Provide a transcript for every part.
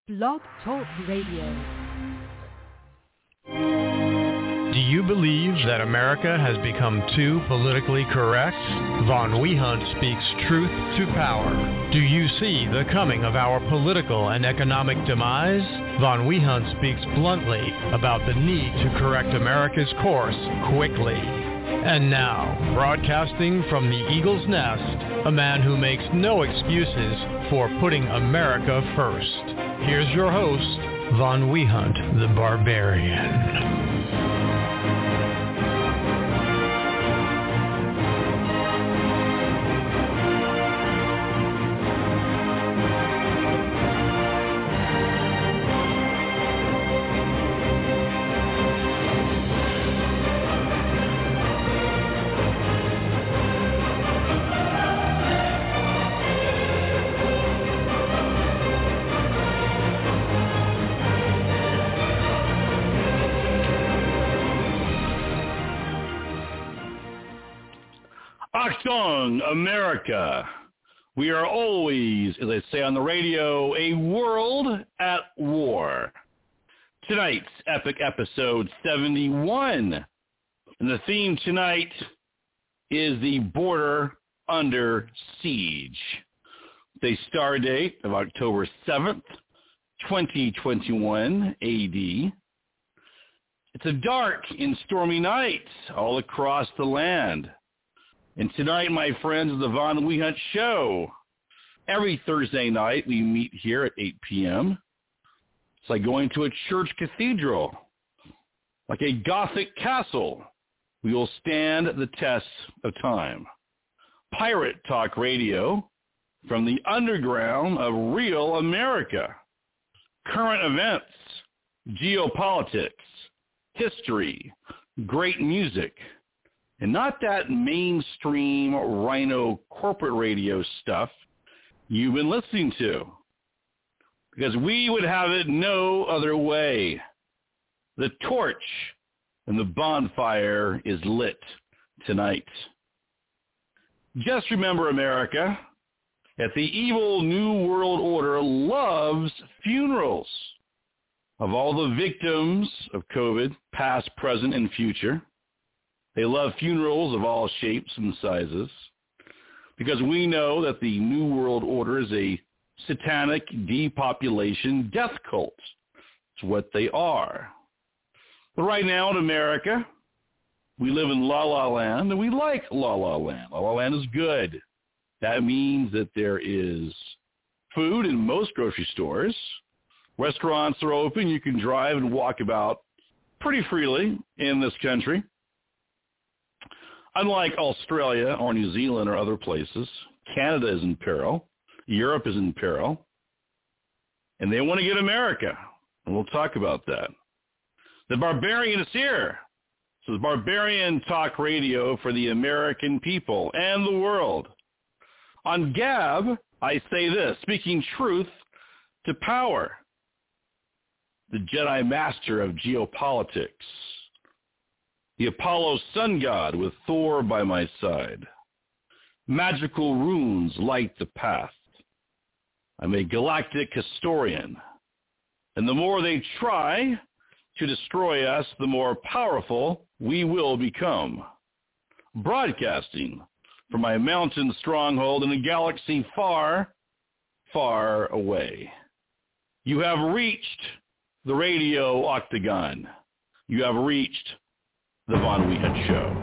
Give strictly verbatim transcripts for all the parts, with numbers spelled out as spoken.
Blog Talk Radio. Do you believe that America has become too politically correct? Von Wehunt speaks truth to power. Do you see the coming of our political and economic demise? Von Wehunt speaks bluntly about the need to correct America's course quickly. And now, broadcasting from the Eagle's Nest, a man who makes no excuses for putting America first. Here's your host, Von Wehunt, the Barbarian. Song America. We are always, as I say on the radio, a world at war. Tonight's epic episode seventy-one. And the theme tonight is the border under siege. The star date of October seventh, twenty twenty-one A D. It's a dark and stormy night all across the land. And tonight, my friends, is the Von Wehunt Show. Every Thursday night, we meet here at eight p.m. It's like going to a church cathedral, like a Gothic castle. We will stand the test of time. Pirate Talk Radio from the underground of real America. Current events, geopolitics, history, great music. And not that mainstream rhino corporate radio stuff you've been listening to. Because we would have it no other way. The torch and the bonfire is lit tonight. Just remember, America, that the evil New World Order loves funerals of all the victims of COVID, past, present, and future. They love funerals of all shapes and sizes because we know that the New World Order is a satanic depopulation death cult. It's what they are. But right now in America, we live in La La Land, and we like La La Land. La La Land is good. That means that there is food in most grocery stores. Restaurants are open. You can drive and walk about pretty freely in this country. Unlike Australia or New Zealand or other places, Canada is in peril. Europe is in peril. And they want to get America. And we'll talk about that. The Barbarian is here. So the Barbarian Talk Radio for the American people and the world. On Gab, I say this, speaking truth to power. The Jedi Master of geopolitics. The Apollo sun god with Thor by my side. Magical runes light the path. I'm a galactic historian. And the more they try to destroy us, the more powerful we will become. Broadcasting from my mountain stronghold in a galaxy far, far away. You have reached the radio octagon. You have reached the Von Wehunt Show.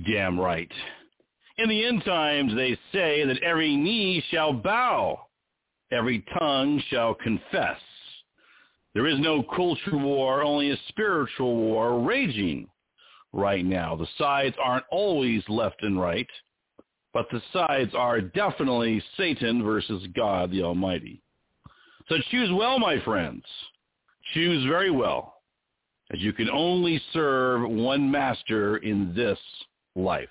damn right. In the end times, they say that every knee shall bow, every tongue shall confess. There is no culture war, only a spiritual war raging right now. The sides aren't always left and right, but the sides are definitely Satan versus God the Almighty. So choose well, my friends. Choose very well, as you can only serve one master in this life.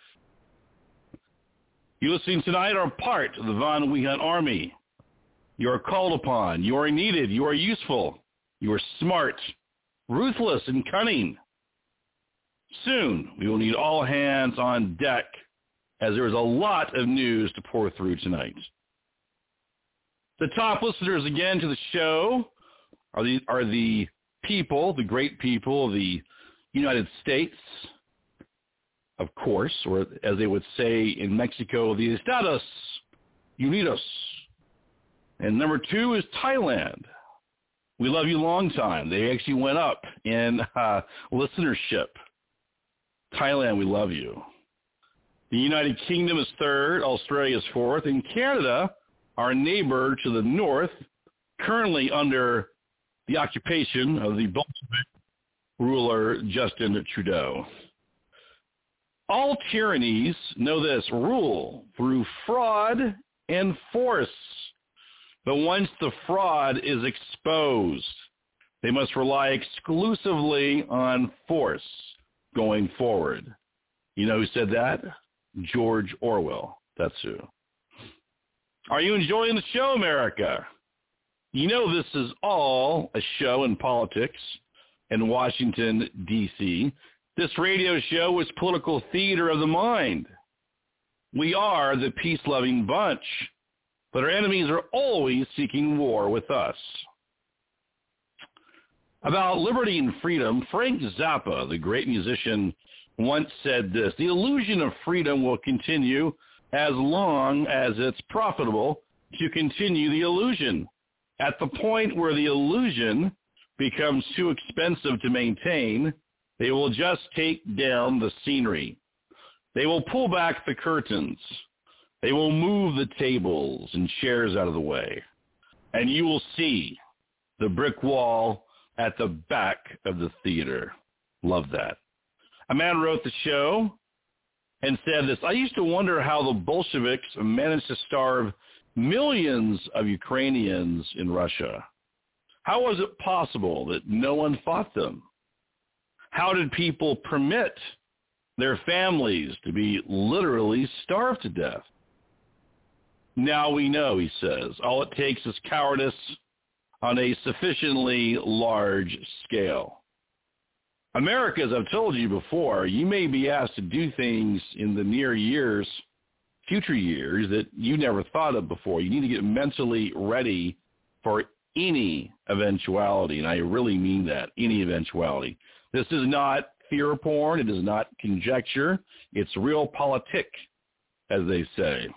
You listening tonight are part of the Von Weehunt Army. You are called upon. You are needed. You are useful. You are smart, ruthless, and cunning. Soon, we will need all hands on deck, as there is a lot of news to pour through tonight. The top listeners, again, to the show are the, are the people, the great people of the United States, of course, or as they would say in Mexico, the Estados Unidos. And number two is Thailand. We love you long time. They actually went up in uh, listenership. Thailand, we love you. The United Kingdom is third, Australia is fourth, and Canada, our neighbor to the north, currently under the occupation of the Bolshevik ruler Justin Trudeau. All tyrannies, know this, rule through fraud and force. But once the fraud is exposed, they must rely exclusively on force going forward. You know who said that? George Orwell. That's who. Are you enjoying the show, America? You know this is all a show in politics in Washington, D C This radio show is political theater of the mind. We are the peace-loving bunch, but our enemies are always seeking war with us. About liberty and freedom, Frank Zappa, the great musician, once said this: the illusion of freedom will continue as long as it's profitable to continue the illusion. At the point where the illusion becomes too expensive to maintain, they will just take down the scenery. They will pull back the curtains. They will move the tables and chairs out of the way. And you will see the brick wall at the back of the theater. Love that. A man wrote the show and said this: I used to wonder how the Bolsheviks managed to starve millions of Ukrainians in Russia. How was it possible that no one fought them? How did people permit their families to be literally starved to death? Now we know, he says, all it takes is cowardice on a sufficiently large scale. America, as I've told you before, you may be asked to do things in the near years, future years, that you never thought of before. You need to get mentally ready for any eventuality, and I really mean that, any eventuality. This is not fear porn. It is not conjecture. It's real politic, as they say.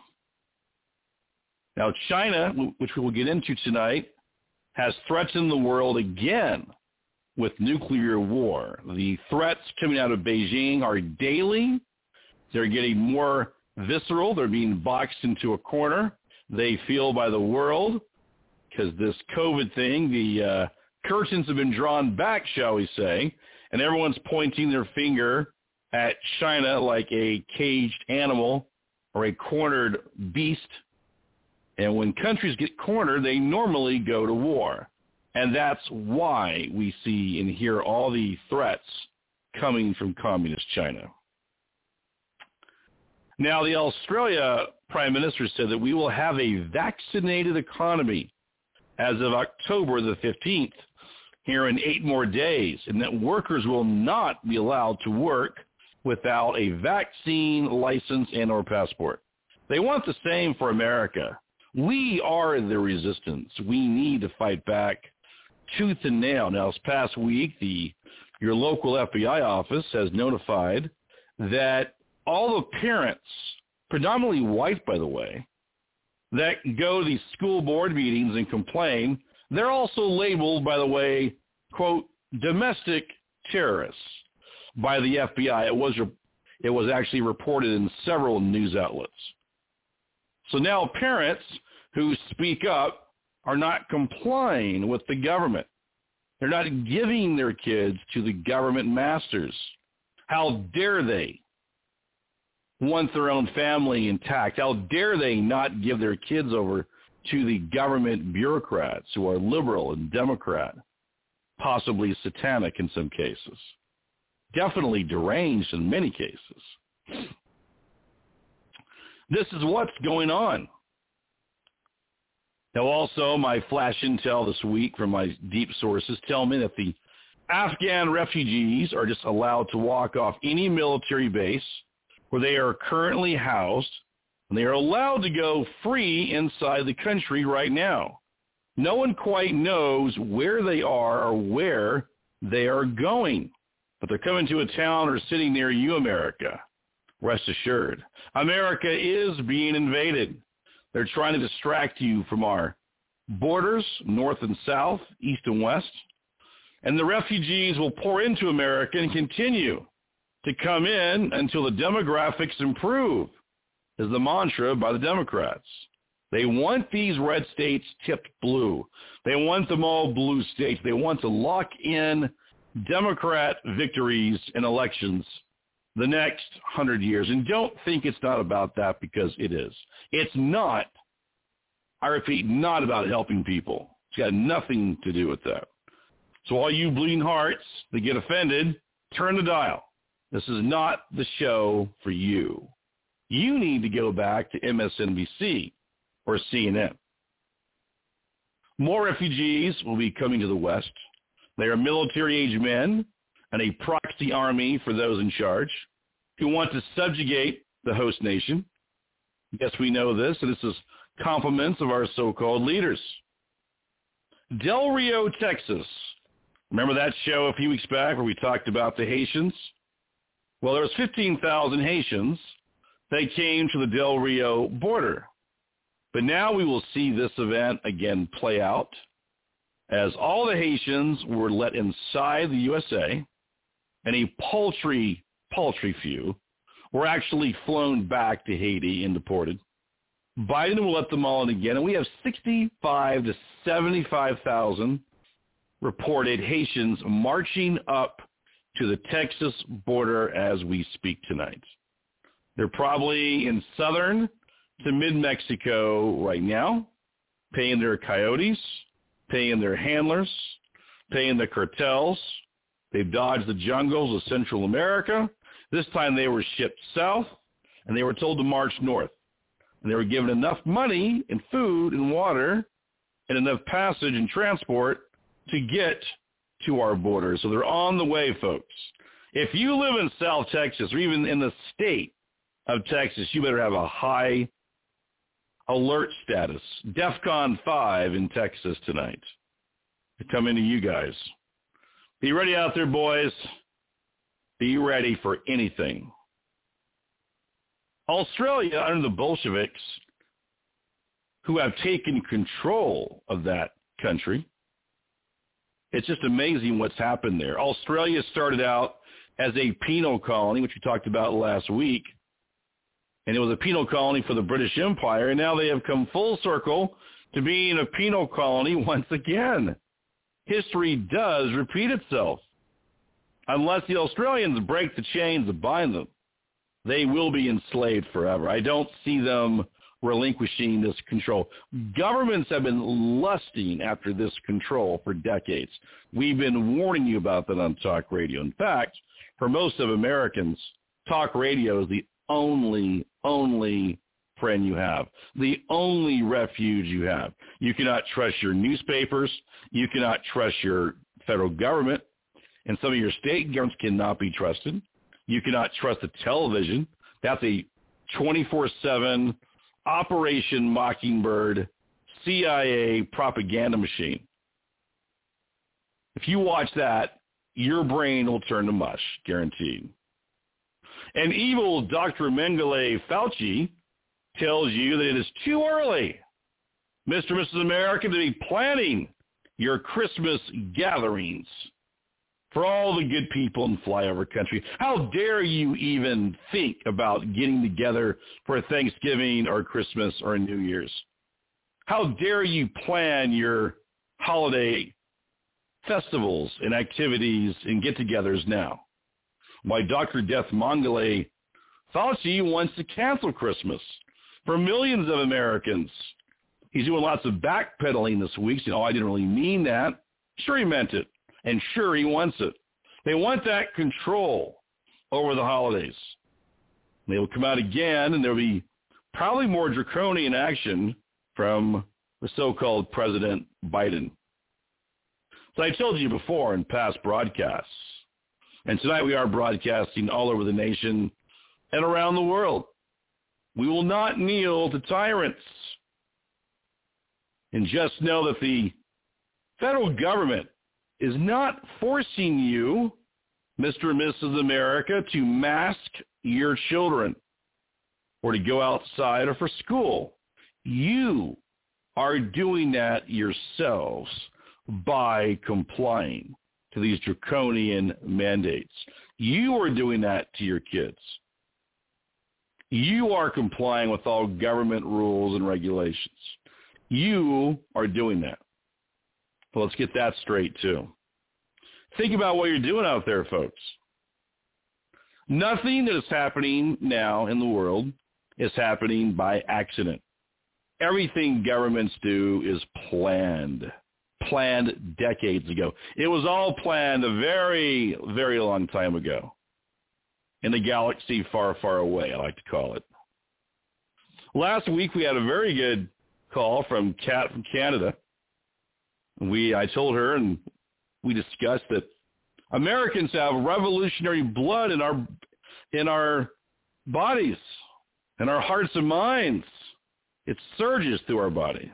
Now, China, which we will get into tonight, has threatened the world again with nuclear war. The threats coming out of Beijing are daily. They're getting more visceral. They're being boxed into a corner. They feel by the world, because this COVID thing, the uh, curtains have been drawn back, shall we say, and everyone's pointing their finger at China like a caged animal or a cornered beast. And when countries get cornered, they normally go to war. And that's why we see and hear all the threats coming from communist China. Now, the Australia Prime Minister said that we will have a vaccinated economy as of October the fifteenth, here in eight more days, and that workers will not be allowed to work without a vaccine license and or passport. They want the same for America. We are the resistance. We need to fight back tooth and nail. Now, this past week, the your local F B I office has notified that all the parents, predominantly white, by the way, that go to these school board meetings and complain, they're also labeled, by the way, quote, domestic terrorists by the F B I. It was It was actually reported in several news outlets. So now parents who speak up are not complying with the government. They're not giving their kids to the government masters. How dare they want their own family intact? How dare they not give their kids over to the government bureaucrats who are liberal and Democrat, possibly satanic in some cases, definitely deranged in many cases. This is what's going on. Now, also, my flash intel this week from my deep sources tell me that the Afghan refugees are just allowed to walk off any military base where they are currently housed, and they are allowed to go free inside the country right now. No one quite knows where they are or where they are going, but they're coming to a town or sitting near you, America. Rest assured, America is being invaded. They're trying to distract you from our borders, north and south, east and west. And the refugees will pour into America and continue to come in until the demographics improve, is the mantra by the Democrats. They want these red states tipped blue. They want them all blue states. They want to lock in Democrat victories in elections the next hundred years. And don't think it's not about that, because it is. It's not, I repeat, not about helping people. It's got nothing to do with that. So all you bleeding hearts that get offended, turn the dial. This is not the show for you. You need to go back to M S N B C or C N N. More refugees will be coming to the West. They are military-age men and a proxy army for those in charge who want to subjugate the host nation. Yes, we know this, and this is compliments of our so-called leaders. Del Rio, Texas. Remember that show a few weeks back where we talked about the Haitians? Well, there was fifteen thousand Haitians. They came to the Del Rio border. But now we will see this event again play out as all the Haitians were let inside the U S A, and a paltry, paltry few were actually flown back to Haiti and deported. Biden will let them all in again, and we have sixty-five to seventy-five thousand reported Haitians marching up to the Texas border as we speak tonight. They're probably in southern to mid-Mexico right now, paying their coyotes, paying their handlers, paying the cartels. They've dodged the jungles of Central America. This time they were shipped south, and they were told to march north. And they were given enough money and food and water and enough passage and transport to get to our border. So they're on the way, folks. If you live in South Texas or even in the state of Texas, you better have a high alert status, DEFCON five in Texas tonight. They're coming to you guys. Be ready out there, boys. Be ready for anything. Australia, under the Bolsheviks, who have taken control of that country, it's just amazing what's happened there. Australia started out as a penal colony, which we talked about last week, and it was a penal colony for the British Empire, and now they have come full circle to being a penal colony once again. History does repeat itself. Unless the Australians break the chains that bind them, they will be enslaved forever. I don't see them relinquishing this control. Governments have been lusting after this control for decades. We've been warning you about that on talk radio. In fact, for most of Americans, talk radio is the only, only friend you have, the only refuge you have. You cannot trust your newspapers. You cannot trust your federal government. And some of your state governments cannot be trusted. You cannot trust the television. That's a twenty-four seven Operation Mockingbird C I A propaganda machine. If you watch that, your brain will turn to mush, guaranteed. And evil Doctor Mengele Fauci tells you that it is too early, Mister and Missus America, to be planning your Christmas gatherings. for all the good people in flyover country. How dare you even think about getting together for Thanksgiving or Christmas or New Year's? How dare you plan your holiday festivals and activities and get-togethers now? Why, Doctor Death Mongole, Fauci wants to cancel Christmas for millions of Americans. He's doing lots of backpedaling this week. You know, I didn't really mean that. Sure, he meant it. And sure, he wants it. They want that control over the holidays. They will come out again, and there will be probably more draconian action from the so-called President Biden. So I told you before in past broadcasts, and tonight we are broadcasting all over the nation and around the world. We will not kneel to tyrants. And just know that the federal government is not forcing you, Mister and Missus America, to mask your children or to go outside or for school. You are doing that yourselves by complying to these draconian mandates. You are doing that to your kids. You are complying with all government rules and regulations. You are doing that. Well, let's get that straight, too. Think about what you're doing out there, folks. Nothing that is happening now in the world is happening by accident. Everything governments do is planned, planned decades ago. It was all planned a very, very long time ago in a galaxy far, far away, I like to call it. Last week, we had a very good call from Kat from Canada. We, I told her, and we discussed that Americans have revolutionary blood in our in our bodies, in our hearts and minds. It surges through our body.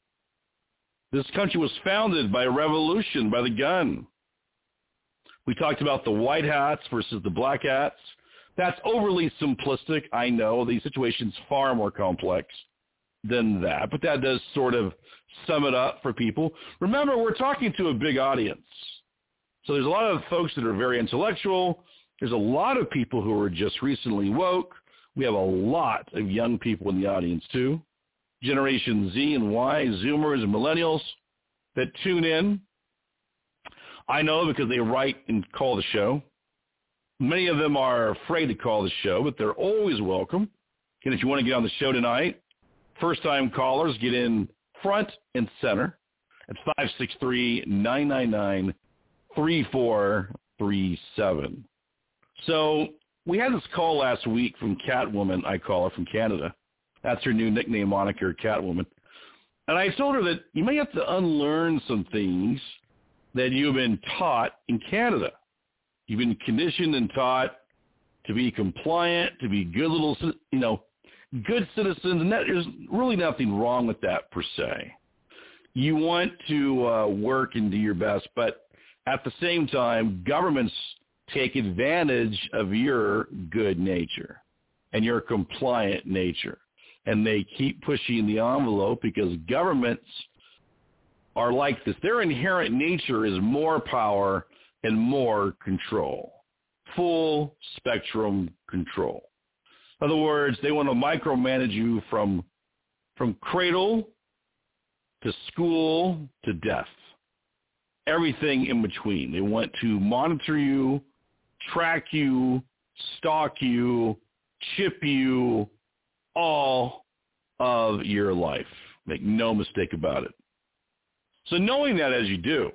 This country was founded by a revolution, by the gun. We talked about the white hats versus the black hats. That's overly simplistic, I know. The situation's far more complex than that, but that does sort of sum it up for people. Remember, we're talking to a big audience. So there's a lot of folks that are very intellectual. There's a lot of people who are just recently woke. We have a lot of young people in the audience, too. Generation Z and Y, Zoomers and Millennials that tune in. I know because they write and call the show. Many of them are afraid to call the show, but they're always welcome. And if you want to get on the show tonight, first-time callers get in front and center at five six three, nine nine nine, three four three seven. So we had this call last week from Catwoman, I call her, from Canada. That's her new nickname moniker, Catwoman. And I told her that you may have to unlearn some things that you've been taught in Canada. You've been conditioned and taught to be compliant, to be good little, you know, good citizens, and that, there's really nothing wrong with that per se. You want to uh, work and do your best, but at the same time, governments take advantage of your good nature and your compliant nature, and they keep pushing the envelope because governments are like this. Their inherent nature is more power and more control, full spectrum control. In other words, they want to micromanage you from from cradle to school to death, everything in between. They want to monitor you, track you, stalk you, chip you, all of your life. Make no mistake about it. So knowing that as you do,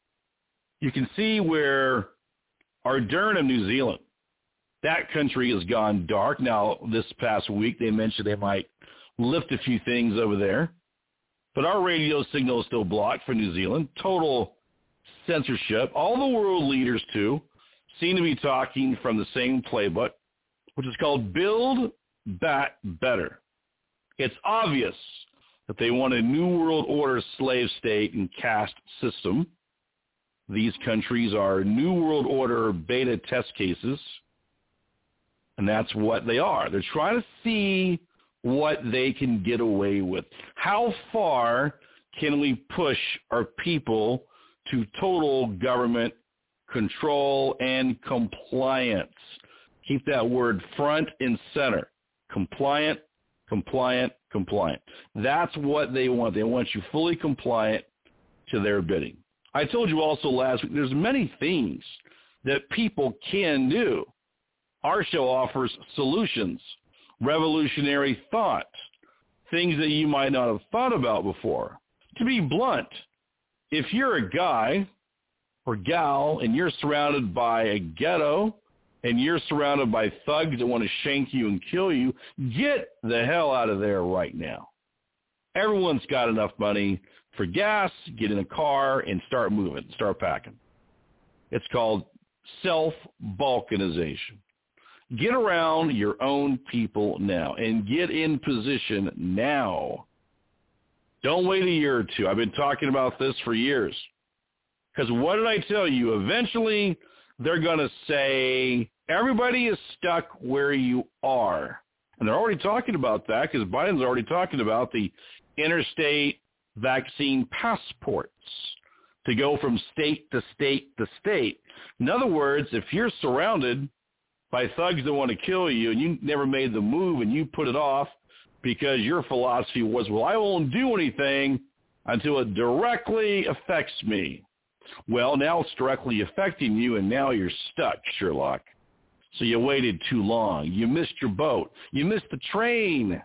you can see where Ardern of New Zealand, that country has gone dark. Now, this past week, they mentioned they might lift a few things over there. But our radio signal is still blocked for New Zealand. Total censorship. All the world leaders, too, seem to be talking from the same playbook, which is called Build Back Better. It's obvious that they want a New World Order slave state and caste system. These countries are New World Order beta test cases, and that's what they are. They're trying to see what they can get away with. How far can we push our people to total government control, and compliance. Keep that word front and center. Compliant, compliant, compliant. That's what they want. They want you fully compliant to their bidding. I told you also last week, there's many things that people can do. Our show offers solutions, revolutionary thought, things that you might not have thought about before. To be blunt, if you're a guy or gal and you're surrounded by a ghetto and you're surrounded by thugs that want to shank you and kill you, get the hell out of there right now. Everyone's got enough money for gas, get in a car, and start moving, start packing. It's called self-balkanization. Get around your own people now and get in position now. Don't wait a year or two. I've been talking about this for years. Because what did I tell you? Eventually, they're going to say, everybody is stuck where you are. And they're already talking about that because Biden's already talking about the interstate vaccine passports to go from state to state to state. In other words, if you're surrounded by thugs that want to kill you and you never made the move and you put it off because your philosophy was, well, I won't do anything until it directly affects me. Well, now it's directly affecting you, and now you're stuck, Sherlock. So you waited too long. You missed your boat. You missed the train.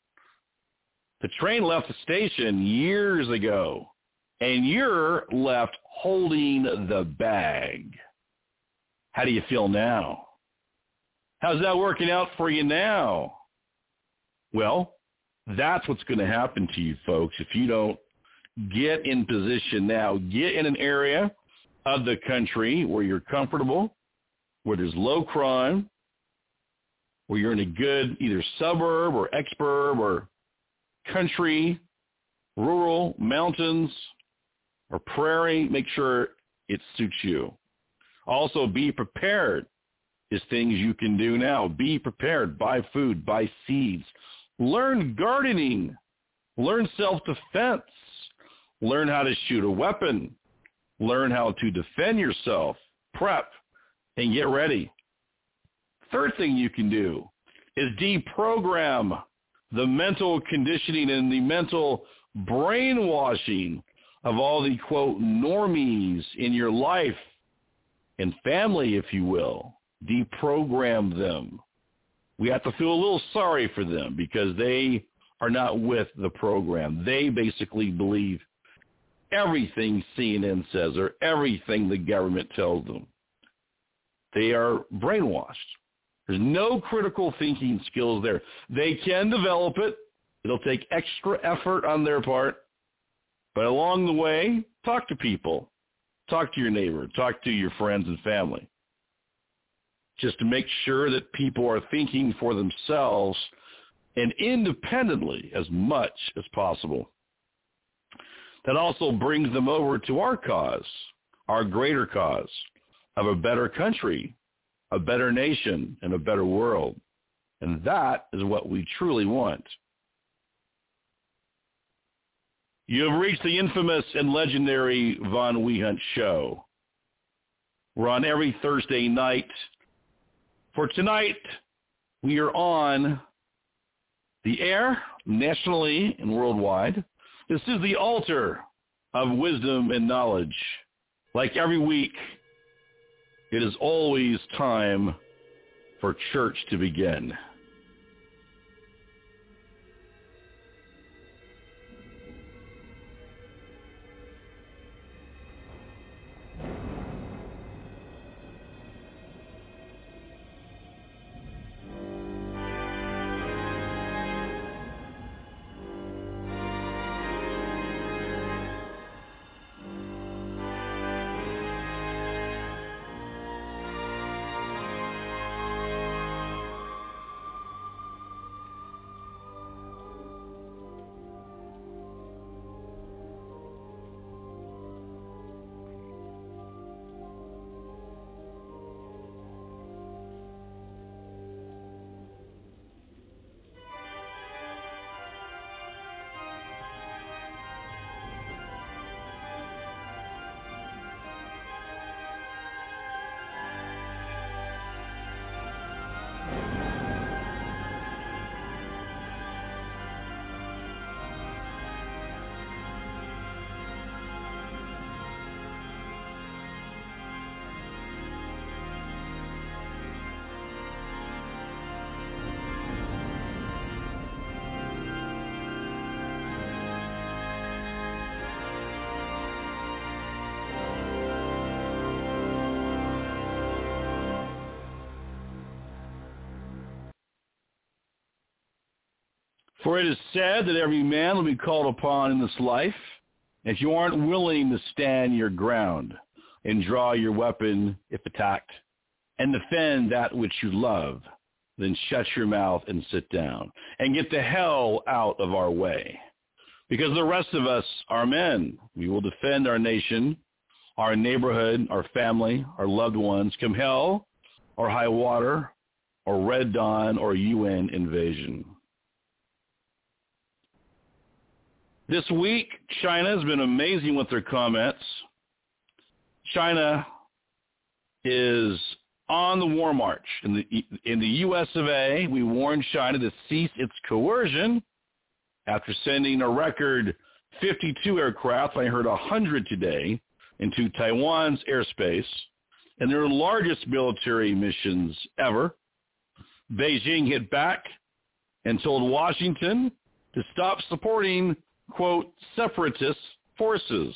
The train left the station years ago, and you're left holding the bag. How do you feel now? How's that working out for you now? Well, that's what's going to happen to you, folks, if you don't get in position now. Get in an area of the country where you're comfortable, where there's low crime, where you're in a good either suburb or exurb or country, rural, mountains, or prairie. Make sure it suits you. Also, be prepared is things you can do now. Be prepared. Buy food. Buy seeds. Learn gardening. Learn self-defense. Learn how to shoot a weapon. Learn how to defend yourself. Prep and get ready. Third thing you can do is deprogram the mental conditioning and the mental brainwashing of all the, quote, normies in your life and family, if you will. Deprogram them. We have to feel a little sorry for them because they are not with the program. They basically believe everything C N N says or everything the government tells them. They are brainwashed. There's no critical thinking skills there. They can develop it. It'll take extra effort on their part. But along the way, talk to people. Talk to your neighbor. Talk to your friends and family. Just to make sure that people are thinking for themselves and independently as much as possible. That also brings them over to our cause, our greater cause of a better country, a better nation, and a better world. And that is what we truly want. You have reached the infamous and legendary Von Wehunt Show. We're on every Thursday night. For tonight, we are on the air nationally and worldwide. This is the altar of wisdom and knowledge. Like every week, it is always time for church to begin. For it is said that every man will be called upon in this life. If you aren't willing to stand your ground and draw your weapon if attacked and defend that which you love, then shut your mouth and sit down and get the hell out of our way. Because the rest of us are men. We will defend our nation, our neighborhood, our family, our loved ones, come hell or high water or red dawn or U N invasion. This week, China has been amazing with their comments. China is on the war march. In the, in the U S of A, we warned China to cease its coercion after sending a record fifty-two aircraft, I heard one hundred today, into Taiwan's airspace, and their largest military missions ever. Beijing hit back and told Washington to stop supporting, quote, separatist forces.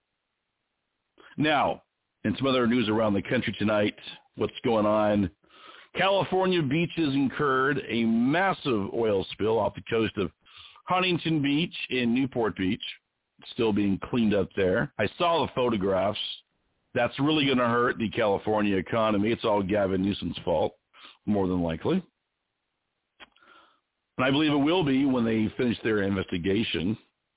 Now, in some other news around the country tonight, what's going on? California beaches incurred a massive oil spill off the coast of Huntington Beach in Newport Beach. It's still being cleaned up there. I saw the photographs. That's really going to hurt the California economy. It's all Gavin Newsom's fault, more than likely. And I believe it will be when they finish their investigation.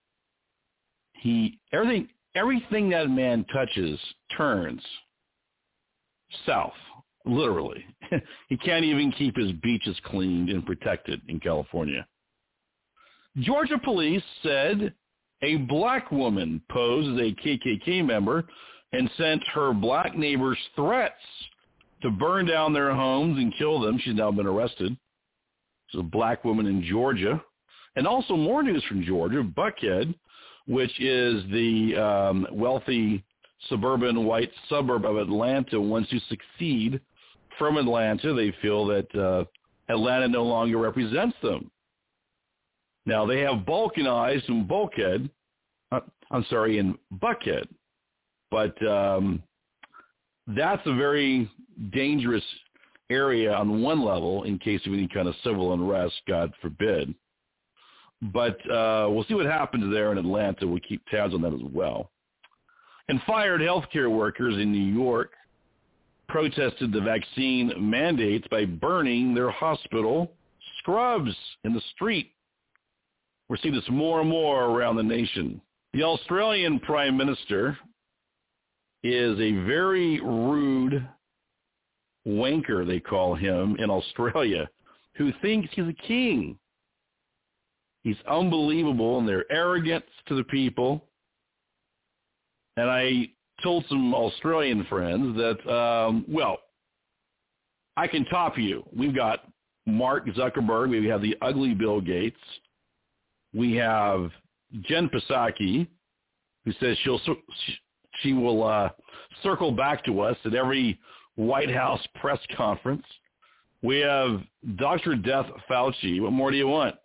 He everything everything that man touches turns south, literally. He can't even keep his beaches cleaned and protected in California. Georgia police said a black woman posed as a K K K member and sent her black neighbors threats to burn down their homes and kill them. She's now been arrested. It's a black woman in Georgia. And also more news from Georgia, Buckhead, which is the um, wealthy suburban white suburb of Atlanta, wants to succeed from Atlanta. They feel that uh, Atlanta no longer represents them. Now, they have balkanized in Bulkhead, uh, I'm sorry, in Buckhead, but um, that's a very dangerous area on one level in case of any kind of civil unrest, God forbid. But uh, we'll see what happens there in Atlanta. We'll keep tabs on that as well. And fired healthcare workers in New York protested the vaccine mandates by burning their hospital scrubs in the street. We're seeing this more and more around the nation. The Australian Prime Minister is a very rude wanker, they call him, in Australia, who thinks he's a king. He's unbelievable in their arrogance to the people. And I told some Australian friends that, um, well, I can top you. We've got Mark Zuckerberg. We have the ugly Bill Gates. We have Jen Psaki, who says she'll she will uh, circle back to us at every White House press conference. We have Doctor Death Fauci. What more do you want?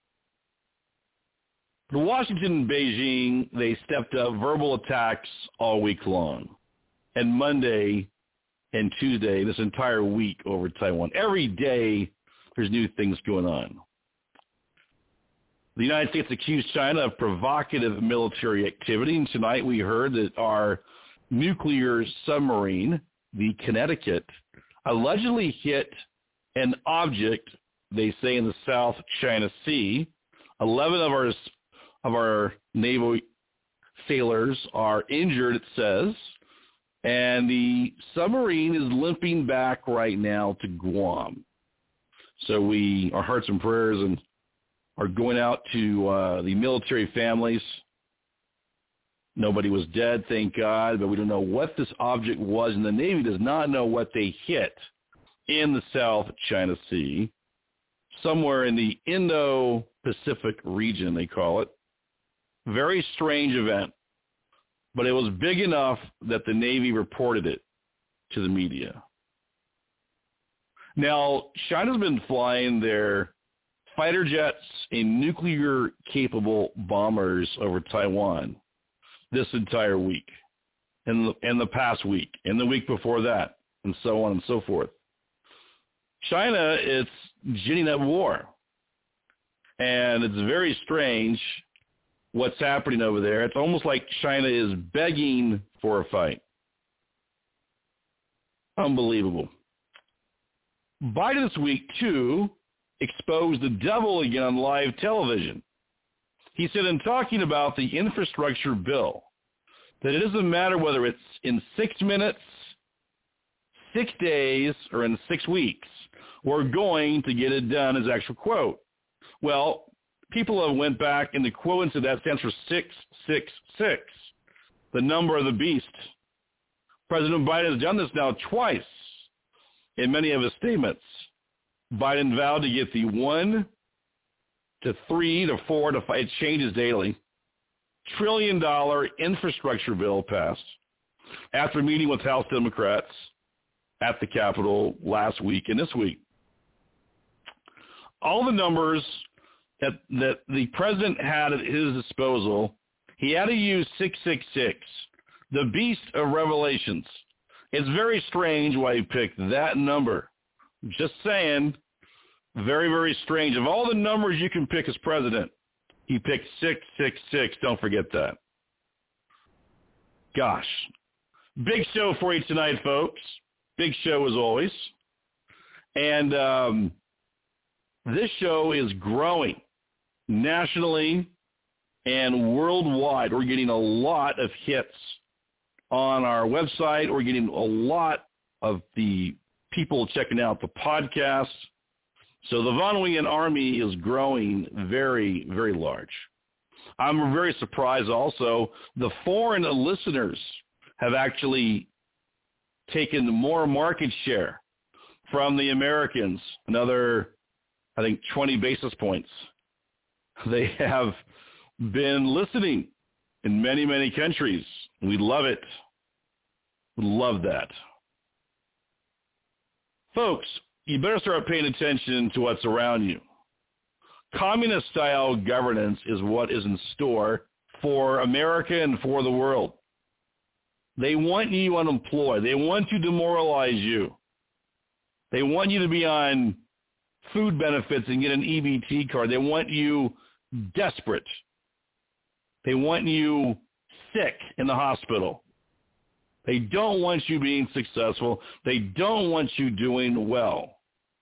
For Washington and Beijing, they stepped up verbal attacks all week long. And Monday and Tuesday, this entire week over Taiwan. Every day, there's new things going on. The United States accused China of provocative military activity. And tonight we heard that our nuclear submarine, the Connecticut, allegedly hit an object, they say, in the South China Sea. Eleven of our of our naval sailors are injured, it says, and the submarine is limping back right now to Guam. So we, our hearts and prayers and are going out to uh, the military families. Nobody was dead, thank God, but we don't know what this object was, and the Navy does not know what they hit in the South China Sea, somewhere in the Indo-Pacific region, they call it. Very strange event, but it was big enough that the Navy reported it to the media. Now, China's been flying their fighter jets and nuclear-capable bombers over Taiwan this entire week, and the, and the past week, and the week before that, and so on and so forth. China is ginning up war. And it's very strange what's happening over there. It's almost like China is begging for a fight. Unbelievable. Biden this week, too, exposed the devil again on live television. He said in talking about the infrastructure bill that it doesn't matter whether it's in six minutes, six days, or in six weeks. We're going to get it done, his actual quote. Well, people have went back and the quote and said that stands for six six six, the number of the beast. President Biden has done this now twice in many of his statements. Biden vowed to get the one to three to four to five, it changes daily, trillion dollar infrastructure bill passed after meeting with House Democrats at the Capitol last week and this week. All the numbers that that the president had at his disposal, he had to use six six six, the beast of Revelations. It's very strange why he picked that number. Just saying, very, very strange. Of all the numbers you can pick as president, he picked six six six. Don't forget that. Gosh. Big show for you tonight, folks. Big show as always. And um, this show is growing nationally and worldwide. We're getting a lot of hits on our website. We're getting a lot of the people checking out the podcast. So the Von Weekend Army is growing very, very large. I'm very surprised also the foreign listeners have actually taken more market share from the Americans, another, I think, twenty basis points. They have been listening in many, many countries. We love it. We love that. Folks, you better start paying attention to what's around you. Communist-style governance is what is in store for America and for the world. They want you unemployed. They want to demoralize you. They want you to be on food benefits and get an E B T card. They want you desperate. They want you sick in the hospital. They don't want you being successful. They don't want you doing well.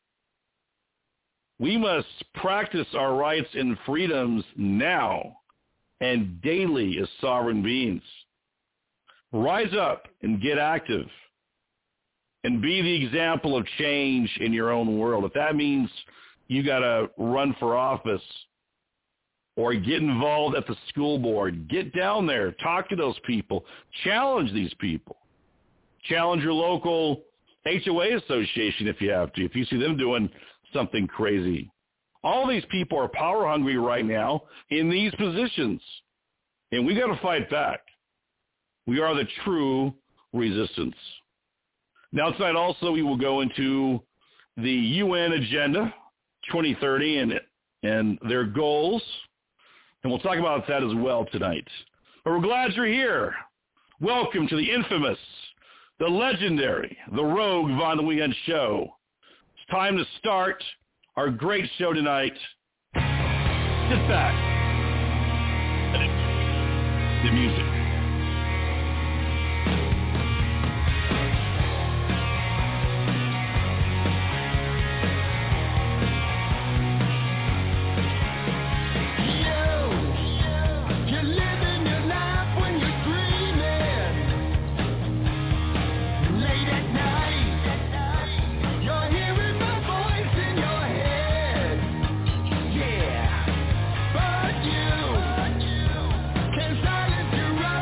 We must practice our rights and freedoms now and daily as sovereign beings. Rise up and get active and be the example of change in your own world. If that means you got to run for office or get involved at the school board, get down there, talk to those people, challenge these people. Challenge your local H O A association if you have to, if you see them doing something crazy. All these people are power hungry right now in these positions, and we got to fight back. We are the true resistance. Now tonight also we will go into the U N Agenda twenty thirty and and their goals, and we'll talk about that as well tonight. But we're glad you're here. Welcome to the infamous, the legendary, the Rogue Von Weekend Show. It's time to start our great show tonight. Sit back and enjoy the music. Silence your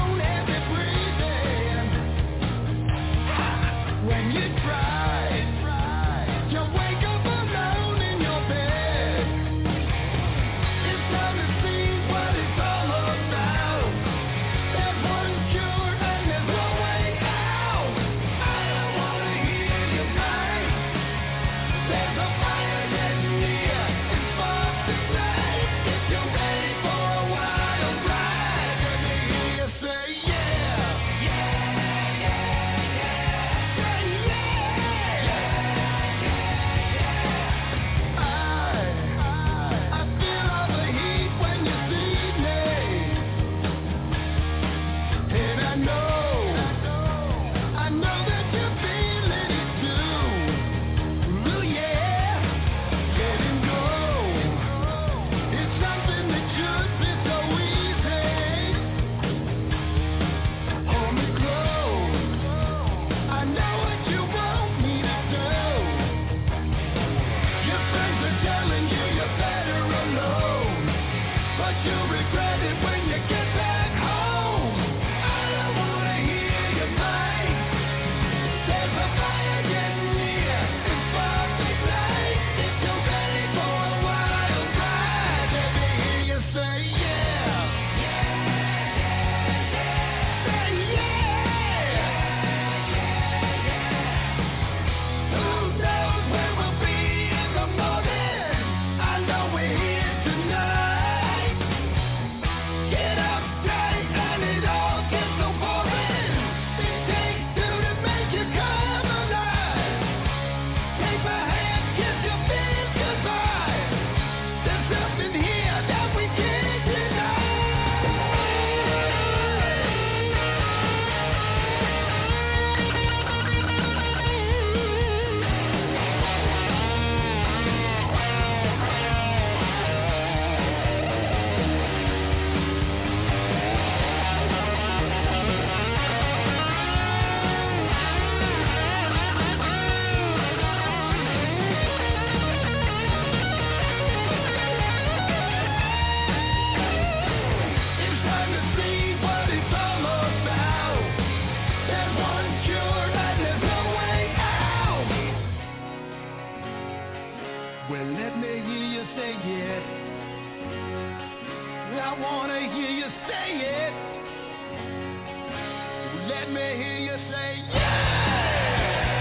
Let me hear you say yeah.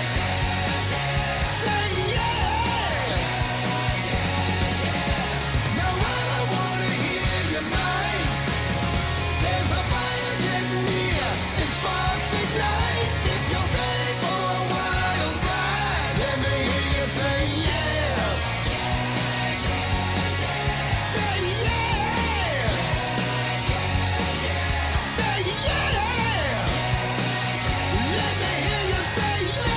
Say yeah. Now I don't wanna hear your mind. There's a fire getting near. It sparks ignite. If you're ready for a wild ride, let me hear you say yeah. Say yeah. Say yeah. Let me hear you say yeah.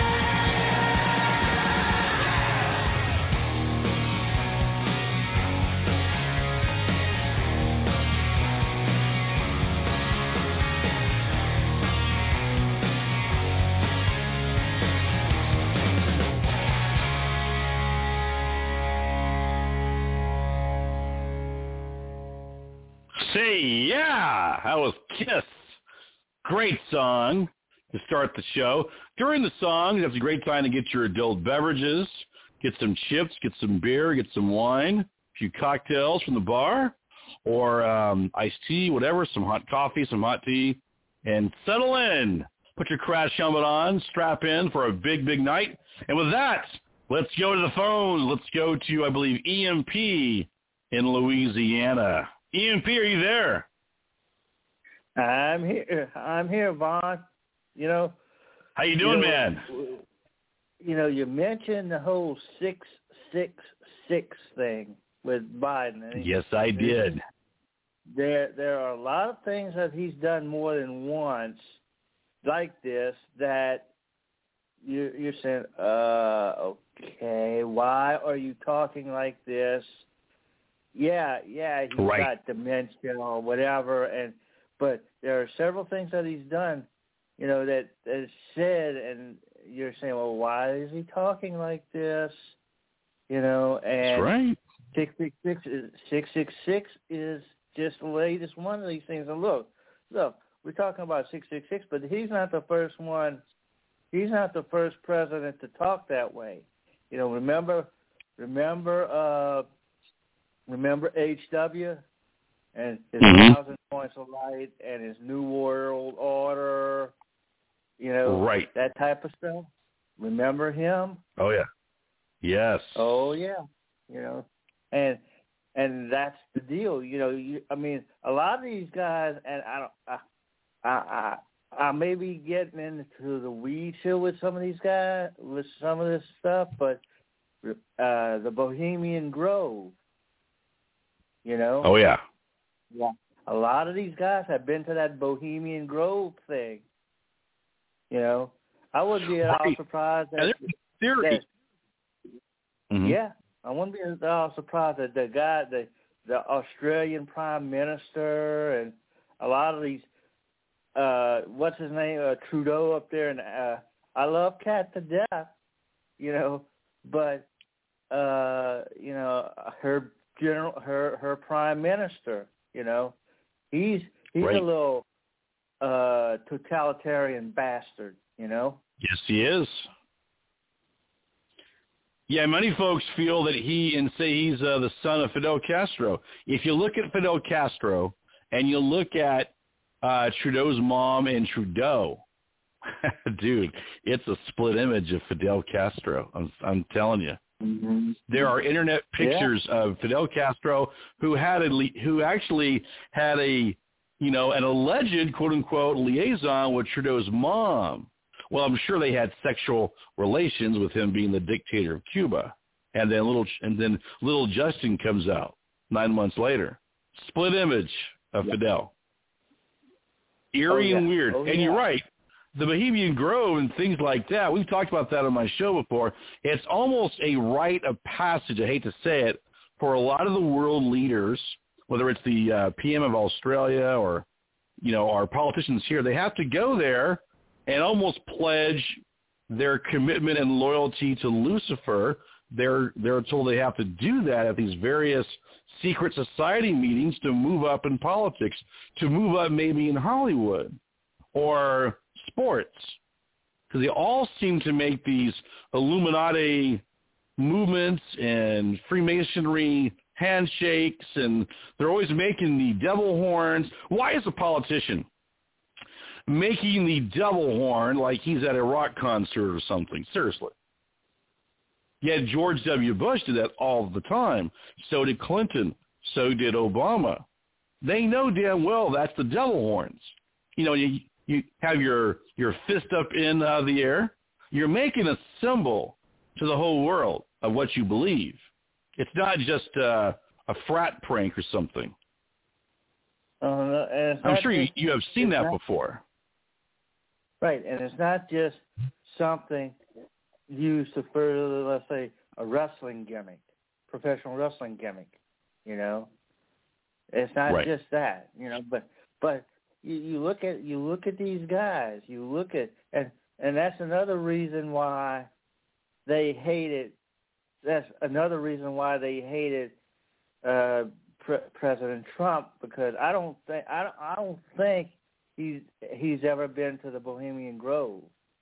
Say yeah. That was Kiss. Great song to start the show. During the song, it's a great time to get your adult beverages, get some chips, get some beer, get some wine, a few cocktails from the bar, or um, iced tea, whatever, some hot coffee, some hot tea, and settle in. Put your crash helmet on, strap in for a big, big night. And with that, let's go to the phone. Let's go to, I believe, E M P in Louisiana. E M P, are you there? I'm here. I'm here, Vaughn. You know. How you doing, you know, man? You know, you mentioned the whole six six six thing with Biden. And Yes, I did. There, there are a lot of things that he's done more than once, like this, that you, you're saying, uh, okay, why are you talking like this? Yeah, yeah, he's Right. got dementia or whatever, and but there are several things that he's done, you know, that that is said, and you're saying, well, why is he talking like this? You know, and That's right. six six six is six six six is just the latest one of these things. And look, look, we're talking about six six six, but he's not the first one. He's not the first president to talk that way. You know, remember, remember. uh Remember H W and his Mhm. Thousand Points of Light and his New World Order, you know, Right. that type of stuff? Remember him? Oh, yeah. Yes. Oh, yeah. You know, and and that's the deal. You know, you, I mean, a lot of these guys, and I don't, I, I, I, I may be getting into the weeds here with some of these guys, with some of this stuff, but uh, the Bohemian Grove. You know? Oh, yeah. Yeah. A lot of these guys have been to that Bohemian Grove thing. You know? I wouldn't be at all Right. surprised that, And there's theory. that Mhm. yeah, I wouldn't be at all surprised that the guy, the the Australian Prime Minister, and a lot of these, uh, what's his name, uh, Trudeau up there, and uh, I love Cat to death, you know, but uh, you know, her general, her her prime minister, you know, he's he's Right. a little uh, totalitarian bastard, you know. Yes, he is. Yeah, many folks feel that he, and say he's uh, the son of Fidel Castro. If you look at Fidel Castro and you look at uh, Trudeau's mom and Trudeau, dude, it's a split image of Fidel Castro. I'm, I'm telling you. Mm-hmm. There are internet pictures yeah. of Fidel Castro who had a who actually had a you know an alleged quote unquote liaison with Trudeau's mom. Well, I'm sure they had sexual relations with him being the dictator of Cuba, and then little and then little Justin comes out nine months later. Split image of yeah. Fidel. Eerie oh, yeah. and weird. Oh, and yeah. you're right. The Bohemian Grove and things like that, we've talked about that on my show before. It's almost a rite of passage, I hate to say it, for a lot of the world leaders, whether it's the uh, P M of Australia or, you know, our politicians here, they have to go there and almost pledge their commitment and loyalty to Lucifer. They're, they're told they have to do that at these various secret society meetings to move up in politics, to move up maybe in Hollywood or sports, because they all seem to make these Illuminati movements and Freemasonry handshakes, and they're always making the devil horns. Why is a politician making the devil horn like he's at a rock concert or something. Seriously. Yet George W. Bush did that all the time. So did Clinton. So did Obama. They know damn well that's the devil horns. You know, you you have your, your fist up in uh, the air. You're making a symbol to the whole world of what you believe. It's not just uh, a frat prank or something. Uh, and it's I'm not sure you, just- you have seen it's that not- before. Right, and it's not just something used to further, let's say, a wrestling gimmick, professional wrestling gimmick, you know. It's not Right. just that, you know, but but you, you look at you look at these guys, you look at and and that's another reason why they hated. That's another reason why they hated uh, Pre- President Trump, because I don't think I don't, I don't think he's he's ever been to the Bohemian Grove.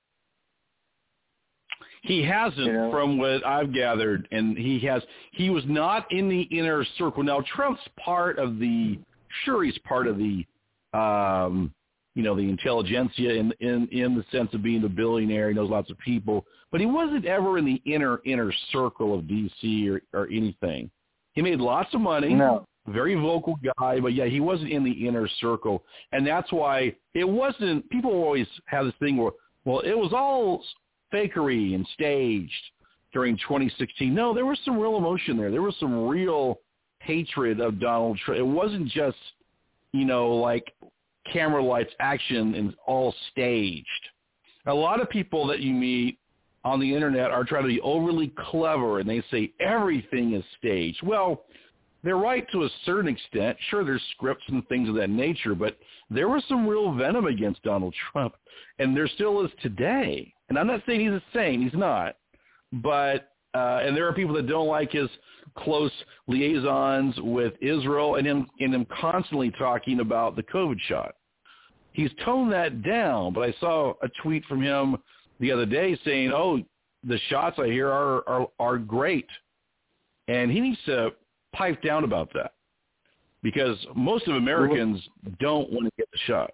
He hasn't, You know? from what I've gathered, and he has. He was not in the inner circle. Now, Trump's part of the. Sure, he's part of the, um, you know, the intelligentsia in in in the sense of being a billionaire. He knows lots of people, but he wasn't ever in the inner inner circle of D C or or anything. He made lots of money. No. Very vocal guy, but yeah, he wasn't in the inner circle, and that's why it wasn't. People always have this thing where, well, it was all fakery and staged during twenty sixteen. No, there was some real emotion there. There was some real hatred of Donald Trump. It wasn't just, you know, like camera lights, action, and all staged. A lot of people that you meet on the internet are trying to be overly clever, and they say everything is staged. Well, they're right to a certain extent. Sure, there's scripts and things of that nature, but there was some real venom against Donald Trump, and there still is today. And I'm not saying he's a saint. He's not. But uh, and there are people that don't like his close liaisons with Israel and him, and him constantly talking about the COVID shot. He's toned that down, but I saw a tweet from him the other day saying, oh, the shots I hear are, are, are great. And he needs to pipe down about that, because most of Americans don't want to get the shot.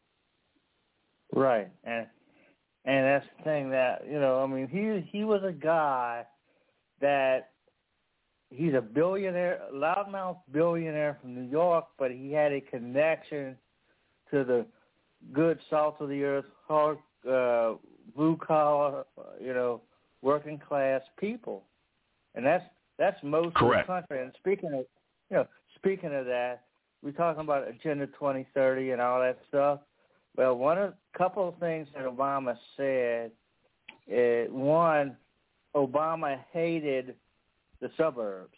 Right, and and that's the thing that, you know, I mean, he he was a guy that he's a billionaire, loudmouth billionaire from New York, but he had a connection to the good salt of the earth, hard, uh, blue collar, you know, working class people, and that's that's most Correct. of the country. And speaking of, you know, speaking of that, we're talking about Agenda twenty thirty and all that stuff. Well, one of a couple of things that Obama said, uh, one, Obama hated the suburbs.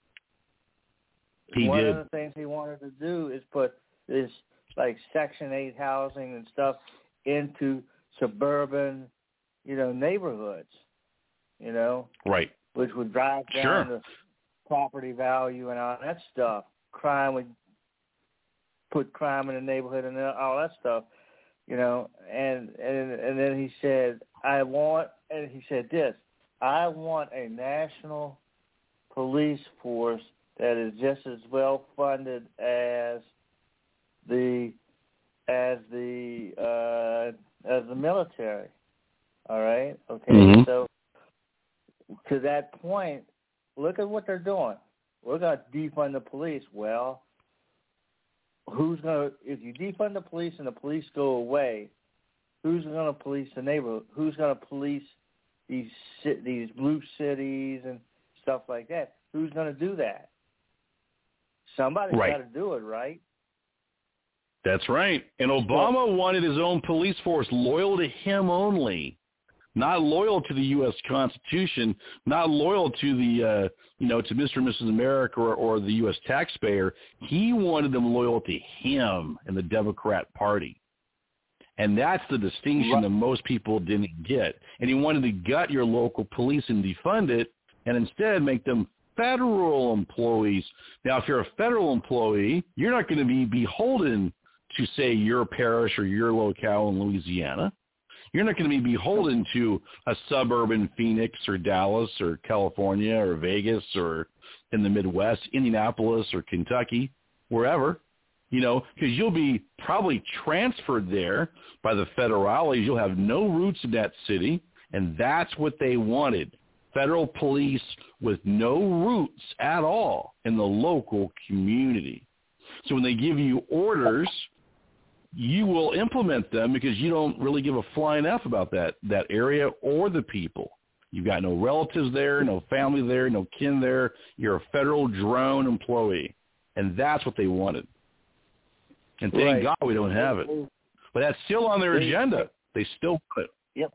He one did. of the things he wanted to do is put this like Section eight housing and stuff into suburban, you know, neighborhoods, you know, Right. which would drive down Sure. the property value and all that stuff. Crime would put crime in the neighborhood and all that stuff, you know. And and and then he said, I want, and he said this, I want a national police force that is just as well funded as the as the uh, as the military. All right, okay. Mhm. So to that point, look at what they're doing. We're going to defund the police. Well, who's going to? If you defund the police and the police go away, who's going to police the neighborhood? Who's going to police these ci- these blue cities and stuff like that? Who's going to do that? Somebody's Right. got to do it, right? That's right. And Obama wanted his own police force loyal to him only, not loyal to the U S Constitution, not loyal to the, uh, you know, to Mister and Missus America or, or the U S taxpayer. He wanted them loyal to him and the Democrat Party. And that's the distinction Right. that most people didn't get. And he wanted to gut your local police and defund it, and instead make them federal employees. Now, if you're a federal employee, you're not going to be beholden to, say, your parish or your locale in Louisiana. You're not going to be beholden to a suburb in Phoenix or Dallas or California or Vegas or in the Midwest, Indianapolis or Kentucky, wherever. you know, because you'll be probably transferred there by the federales. You'll have no roots in that city, and that's what they wanted. Federal police with no roots at all in the local community. So when they give you orders, you will implement them because you don't really give a flying F about that, that area or the people. You've got no relatives there, no family there, no kin there. You're a federal drone employee, and that's what they wanted. And thank Right. God we don't have it. But that's still on their They- agenda. They still put it. Yep.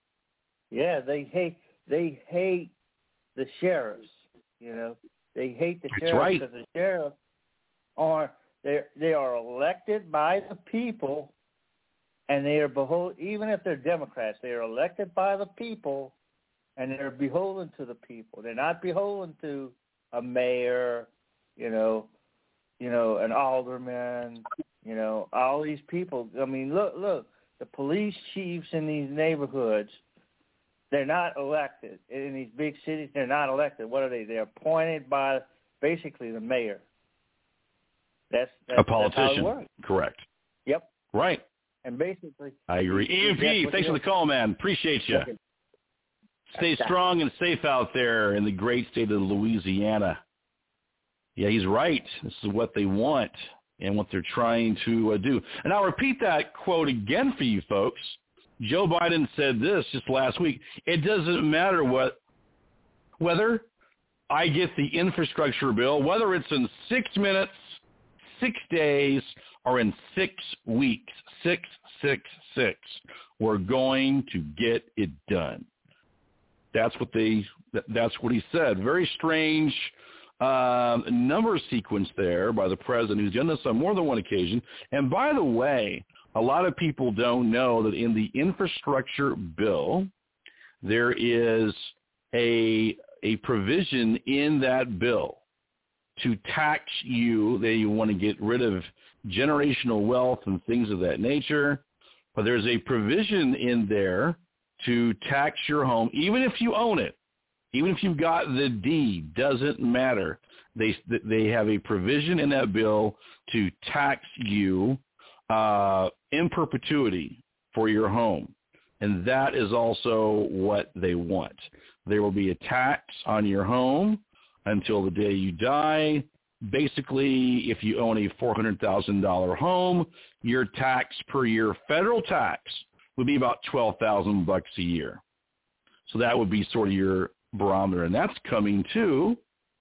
Yeah, they hate they hate the sheriffs. You know, they hate the That's sheriffs right. because the sheriffs are they they are elected by the people, and they are behold. Even if they're Democrats, they are elected by the people, and they're beholden to the people. They're not beholden to a mayor, you know, you know, an alderman, you know, all these people. I mean, look, look, the police chiefs in these neighborhoods, they're not elected. In these big cities, they're not elected. What are they? They're appointed by basically the mayor. That's, that's A politician. That's how it works. Correct. Yep. Right. And basically, I agree. E M P, that's what thanks for they the call, man. Appreciate you. Okay. Stay strong and safe out there in the great state of Louisiana. Yeah, he's right. This is what they want and what they're trying to uh, do. And I'll repeat that quote again for you folks. Joe Biden said this just last week. It doesn't matter what, whether I get the infrastructure bill, whether it's in six minutes, six days, or in six weeks. Six, six, six. We're going to get it done. That's what they. That's what he said. Very strange um, number sequence there by the president, who's done this on more than one occasion. And by the way, a lot of people don't know that in the infrastructure bill, there is a a provision in that bill to tax you. They want to get rid of generational wealth and things of that nature. But there's a provision in there to tax your home, even if you own it, even if you've got the deed, doesn't matter. They they have a provision in that bill to tax you uh, in perpetuity for your home. And that is also what they want. There will be a tax on your home until the day you die. Basically, if you own a four hundred thousand dollars home, your tax per year, federal tax, would be about twelve thousand bucks a year. So that would be sort of your barometer. And that's coming too,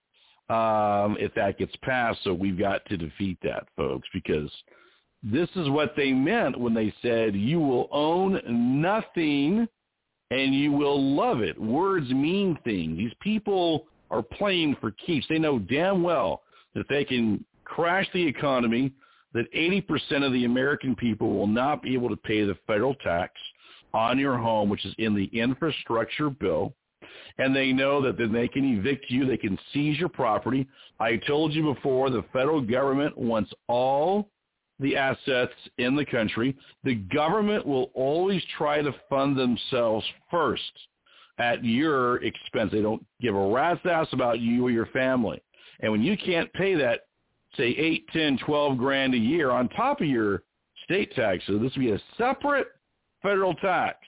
um, if that gets passed. So we've got to defeat that, folks, because this is what they meant when they said you will own nothing and you will love it. Words mean things. These people are playing for keeps. They know damn well that they can crash the economy, that eighty percent of the American people will not be able to pay the federal tax on your home, which is in the infrastructure bill. And they know that then they can evict you. They can seize your property. I told you before, the federal government wants all the assets in the country. The government will always try to fund themselves first at your expense. They don't give a rat's ass about you or your family. And when you can't pay that, say, eight, ten, twelve grand a year on top of your state taxes, this would be a separate federal tax.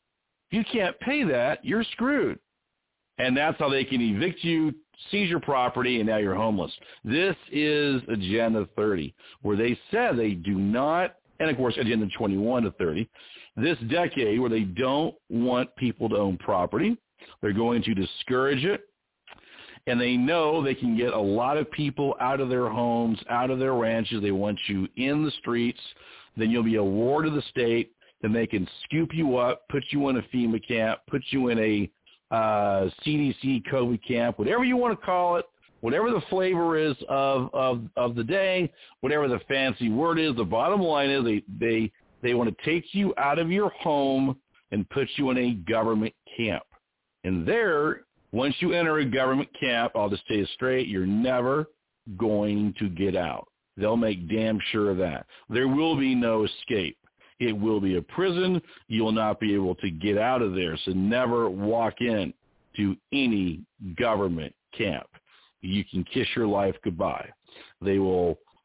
If you can't pay that, you're screwed. And that's how they can evict you, seize your property, and now you're homeless. This is Agenda thirty, where they said they do not, and of course Agenda twenty-one to thirty, this decade where they don't want people to own property. They're going to discourage it. And they know they can get a lot of people out of their homes, out of their ranches. They want you in the streets. Then you'll be a ward of the state. Then they can scoop you up, put you in a FEMA camp, put you in a uh, C D C COVID camp, whatever you want to call it, whatever the flavor is of, of, of the day, whatever the fancy word is. The bottom line is they, they, they want to take you out of your home and put you in a government camp. And there, once you enter a government camp, I'll just tell you straight, you're never going to get out. They'll make damn sure of that. There will be no escape. It will be a prison. You will not be able to get out of there. So never walk in to any government camp. You can kiss your life goodbye. They will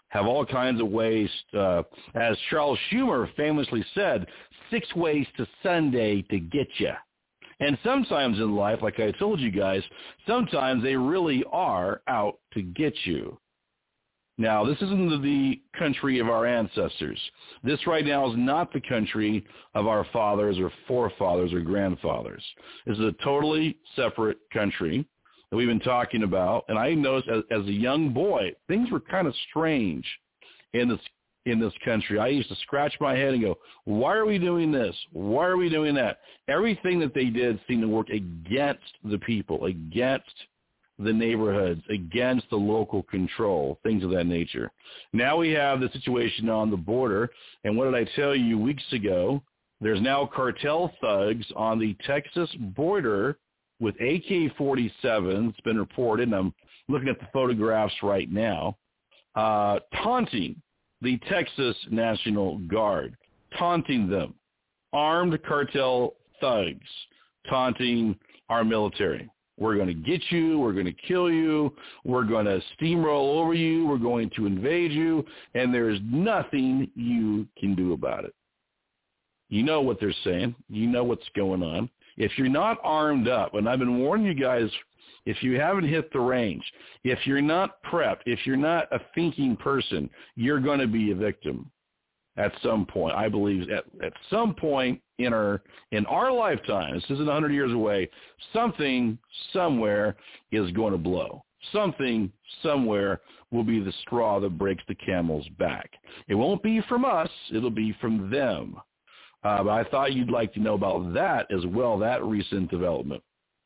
have all kinds of ways, uh, as Charles Schumer famously said, six ways to Sunday to get you. And sometimes in life, like I told you guys, sometimes they really are out to get you. Now, this isn't the country of our ancestors. This right now is not the country of our fathers or forefathers or grandfathers. This is a totally separate country that we've been talking about. And I noticed as, as a young boy, things were kind of strange in this in this country. I used to scratch my head and go, why are we doing this? Why are we doing that? Everything that they did seemed to work against the people, against the neighborhoods, against the local control, things of that nature. Now we have the situation on the border, and what did I tell you weeks ago? There's now cartel thugs on the Texas border with A K forty-sevens. It's been reported, and I'm looking at the photographs right now, uh, taunting the Texas National Guard, taunting them, armed cartel thugs, taunting our military. We're going to get you. We're going to kill you. We're going to steamroll over you. We're going to invade you, and there's nothing you can do about it. You know what they're saying. You know what's going on. If you're not armed up, and I've been warning you guys, if you haven't hit the range, if you're not prepped, if you're not a thinking person, you're going to be a victim at some point. I believe at, at some point in our in our lifetime, this isn't one hundred years away, something somewhere is going to blow. Something somewhere will be the straw that breaks the camel's back. It won't be from us. It'll be from them. Uh, but I thought you'd like to know about that as well, that recent development.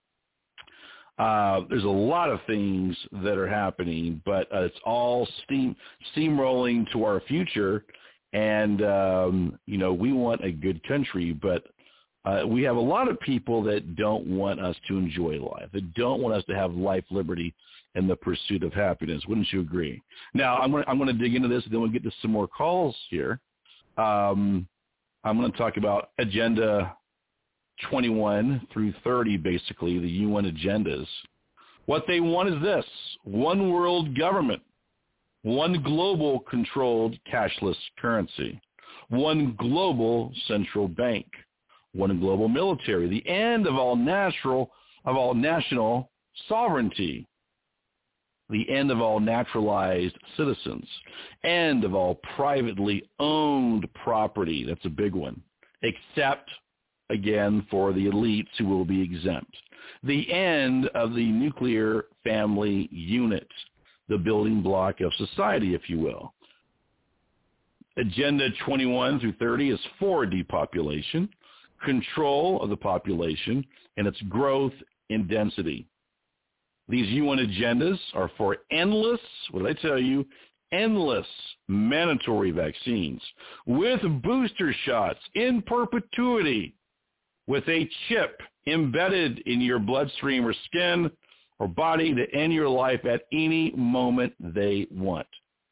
Uh, there's a lot of things that are happening, but uh, it's all steam steamrolling to our future. And, um, you know, we want a good country, but uh, we have a lot of people that don't want us to enjoy life, that don't want us to have life, liberty, and the pursuit of happiness. Wouldn't you agree? Now, I'm going to I'm going to dig into this, and then we'll get to some more calls here. Um, I'm going to talk about Agenda twenty-one through thirty, basically, the U N agendas. What they want is this: one world government, one global controlled cashless currency, one global central bank, one global military, the end of all natural of all national sovereignty, the end of all naturalized citizens, end of all privately owned property. That's a big one, except, again, for the elites who will be exempt. The end of the nuclear family unit, the building block of society, if you will. Agenda twenty-one through thirty is for depopulation, control of the population, and its growth in density. These U N agendas are for endless, what did I tell you, endless mandatory vaccines with booster shots in perpetuity, with a chip embedded in your bloodstream or skin or body to end your life at any moment they want.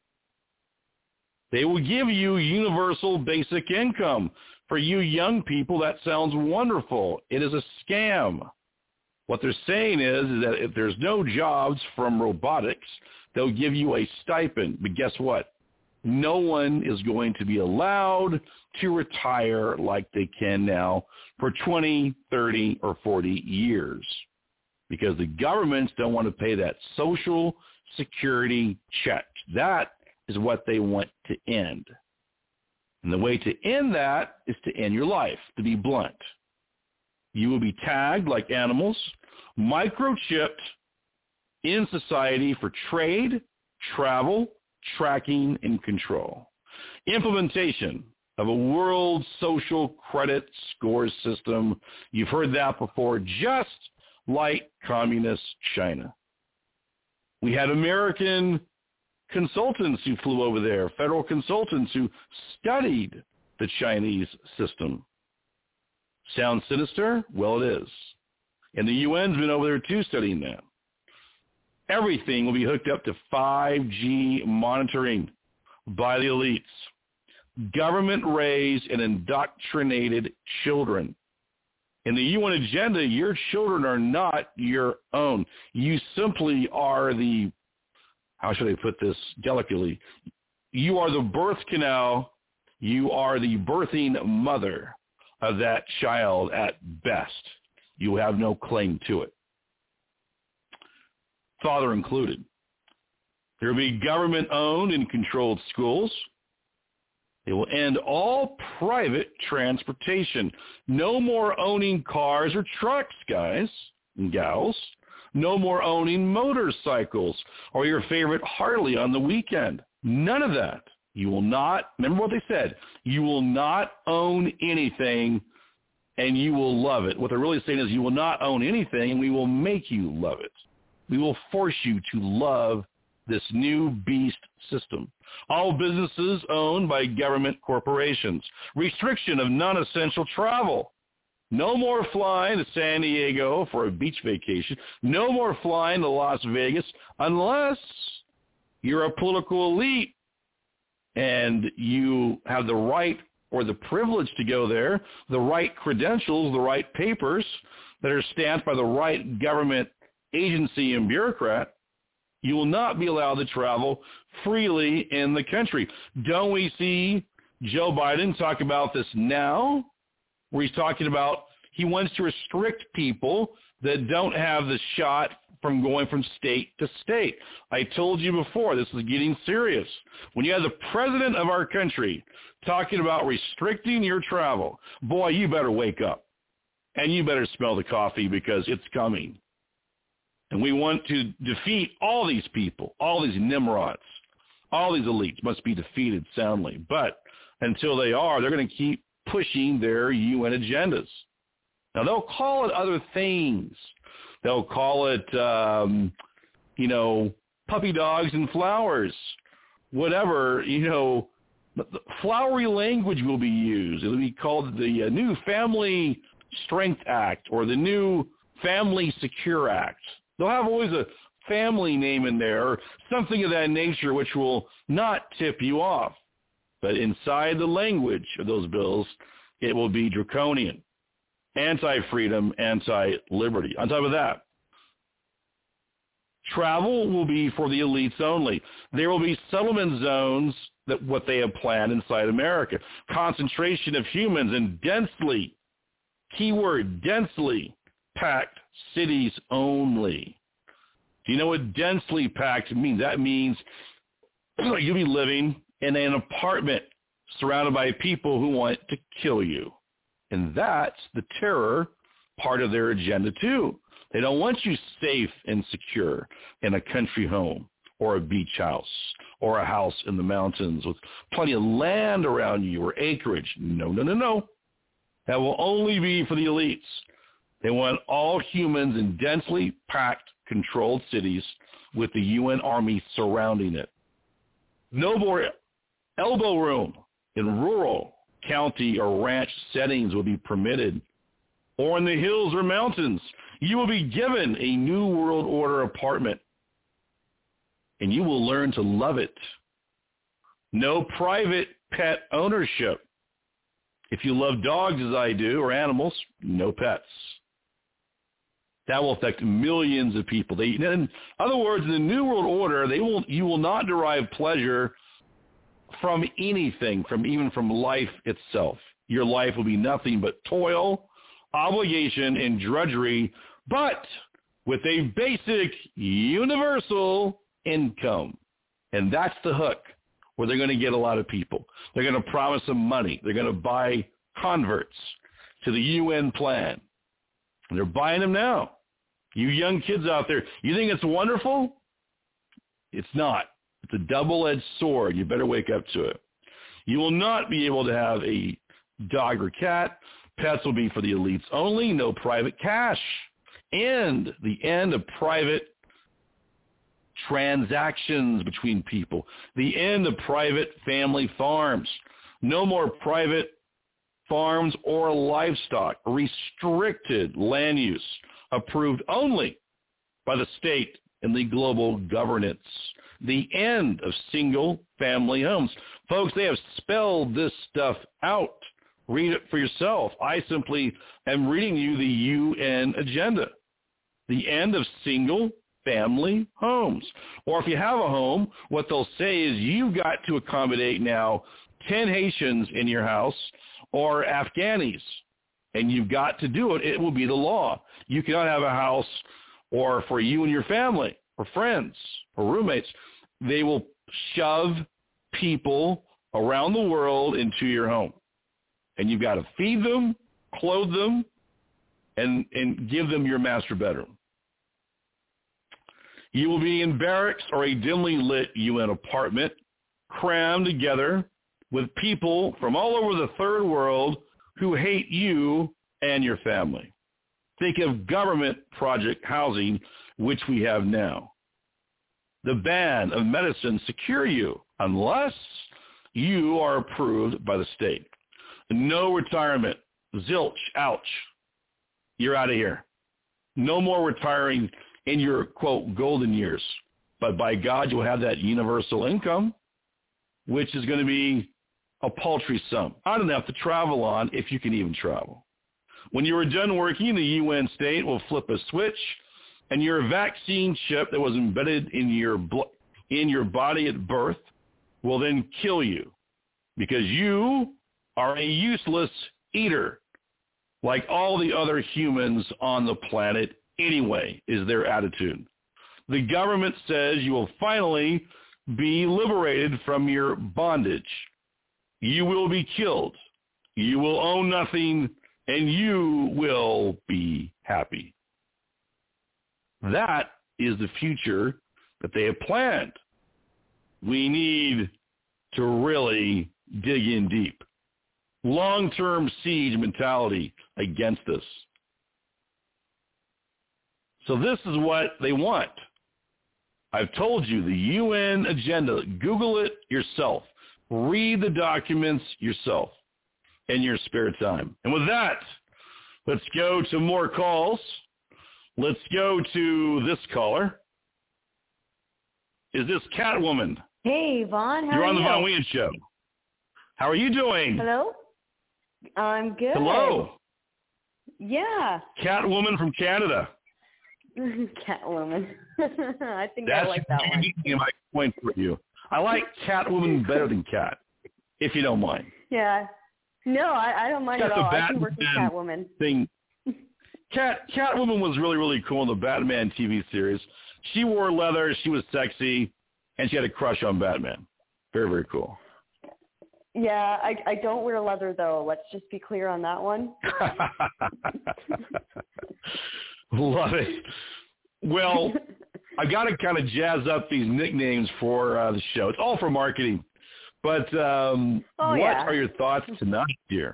They will give you universal basic income. For you young people, that sounds wonderful. It is a scam. What they're saying is, is that if there's no jobs from robotics, they'll give you a stipend. But guess what? No one is going to be allowed to retire like they can now for twenty, thirty, or forty years because the governments don't want to pay that Social Security check. That is what they want to end. And the way to end that is to end your life, to be blunt. You will be tagged like animals, microchipped in society for trade, travel, tracking, and control. Implementation of a world social credit score system. You've heard that before, just like communist China. We had American consultants who flew over there, federal consultants who studied the Chinese system. Sounds sinister? Well, it is. And the U N's been over there, too, studying that. Everything will be hooked up to five G monitoring by the elites. Government-raised and indoctrinated children. In the U N agenda, your children are not your own. You simply are the, how should I put this delicately? you are the birth canal. You are the birthing mother of that child at best. You have no claim to it. Father included. There will be government-owned and controlled schools. They will end all private transportation. No more owning cars or trucks, guys and gals. No more owning motorcycles or your favorite Harley on the weekend. None of that. You will not, remember what they said, you will not own anything and you will love it. What they're really saying is you will not own anything and we will make you love it. We will force you to love this new beast system. All businesses owned by government corporations. Restriction of non-essential travel. No more flying to San Diego for a beach vacation. No more flying to Las Vegas unless you're a political elite and you have the right or the privilege to go there, the right credentials, the right papers that are stamped by the right government agency and bureaucrat. You will not be allowed to travel freely in the country. Don't we see Joe Biden talk about this now, where he's talking about he wants to restrict people that don't have the shot from going from state to state. I told you before, this is getting serious. When you have the president of our country talking about restricting your travel, boy, you better wake up. And you better smell the coffee because it's coming. And we want to defeat all these people, all these Nimrods, all these elites must be defeated soundly. But until they are, they're going to keep pushing their U N agendas. Now, they'll call it other things. They'll call it, um, you know, puppy dogs and flowers, whatever, you know, flowery language will be used. It will be called the uh, new Family Strength Act or the new Family Secure Act. They'll have always a family name in there or something of that nature which will not tip you off. But inside the language of those bills, it will be draconian, anti-freedom, anti-liberty. On top of that, travel will be for the elites only. There will be settlement zones, that what they have planned inside America. Concentration of humans in densely, keyword, densely packed cities only. Do you know what densely packed means? That means you'll be living in an apartment surrounded by people who want to kill you. And that's the terror part of their agenda too. They don't want you safe and secure in a country home or a beach house or a house in the mountains with plenty of land around you or acreage. No, no, no, no. That will only be for the elites. They want all humans in densely packed, controlled cities with the U N Army surrounding it. No more elbow room in rural, county, or ranch settings will be permitted, or in the hills or mountains. You will be given a New World Order apartment, and you will learn to love it. No private pet ownership. If you love dogs as I do, or animals, no pets. That will affect millions of people. They, in other words, in the New World Order, they will you will not derive pleasure from anything, from even from life itself. Your life will be nothing but toil, obligation, and drudgery, but with a basic universal income. And that's the hook where they're going to get a lot of people. They're going to promise them money. They're going to buy converts to the U N plan. And they're buying them now. You young kids out there, you think it's wonderful? It's not. It's a double-edged sword. You better wake up to it. You will not be able to have a dog or cat. Pets will be for the elites only. No private cash. And the end of private transactions between people. The end of private family farms. No more private farms or livestock. Restricted land use. Approved only by the state and the global governance. The end of single-family homes. Folks, they have spelled this stuff out. Read it for yourself. I simply am reading you the U N agenda. The end of single-family family homes. Or if you have a home, what they'll say is you've got to accommodate now ten Haitians in your house or Afghanis, and you've got to do it. It will be the law. You cannot have a house or for you and your family or friends or roommates. They will shove people around the world into your home, and you've got to feed them, clothe them, and, and give them your master bedroom. You will be in barracks or a dimly lit U N apartment, crammed together with people from all over the third world who hate you and your family. Think of government project housing, which we have now. The ban of medicine secure you unless you are approved by the state. No retirement. Zilch. Ouch. You're out of here. No more retiring in your, quote, golden years. But by God, you'll have that universal income, which is going to be a paltry sum. Not enough to travel on if you can even travel. When you are done working, the U N state will flip a switch, and your vaccine chip that was embedded in your blo- in your body at birth will then kill you because you are a useless eater like all the other humans on the planet anyway, is their attitude. The government says you will finally be liberated from your bondage. You will be killed. You will own nothing, and you will be happy. That is the future that they have planned. We need to really dig in deep. Long-term siege mentality against us. So this is what they want. I've told you the U N agenda. Google it yourself. Read the documents yourself in your spare time. And with that, let's go to more calls. Let's go to this caller. Is this Catwoman? Hey, Vaughn. How You're are on the you? Vaughn Wheaton Show. How are you doing? Hello? I'm good. Hello. Yeah. Catwoman from Canada. Catwoman. I think That's I like that one. my point for you. I like Catwoman better than Cat, if you don't mind. Yeah. No, I, I don't mind Got at the all. I can work with Batman Catwoman. Thing. Cat Catwoman was really, really cool in the Batman T V series. She wore leather, she was sexy, and she had a crush on Batman. Very, very cool. Yeah, I, I don't wear leather, though. Let's just be clear on that one. Love it. Well, I've got to kind of jazz up these nicknames for uh, the show. It's all for marketing. But um, oh, what yeah. are your thoughts tonight, dear?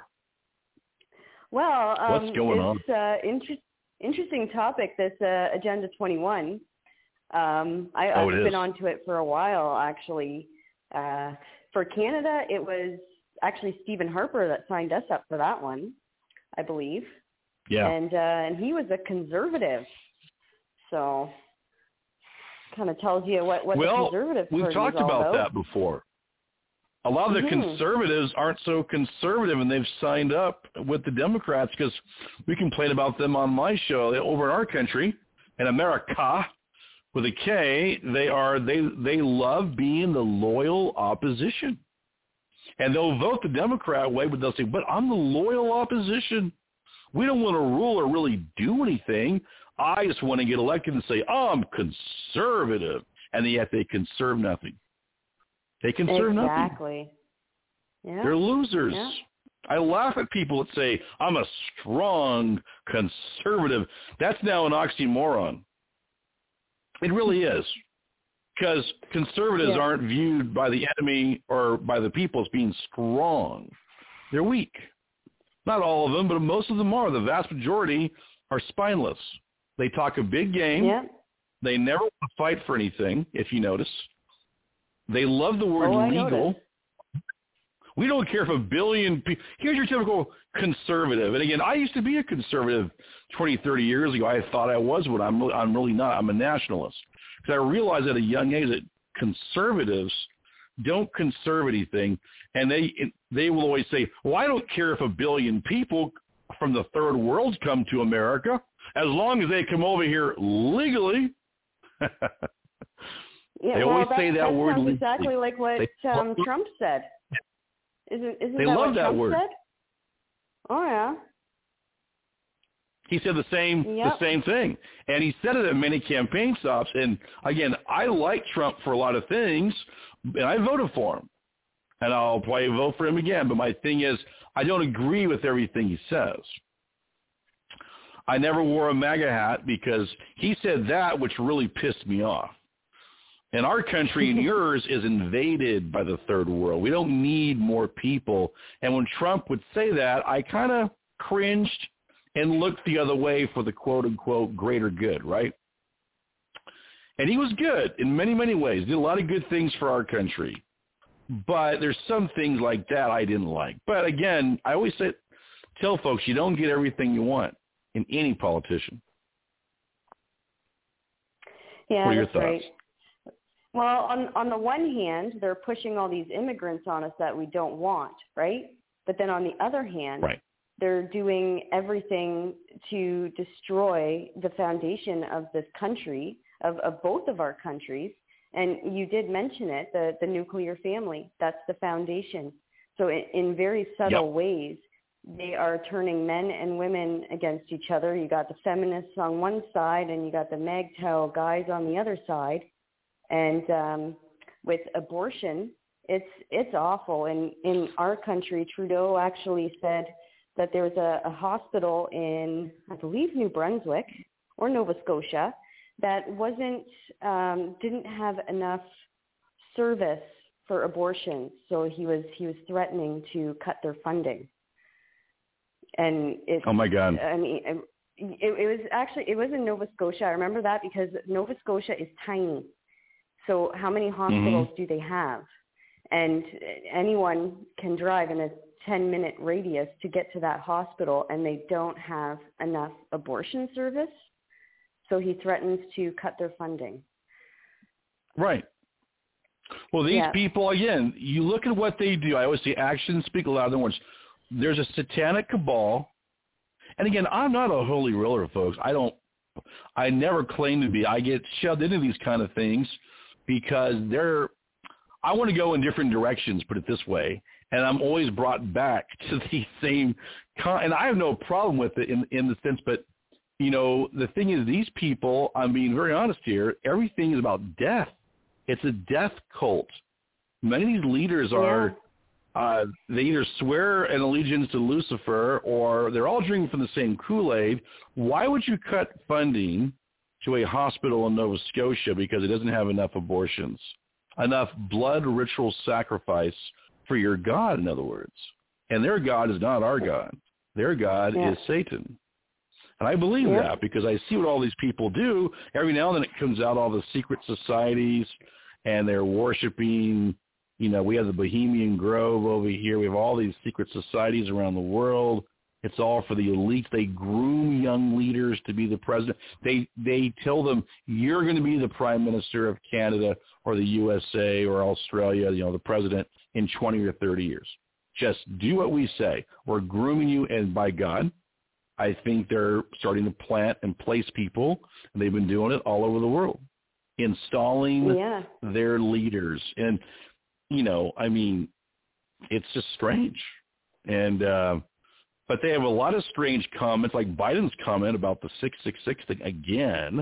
Well, um, what's going on? It's an uh, inter- interesting topic, this uh, Agenda twenty-one. Um, I, oh, I've it been is. onto it for a while, actually. Uh, for Canada, it was actually Stephen Harper that signed us up for that one, I believe. Yeah. And uh, and he was a conservative, so kind of tells you what, what well, the conservative we've party talked is all about, about that before. A lot of the mm-hmm. conservatives aren't so conservative, and they've signed up with the Democrats because we complain about them on my show. Over in our country, in America, with a K, they are they they love being the loyal opposition, and they'll vote the Democrat way, but they'll say, "But I'm the loyal opposition. We don't want to rule or really do anything. I just want to get elected and say, oh, I'm conservative," and yet they conserve nothing. They conserve exactly. nothing. Exactly. Yeah. They're losers. Yeah. I laugh at people that say, I'm a strong conservative. That's now an oxymoron. It really is. Because conservatives yeah. aren't viewed by the enemy or by the people as being strong. They're weak. Not all of them, but most of them are. The vast majority are spineless. They talk a big game. Yeah. They never want to fight for anything, if you notice. They love the word oh, I legal. noticed. We don't care if a billion people – here's your typical conservative. And, again, I used to be a conservative twenty, thirty years ago. I thought I was, but I'm, I'm really not. I'm a nationalist. Because I realized at a young age that conservatives don't conserve anything, and they they will always say, well, I don't care if a billion people from the third world come to America. As long as they come over here legally, Yeah, They well, always that, say that that word sounds loosely. exactly like what They- um, Trump said. Isn't, isn't They that love what that Trump word. said? Oh, yeah. He said the same Yep. the same thing, and he said it at many campaign stops. And again, I like Trump for a lot of things, and I voted for him, and I'll probably vote for him again. But my thing is, I don't agree with everything he says. I never wore a MAGA hat because he said that, which really pissed me off. And our country and yours is invaded by the third world. We don't need more people. And when Trump would say that, I kind of cringed and looked the other way for the quote-unquote greater good, right? And he was good in many, many ways. Did a lot of good things for our country. But there's some things like that I didn't like. But again, I always say, tell folks, you don't get everything you want in any politician. Yeah, What are your that's thoughts? right. Well, on on the one hand, they're pushing all these immigrants on us that we don't want, right? But then on the other hand, Right. they're doing everything to destroy the foundation of this country, of, of both of our countries. And you did mention it, the, the nuclear family. That's the foundation. So in, in very subtle Yep. ways, they are turning men and women against each other. You got the feminists on one side and you got the MAGTOW guys on the other side. And um, with abortion, it's it's awful. And in our country, Trudeau actually said that there was a, a hospital in, I believe, New Brunswick or Nova Scotia that wasn't um, didn't have enough service for abortions. So he was he was threatening to cut their funding. And it, Oh, my God. I mean, it, it was actually it was in Nova Scotia. I remember that because Nova Scotia is tiny. So how many hospitals Mm-hmm. do they have? And anyone can drive in a ten-minute radius to get to that hospital, and they don't have enough abortion service. So he threatens to cut their funding. Right. Well, these Yeah. people, again, you look at what they do. I always say actions speak louder than words. There's a satanic cabal. And again, I'm not a holy roller, folks. I don't, I never claim to be. I get shoved into these kind of things because they're, I want to go in different directions, put it this way. And I'm always brought back to the same, con- and I have no problem with it in, in the sense, but, you know, the thing is these people, I'm being very honest here, everything is about death. It's a death cult. Many of these leaders are, uh, they either swear an allegiance to Lucifer or they're all drinking from the same Kool-Aid. Why would you cut funding to a hospital in Nova Scotia because it doesn't have enough abortions, enough blood ritual sacrifice for your God, in other words? And their God is not our God. Their God Yeah. is Satan. And I believe Yeah. that because I see what all these people do. Every now and then it comes out, all the secret societies, and they're worshiping, you know, we have the Bohemian Grove over here. We have all these secret societies around the world. It's all for the elites. They groom young leaders to be the president. They they tell them, you're going to be the prime minister of Canada or the U S A or Australia, you know, the president in twenty or thirty years. Just do what we say. We're grooming you, and by God, I think they're starting to plant and place people, and they've been doing it all over the world, installing Yeah. their leaders. And, you know, I mean, it's just strange. And, uh, but they have a lot of strange comments, like Biden's comment about the six six six thing again.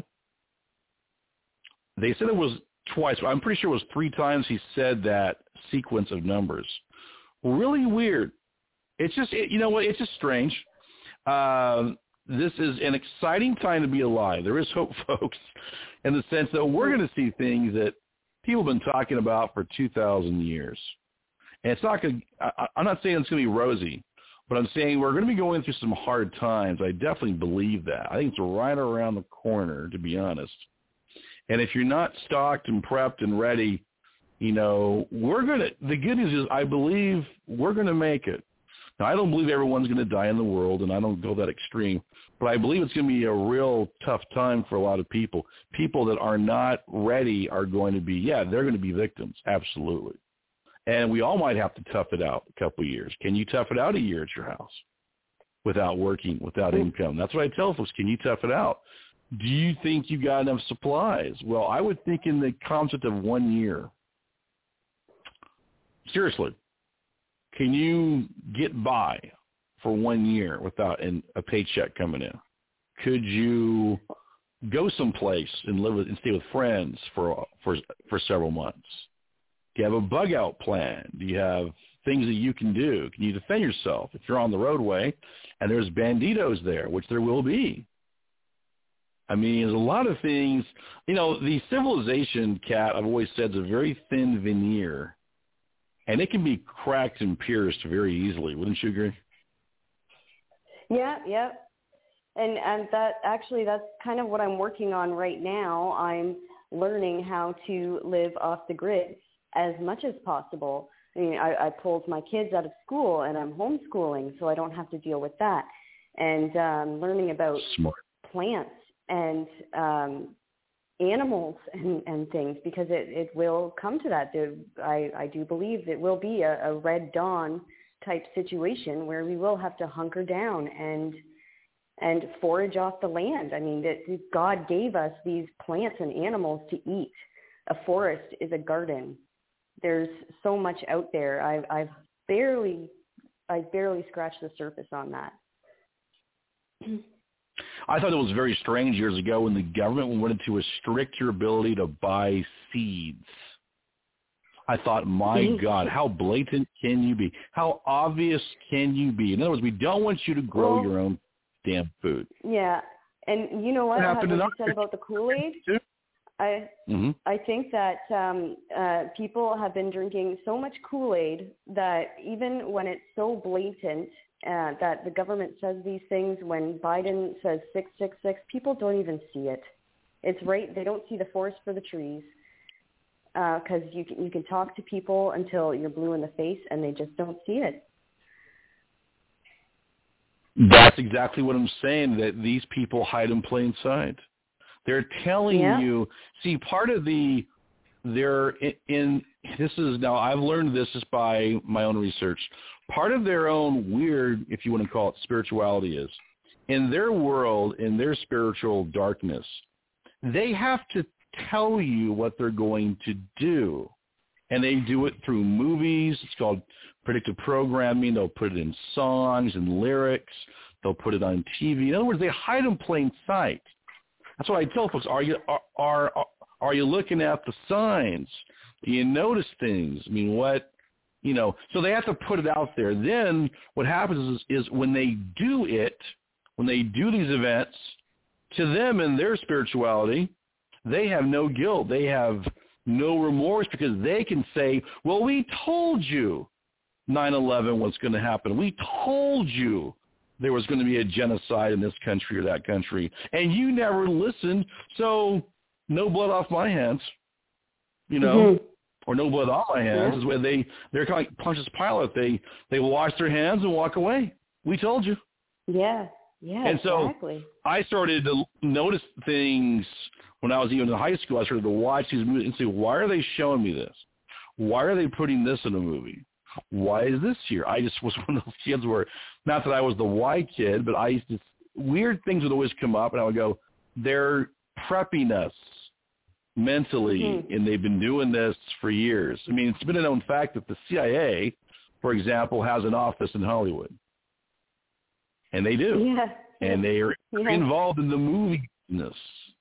They said it was twice. I'm pretty sure it was three times he said that sequence of numbers. Really weird. It's just, it, you know what, it's just strange. Um, this is an exciting time to be alive. There is hope, folks, in the sense that we're going to see things that people have been talking about for two thousand years. And it's not going to, I'm not saying it's going to be rosy, but I'm saying we're going to be going through some hard times. I definitely believe that. I think it's right around the corner, to be honest. And if you're not stocked and prepped and ready, you know, we're going to, the good news is I believe we're going to make it. Now, I don't believe everyone's going to die in the world, and I don't go that extreme, but I believe it's going to be a real tough time for a lot of people. People that are not ready are going to be, yeah, they're going to be victims, absolutely. And we all might have to tough it out a couple of years. Can you tough it out a year at your house without working, without income? That's what I tell folks. Can you tough it out? do you think you got enough supplies? Well, I would think in the concept of one year. Seriously, can you get by for one year without an, a paycheck coming in? Could you go someplace and live with, and stay with friends for for for several months? Do you have a bug out plan? Do you have things that you can do? Can you defend yourself if you're on the roadway and there's banditos there, which there will be? I mean, there's a lot of things. You know, the civilization, Kat, I've always said, is a very thin veneer, and it can be cracked and pierced very easily. Wouldn't you agree? Yeah, yeah. And and that actually, that's kind of what I'm working on right now. I'm learning how to live off the grid as much as possible. I mean, I, I pulled my kids out of school, and I'm homeschooling, so I don't have to deal with that. And um, learning about Smart. plants and um, animals and, and things, because it, it will come to that. There, I, I do believe it will be a, a Red Dawn type situation where we will have to hunker down and and forage off the land. I mean, that God gave us these plants and animals to eat. A forest is a garden. There's so much out there. I've, I've barely, I barely scratched the surface on that. I thought it was very strange years ago when the government wanted to restrict your ability to buy seeds. I thought, my God, how blatant can you be? How obvious can you be? In other words, we don't want you to grow well, your own damn food. Yeah, and you know what, What what happened you in our said about the Kool-Aid? I mm-hmm. I think that um, uh, people have been drinking so much Kool-Aid that even when it's so blatant uh, that the government says these things, when Biden says six six six, people don't even see it. It's right. They don't see the forest for the trees, because uh, you can, you can talk to people until you're blue in the face, and they just don't see it. That's exactly what I'm saying, that these people hide in plain sight. They're telling yeah. you, see, part of the, they're in, in, this is, now I've learned this just by my own research, part of their own weird, if you want to call it, spirituality is, in their world, in their spiritual darkness, they have to tell you what they're going to do. And they do it through movies. It's called predictive programming. They'll put it in songs and lyrics. They'll put it on T V. In other words, they hide in plain sight. That's what I tell folks. Are you are are, are you looking at the signs? Do you notice things? I mean, what, you know, so they have to put it out there. Then what happens is, is when they do it, when they do these events, to them in their spirituality, they have no guilt. They have no remorse, because they can say, well, we told you nine eleven was going to happen. We told you there was going to be a genocide in this country or that country, and you never listened, so no blood off my hands, you know, mm-hmm. or no blood on my hands yeah. is where they, they're kind of like Pontius Pilate. They, they wash their hands and walk away. We told you. Yeah, yeah, and so exactly. I started to notice things when I was even in high school. I started to watch these movies and say, why are they showing me this? Why are they putting this in a movie? Why is this here? I just was one of those kids where, not that I was the why kid, but I used to, weird things would always come up, and I would go, they're prepping us mentally, mm-hmm. and they've been doing this for years. I mean, it's been a known fact that the C I A, for example, has an office in Hollywood. And they do. Yeah. And they are yeah. involved in the movie business.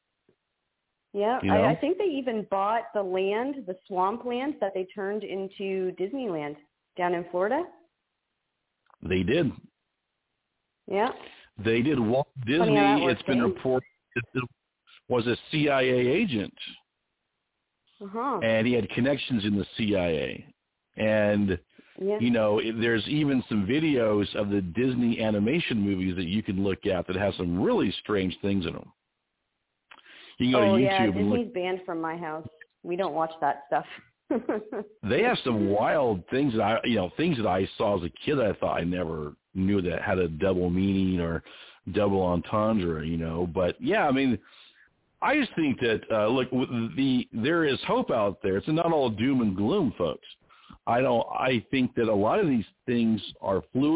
Yeah, you know? I, I think they even bought the land, the swamp land that they turned into Disneyland down in Florida. They did. Yeah. They did. Walt Disney, it's been reported, was a C I A agent. Uh-huh. And he had connections in the C I A. And, yeah. you know, there's even some videos of the Disney animation movies that you can look at that have some really strange things in them. You can go oh, to YouTube yeah, and Disney's look. banned from my house. We don't watch that stuff. They have some wild things that I, you know, things that I saw as a kid that I thought I never knew that had a double meaning or double entendre, you know. But yeah, I mean, I just think that uh, look, the there is hope out there. It's not all doom and gloom, folks. I don't. I think that a lot of these things are fluid.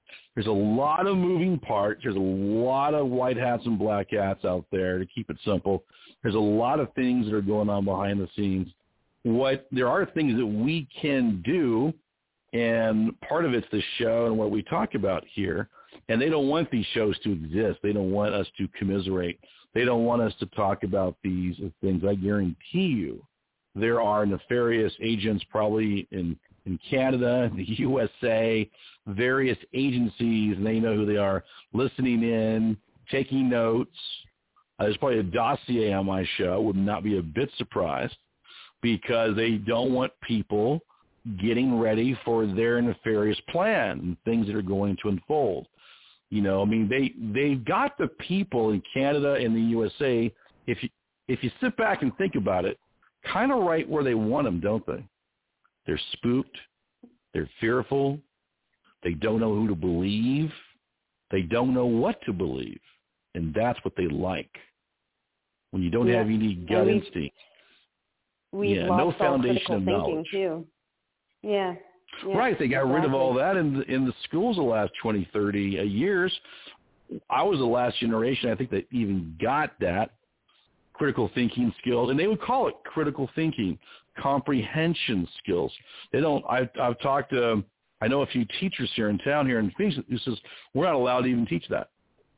There's a lot of moving parts. There's a lot of white hats and black hats out there, to keep it simple. There's a lot of things that are going on behind the scenes. What there are things that we can do, and part of it's the show and what we talk about here. And they don't want these shows to exist. They don't want us to commiserate. They don't want us to talk about these things. I guarantee you there are nefarious agents probably in, in Canada, the U S A, various agencies, and they know who they are, listening in, taking notes. Uh, there's probably a dossier on my show. Would not be a bit surprised, because they don't want people getting ready for their nefarious plan and things that are going to unfold. You know, I mean, they, they've got the people in Canada and the U S A, if you, if you sit back and think about it, kind of right where they want them, don't they? They're spooked. They're fearful. They don't know who to believe. They don't know what to believe. And that's what they like. When you don't yeah. have any gut we've, instinct. We've yeah, lost no foundation all of critical knowledge. thinking too. Yeah. yeah. Right, they got exactly. rid of all that in the, in the schools the last twenty, thirty years. I was the last generation, I think, that even got that, critical thinking skills, and they would call it critical thinking, comprehension skills. They don't, I've, I've talked to, I know a few teachers here in town here in Phoenix who says, we're not allowed to even teach that.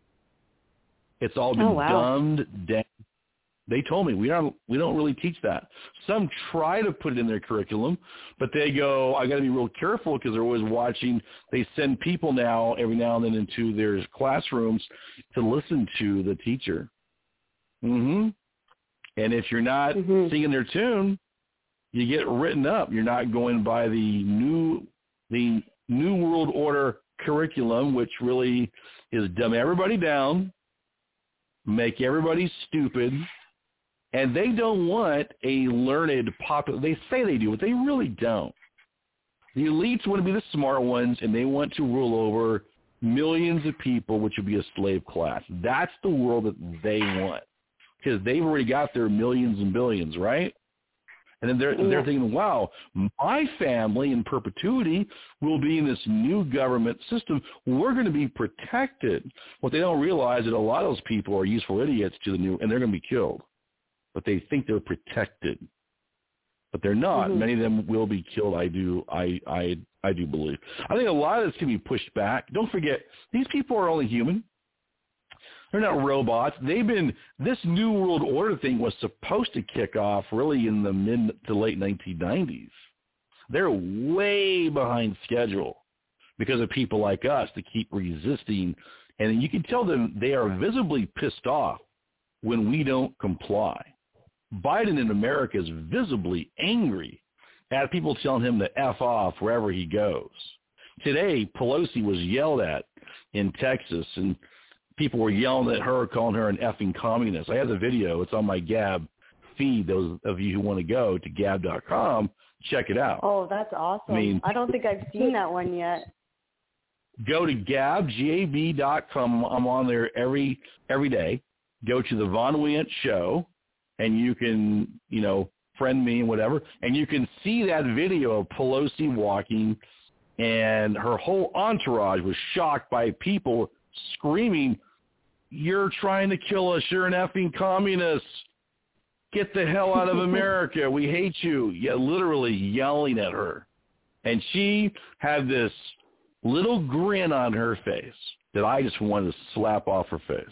It's all been oh, wow. dumbed down. They told me we don't we don't really teach that. Some try to put it in their curriculum, but they go, I got to be real careful, because they're always watching. They send people now every now and then into their classrooms to listen to the teacher. Mm-hmm. And if you're not mm-hmm. singing their tune, you get written up. You're not going by the new the New World Order curriculum, which really is dumb everybody down, make everybody stupid. And they don't want a learned popular. They say they do, but they really don't. The elites want to be the smart ones, and they want to rule over millions of people, which would be a slave class. That's the world that they want, because they've already got their millions and billions, right? And then they're, yeah. they're thinking, wow, my family in perpetuity will be in this new government system. We're going to be protected. What they don't realize is that a lot of those people are useful idiots to the new, and they're going to be killed. But they think they're protected, but they're not. Mm-hmm. Many of them will be killed. I do, I, I, I do believe. I think a lot of this can be pushed back. Don't forget, these people are only human. They're not robots. They've been. This New World Order thing was supposed to kick off really in the mid to late nineteen nineties. They're way behind schedule because of people like us that keep resisting, and you can tell them they are visibly pissed off when we don't comply. Biden in America is visibly angry at people telling him to F off wherever he goes. Today, Pelosi was yelled at in Texas, and people were yelling at her, calling her an effing communist. I have the video. It's on my Gab feed. Those of you who want to go to gab dot com, check it out. Oh, that's awesome. I mean, I don't think I've seen that one yet. Go to Gab, G A B dot com. I'm on there every every day. Go to the Von Weyant Show, and you can, you know, friend me and whatever, and you can see that video of Pelosi walking, and her whole entourage was shocked by people screaming, "You're trying to kill us. You're an effing communist. Get the hell out of America. We hate you." Yeah, literally yelling at her. And she had this little grin on her face that I just wanted to slap off her face.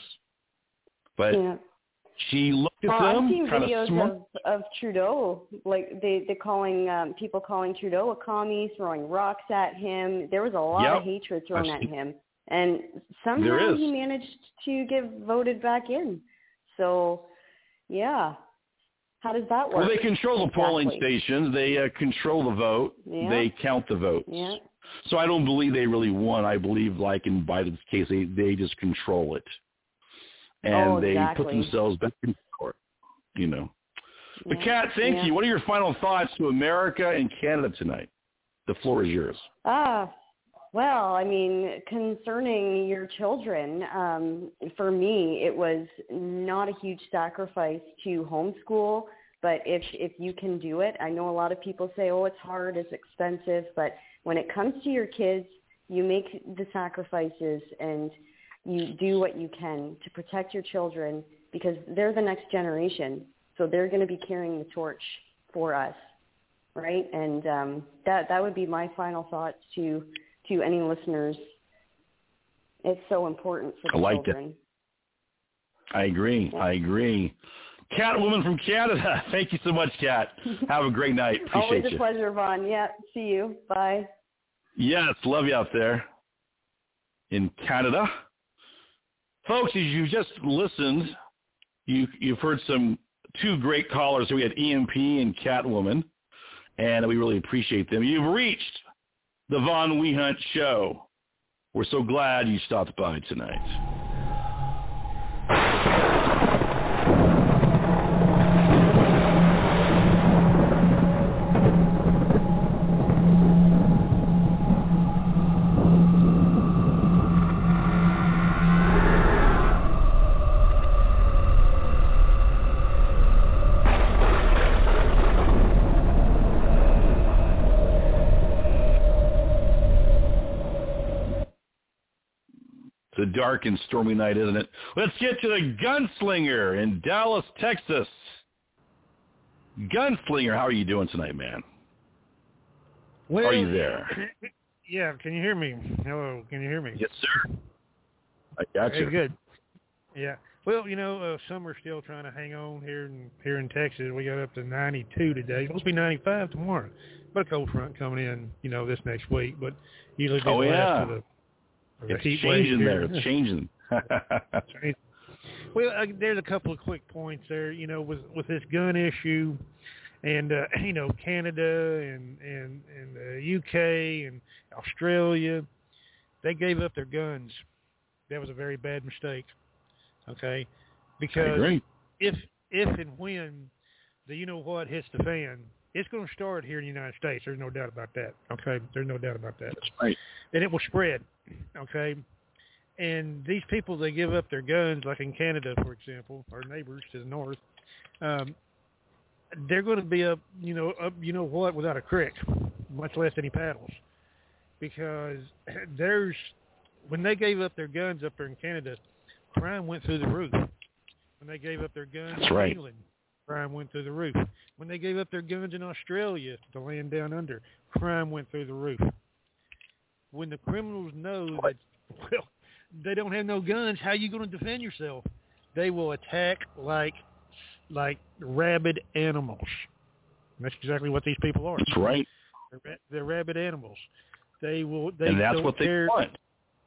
But yeah. she looked at well, them, I've seen kind videos of smart. of, of Trudeau, like they they calling um, people calling Trudeau a commie, throwing rocks at him. There was a lot Yep. of hatred thrown I've at seen- him, and There somehow is. he managed to get voted back in. So, yeah, how does that work? Well, they control the polling exactly? stations. They uh, control the vote. Yeah. They count the votes. Yeah. So I don't believe they really won. I believe, like in Biden's case, they, they just control it. And Oh, they exactly. put themselves back in court, you know. But, Yeah. Kat, thank Yeah. you. What are your final thoughts to America and Canada tonight? The floor is yours. Ah, well, I mean, concerning your children, um, for me, it was not a huge sacrifice to homeschool. But if if you can do it, I know a lot of people say, oh, it's hard, it's expensive. But when it comes to your kids, you make the sacrifices and you do what you can to protect your children because they're the next generation. So they're going to be carrying the torch for us, right? And um, that that would be my final thoughts to to any listeners. It's so important for the I like children. That. I agree. Yeah. I agree. Catwoman from Canada. Thank you so much, Cat. Have a great night. Appreciate Always a you. pleasure, Vaughn. Yeah, see you. Bye. Yes, love you out there in Canada. Folks, as you just listened, you, you've heard some two great callers. We had E M P and Catwoman, and we really appreciate them. You've reached the Vaughn Wehunt Show. We're so glad you stopped by tonight. It's a dark and stormy night, isn't it? Let's get to the Gunslinger in Dallas, Texas. Gunslinger, how are you doing tonight, man? Well, are you there? Yeah, can you hear me? Hello, can you hear me? Yes, sir. I got you. Very good. Yeah. Well, you know, uh, summer's still trying to hang on here in here in Texas. We got up to ninety-two today. It's supposed to be ninety-five tomorrow. But a cold front coming in, you know, this next week. But usually oh, the yeah. last of the It's changing there. It's changing. Well, uh, there's a couple of quick points there. You know, with with this gun issue, and uh, you know, Canada and and and the U K and Australia, they gave up their guns. That was a very bad mistake. Okay, because if if and when the you know what hits the fan, it's going to start here in the United States. There's no doubt about that. Okay, there's no doubt about that. That's right. And it will spread. Okay, and these people, they give up their guns, like in Canada, for example, our neighbors to the north. Um, they're going to be up, you know, up, you know what, without a creek, much less any paddles, because there's when they gave up their guns up there in Canada, crime went through the roof. When they gave up their guns That's in right. England, crime went through the roof. When they gave up their guns in Australia, the land down under, crime went through the roof. When the criminals know that, well, they don't have no guns, how are you going to defend yourself? They will attack like like rabid animals. And that's exactly what these people are. That's right. They're, they're rabid animals. They will. They and that's don't what they care. want.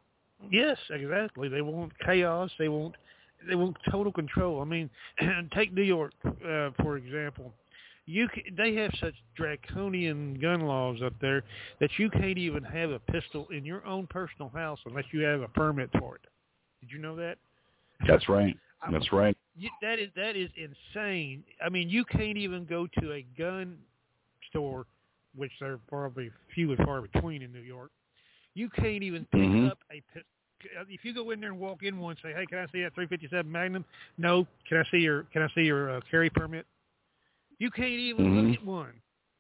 Yes, exactly. They want chaos. They want they want total control. I mean, take New York uh, for example. You can, they have such draconian gun laws up there that you can't even have a pistol in your own personal house unless you have a permit for it. Did you know that? That's right. That's right. You, that is that is insane. I mean, you can't even go to a gun store, which there are probably few and far between in New York. You can't even pick mm-hmm. up a pistol. If you go in there and walk in one and say, "Hey, can I see that three fifty-seven Magnum?" No. Can I see your Can I see your uh, carry permit? You can't even mm-hmm. look at one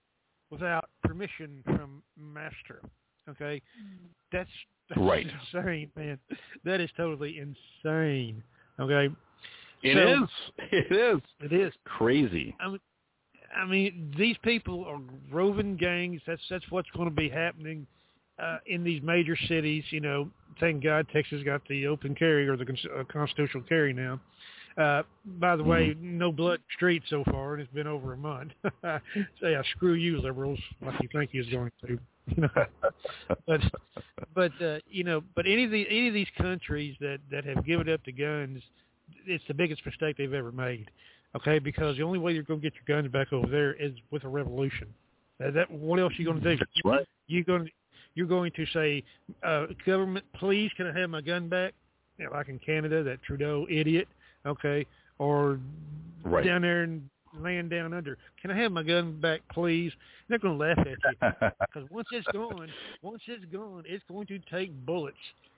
without permission from master. Okay, that's, that's right. insane, man. That is totally insane. Okay, it so, is. It is. It is crazy. I mean, I mean, these people are roving gangs. That's that's what's going to be happening uh, in these major cities. You know, thank God Texas got the open carry or the cons- uh, constitutional carry now. Uh, by the way, mm-hmm. no blood street so far, and it's been over a month. So yeah, screw you, liberals, like you think he's going to. You know, but but uh, you know, but any of the any of these countries that, that have given up the guns, it's the biggest mistake they've ever made. Okay, because the only way you're going to get your guns back over there is with a revolution. Uh, that what else are you going to do? That's right. You're going you're going to say, uh, government, please, can I have my gun back? You know, like in Canada, that Trudeau idiot. Okay, or right. down there and land down under. Can I have my gun back, please? They're going to laugh at you because once it's gone, once it's gone, it's going to take bullets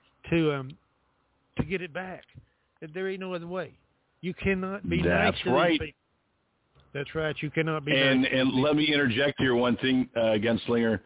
to um to get it back. There ain't no other way. You cannot be That's nice to right. these people. That's right. You cannot be and nice. And let me interject here one thing, uh, Gunslinger.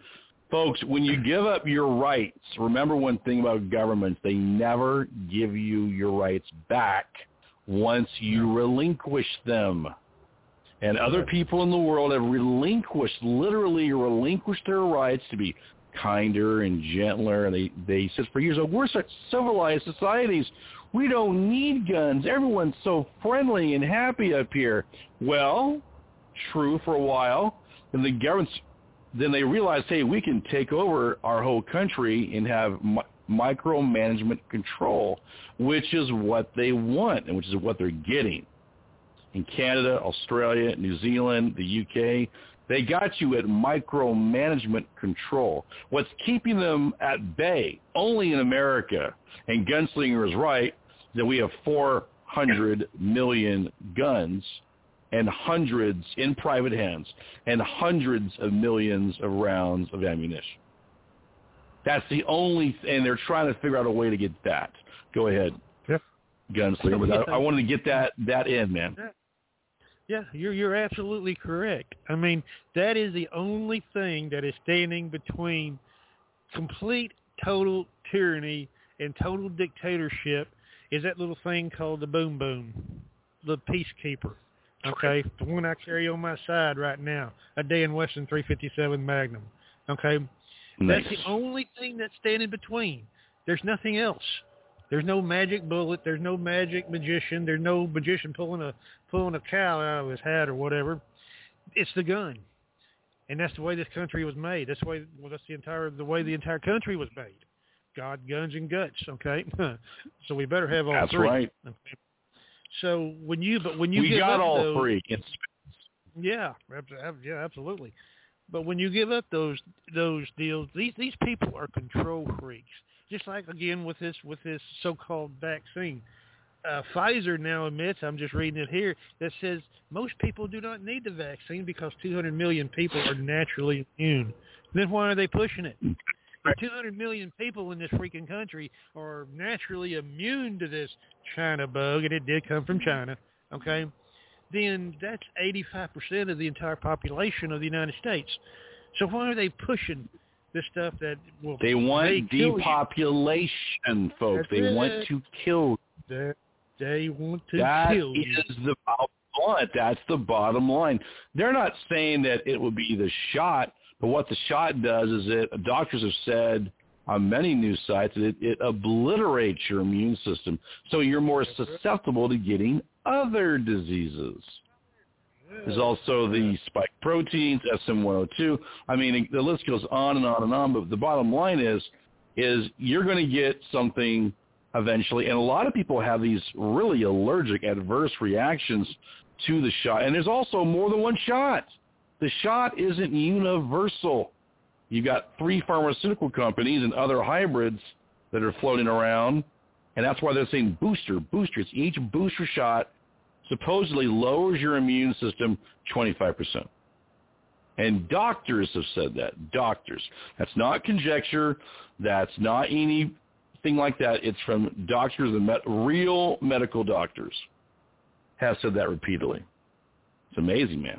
Folks, when you give up your rights, remember one thing about governments, they never give you your rights back once you relinquish them. And other people in the world have relinquished, literally relinquished their rights to be kinder and gentler. And they, they said for years, oh, we're such civilized societies. We don't need guns. Everyone's so friendly and happy up here. Well, true for a while. And the government's then they realized, hey, we can take over our whole country and have mi- micromanagement control, which is what they want and which is what they're getting. In Canada, Australia, New Zealand, the U K, they got you at micromanagement control. What's keeping them at bay, only in America, and Gunslinger is right, that we have four hundred million guns and hundreds in private hands, and hundreds of millions of rounds of ammunition. That's the only, th- and they're trying to figure out a way to get that. Go ahead, Yeah. Gunslinger. But I, I wanted to get that that in, man. Yeah. Yeah, you're you're absolutely correct. I mean, that is the only thing that is standing between complete, total tyranny and total dictatorship is that little thing called the boom boom, the peacekeeper. Okay, the one I carry on my side right now, a Dan Weston three fifty-seven Magnum. Okay, Nice. that's the only thing that's standing between. There's nothing else. There's no magic bullet. There's no magic magician. There's no magician pulling a pulling a cow out of his hat or whatever. It's the gun, and that's the way this country was made. That's the way. Well, that's the entire the way the entire country was made. God, guns, and guts. Okay, so we better have all That's three. right. Okay? So when you, but when you We give got up all those, three. It's, yeah, ab- ab- yeah, absolutely. But when you give up those those deals, these these people are control freaks. Just like again with this with this so-called vaccine, uh, Pfizer now admits, I'm just reading it here, that says most people do not need the vaccine because two hundred million people are naturally immune. Then why are they pushing it? If two hundred million people in this freaking country are naturally immune to this China bug, and it did come from China, okay, then that's eighty-five percent of the entire population of the United States. So why are they pushing this stuff that will they want may kill depopulation, folks. That's They it. want to kill. you? They want to That kill you. is the bottom. That's the bottom line. They're not saying that it would be the shot, but what the shot does is it, doctors have said on many news sites, that it, it obliterates your immune system, so you're more susceptible to getting other diseases. There's also the spike proteins, S M one oh two. I mean, the list goes on and on and on, but the bottom line is, is you're going to get something eventually, and a lot of people have these really allergic adverse reactions to the shot, and there's also more than one shot. The shot isn't universal. You got three pharmaceutical companies and other hybrids that are floating around, and that's why they're saying booster, boosters. Each booster shot supposedly lowers your immune system twenty-five percent. And doctors have said that. Doctors. That's not conjecture. That's not anything like that. It's from doctors, and met, real medical doctors have said that repeatedly. It's amazing, man.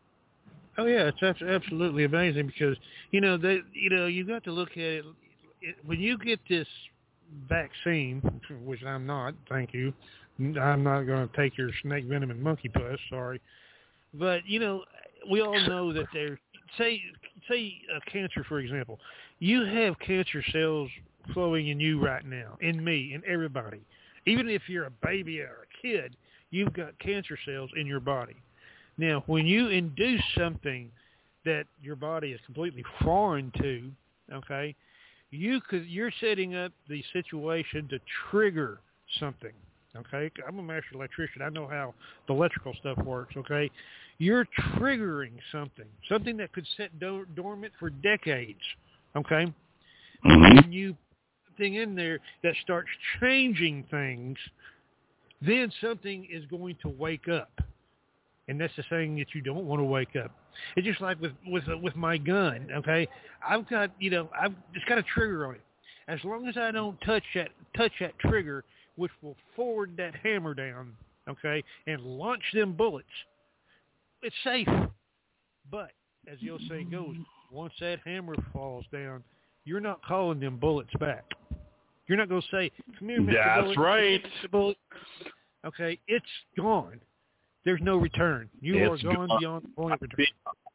Oh yeah, it's abs- absolutely amazing because you know they, you know, you got to look at it, it when you get this vaccine, which I'm not. Thank you. I'm not going to take your snake venom and monkey pus. Sorry, but you know, we all know that there's say say uh, cancer, for example. You have cancer cells flowing in you right now, in me, in everybody. Even if you're a baby or a kid, you've got cancer cells in your body. Now, when you induce something that your body is completely foreign to, okay, you could you're setting up the situation to trigger something. Okay, I'm a master electrician. I know how the electrical stuff works. Okay, you're triggering something, something that could sit do- dormant for decades. Okay, Mm-hmm. when you put something in there that starts changing things, then something is going to wake up. And that's the thing that you don't want to wake up. It's just like with with uh, with my gun, okay? I've got, you know, I've just got a trigger on it. As long as I don't touch that touch that trigger, which will forward that hammer down, okay, and launch them bullets, it's safe. But as the old saying goes, once that hammer falls down, you're not calling them bullets back. You're not going to say, come here, Mister That's Bullet. right. Mister Bullet. Okay, it's gone. There's no return. You It's are gone, gone. beyond the point of return.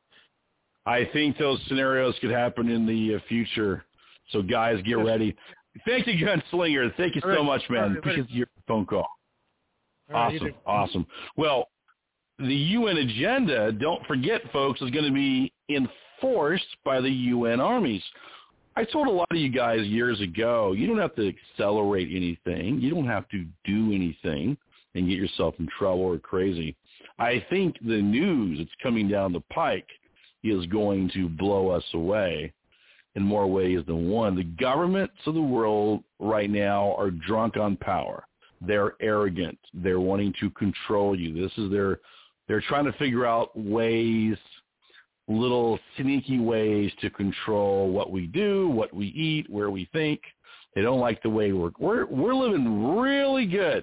I think those scenarios could happen in the uh, future. So, guys, get ready. Thank you, Gunslinger. Thank you so right. much, man. All right, Appreciate your phone call. All right, you Awesome, do. awesome. Well, the U N agenda, don't forget, folks, is going to be enforced by the U N armies. I told a lot of you guys years ago, you don't have to accelerate anything. You don't have to do anything and get yourself in trouble or crazy. I think the news that's coming down the pike is going to blow us away in more ways than one. The governments of the world right now are drunk on power. They're arrogant. They're wanting to control you. This is their, they're trying to figure out ways, little sneaky ways to control what we do, what we eat, where we think. They don't like the way we're, we're, we're living really good.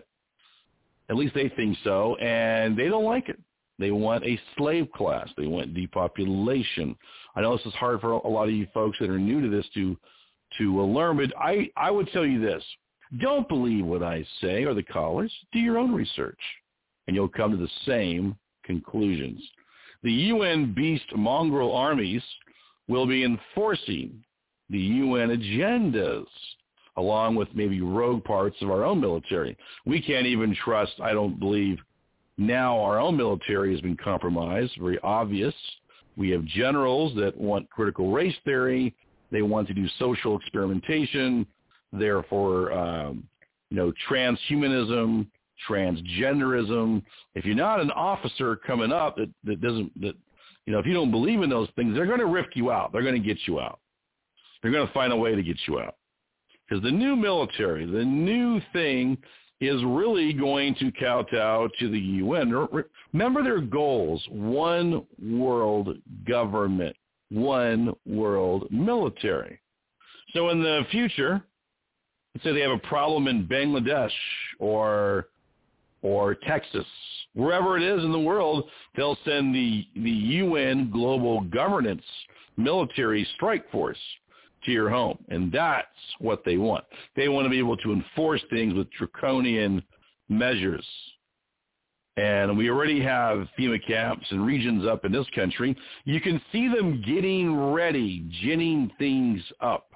At least they think so, and they don't like it. They want a slave class. They want depopulation. I know this is hard for a lot of you folks that are new to this to to uh, learn, but I, I would tell you this. Don't believe what I say or the callers. Do your own research, and you'll come to the same conclusions. The U N beast mongrel armies will be enforcing the U N agendas, along with maybe rogue parts of our own military. We can't even trust, I don't believe, now our own military has been compromised, very obvious. We have generals that want critical race theory. They want to do social experimentation. Therefore, um, you know, transhumanism, transgenderism. If you're not an officer coming up that, that doesn't, that, you know, if you don't believe in those things, they're going to rip you out. They're going to get you out. They're going to find a way to get you out. Because the new military, the new thing is really going to kowtow to the U N. Remember their goals: one world government, one world military. So in the future, let's say they have a problem in Bangladesh or or Texas, wherever it is in the world, they'll send the, the U N Global Governance Military Strike Force to your home, and that's what they want. They want to be able to enforce things with draconian measures. And we already have FEMA camps and regions up in this country. You can see them getting ready, ginning things up.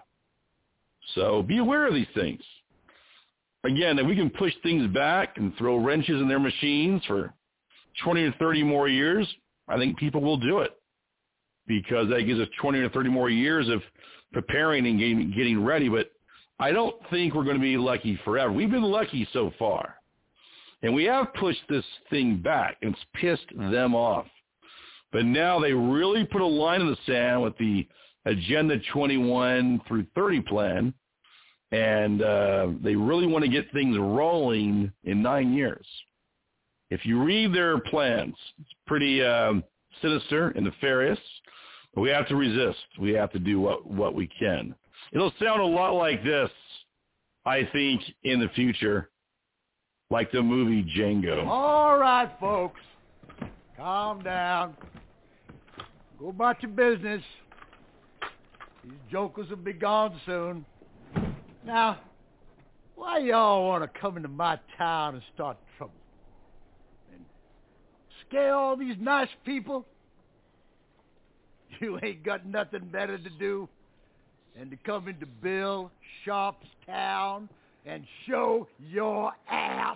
So be aware of these things. Again, if we can push things back and throw wrenches in their machines for twenty or thirty more years, I think people will do it, because that gives us twenty or thirty more years of preparing and getting, getting ready. But I don't think we're going to be lucky forever. We've been lucky so far, and we have pushed this thing back, and it's pissed them off. But now they really put a line in the sand with the Agenda twenty-one through thirty plan, and uh, they really want to get things rolling in nine years. If you read their plans, it's pretty um, sinister and nefarious. But we have to resist. We have to do what, what we can. It'll sound a lot like this, I think, in the future, like the movie Django. All right, folks. Calm down. Go about your business. These jokers will be gone soon. Now, why y'all want to come into my town and start trouble? And scare all these nice people? You ain't got nothing better to do than to come into Bill Sharp's town and show your ass.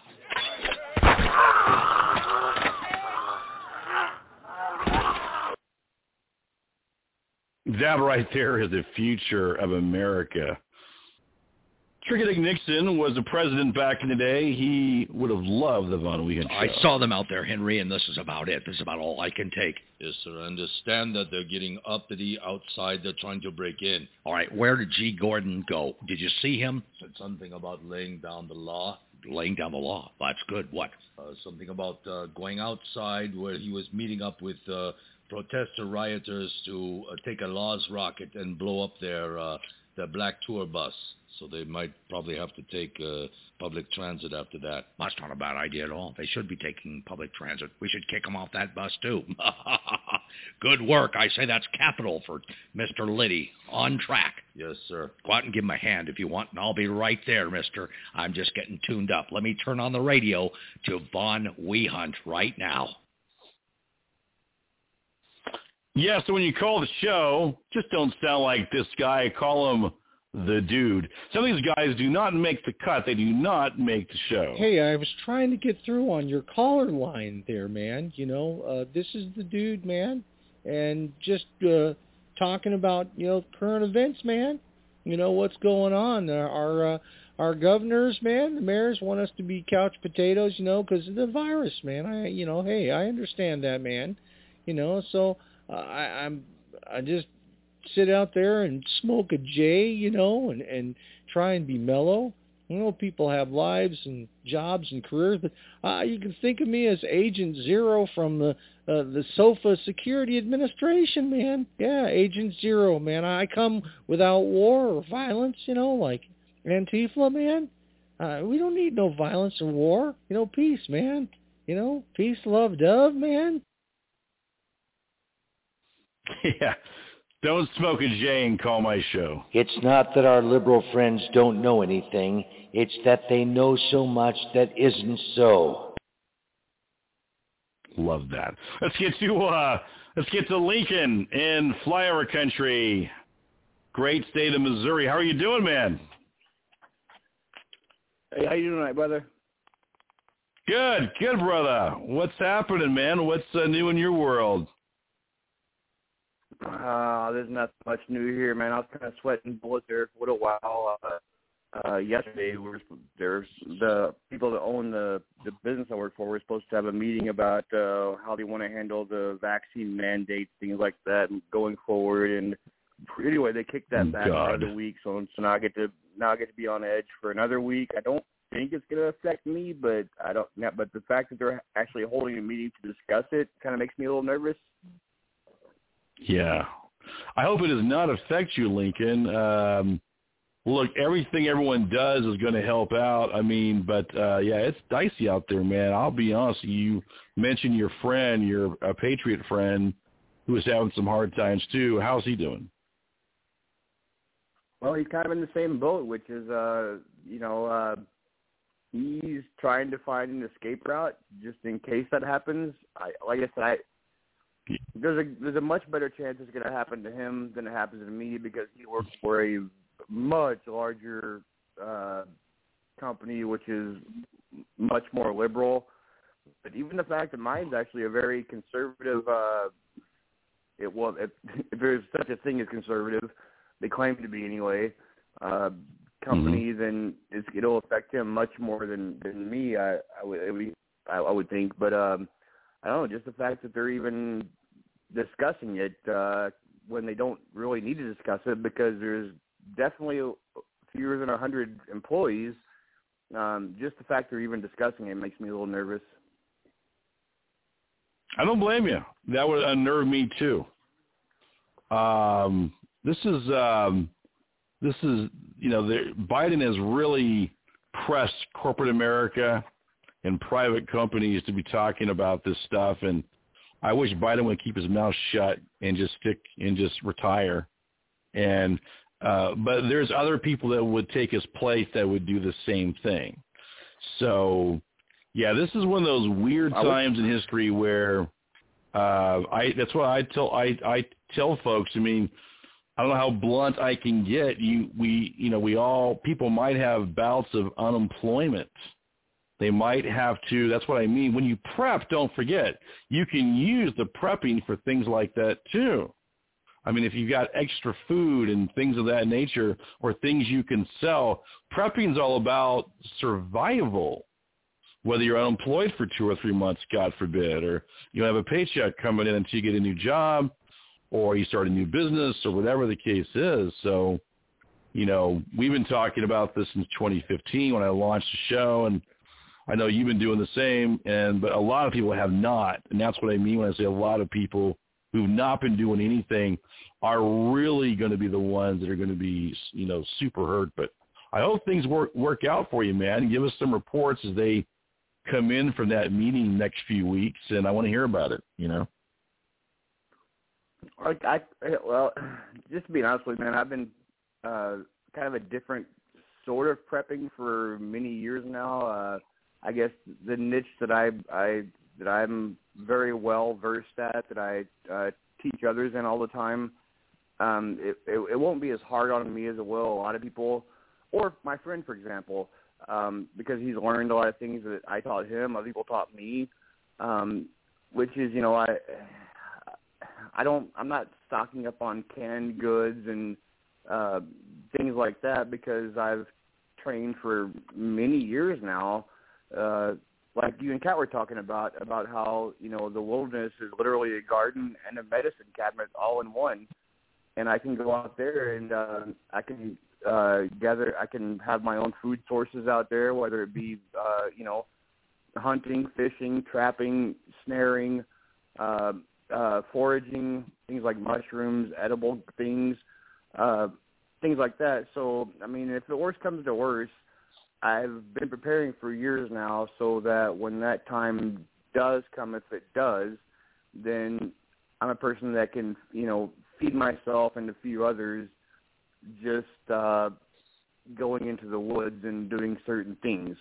That right there is the future of America. Tricky Dick Nixon was the president back in the day. He would have loved the Von Weekend show. I saw them out there, Henry, and this is about it. This is about all I can take. Yes, sir. I understand that they're getting uppity outside. They're trying to break in. All right, where did G. Gordon go? Did you see him? Said something about laying down the law. Laying down the law. That's good. What? Uh, something about uh, going outside where he was meeting up with uh, protester rioters to uh, take a Laws rocket and blow up their uh, their black tour bus. So they might probably have to take uh, public transit after that. That's not a bad idea at all. They should be taking public transit. We should kick them off that bus, too. Good work. I say that's capital for Mister Liddy. On track. Yes, sir. Go out and give him a hand if you want, and I'll be right there, mister. I'm just getting tuned up. Let me turn on the radio to Von Wehunt right now. Yeah, so when you call the show, just don't sound like this guy. Call him the dude. Some of these guys do not make the cut. They do not make the show. Hey, I was trying to get through on your caller line there, man. You know, uh, this is the dude, man. And just uh, talking about, you know, current events, man. You know, what's going on. Our our, uh, our governors, man, the mayors want us to be couch potatoes, you know, because of the virus, man. I, you know, hey, I understand that, man. You know, so uh, I, I'm, I just sit out there and smoke a J, you know, and, and try and be mellow. You know, people have lives and jobs and careers, but uh, you can think of me as Agent Zero from the uh, the SOFA Security Administration, man. Yeah, Agent Zero, man. I come without war or violence, you know, like Antifa, man. Uh, we don't need no violence or war. You know, peace, man. You know, peace, love, dove, man. Yeah. Don't smoke a J and call my show. It's not that our liberal friends don't know anything. It's that they know so much that isn't so. Love that. Let's get to uh, let's get to Lincoln in flyover country. Great state of Missouri. How are you doing, man? Hey, how you doing tonight, brother? Good, good, brother. What's happening, man? What's uh, new in your world? Uh, there's not much new here, man. I was kind of sweating bullets there for a little while. Uh, uh, yesterday, we were, there's the people that own the, the business I work for were supposed to have a meeting about uh, how they want to handle the vaccine mandates, things like that, and going forward. And anyway, they kicked that back God. another week, so, so now I get to now I get to be on edge for another week. I don't think it's going to affect me, but I don't. But the fact that they're actually holding a meeting to discuss it kind of makes me a little nervous. Yeah. I hope it does not affect you, Lincoln. Um, look, everything everyone does is going to help out. I mean, but, uh, yeah, it's dicey out there, man. I'll be honest. You mentioned your friend, your a Patriot friend, who was having some hard times, too. How's he doing? Well, he's kind of in the same boat, which is, uh, you know, uh, he's trying to find an escape route just in case that happens. I, like I said, I, There's a there's a much better chance it's going to happen to him than it happens to me because he works for a much larger uh, company, which is much more liberal. But even the fact that mine's actually a very conservative, uh, it well, if, if there's such a thing as conservative, they claim to be anyway. Uh, company, mm-hmm. then it's, it'll affect him much more than than me. I I would I, I would think, but. Um, I don't know, just the fact that they're even discussing it uh, when they don't really need to discuss it because there's definitely fewer than one hundred employees. Um, just the fact they're even discussing it makes me a little nervous. I don't blame you. That would unnerve me too. Um, this is, um, this is, you know, the, Biden has really pressed corporate America and private companies to be talking about this stuff, and I wish Biden would keep his mouth shut and just stick and just retire. And uh, but there's other people that would take his place that would do the same thing. So, yeah, this is one of those weird times in history where uh, I that's what I tell I I tell folks. I mean, I don't know how blunt I can get. You we you know we all people might have bouts of unemployment. They might have to, that's what I mean. When you prep, don't forget, you can use the prepping for things like that too. I mean, if you've got extra food and things of that nature or things you can sell, prepping is all about survival, whether you're unemployed for two or three months, God forbid, or you have a paycheck coming in until you get a new job or you start a new business or whatever the case is. So, you know, we've been talking about this since twenty fifteen when I launched the show, and I know you've been doing the same, and but a lot of people have not, and that's what I mean when I say a lot of people who've not been doing anything are really going to be the ones that are going to be, you know, super hurt. But I hope things work work out for you, man. Give us some reports as they come in from that meeting next few weeks, and I want to hear about it, you know. Like I, well, just to be honest with you, man, I've been uh, kind of a different sort of prepping for many years now. Uh, I guess the niche that I, I that I'm very well versed at, that I uh, teach others in all the time, um, it, it, it won't be as hard on me as it will a lot of people, or my friend, for example, um, because he's learned a lot of things that I taught him, other people taught me, um, which is, you know, I, I don't, I'm not stocking up on canned goods and uh, things like that because I've trained for many years now. Uh, like you and Kat were talking about, about how, you know, the wilderness is literally a garden and a medicine cabinet all in one. And I can go out there and uh, I can uh, gather, I can have my own food sources out there, whether it be, uh, you know, hunting, fishing, trapping, snaring, uh, uh, foraging, things like mushrooms, edible things, uh, things like that. So, I mean, if the worst comes to worst, I've been preparing for years now so that when that time does come, if it does, then I'm a person that can, you know, feed myself and a few others just uh, going into the woods and doing certain things.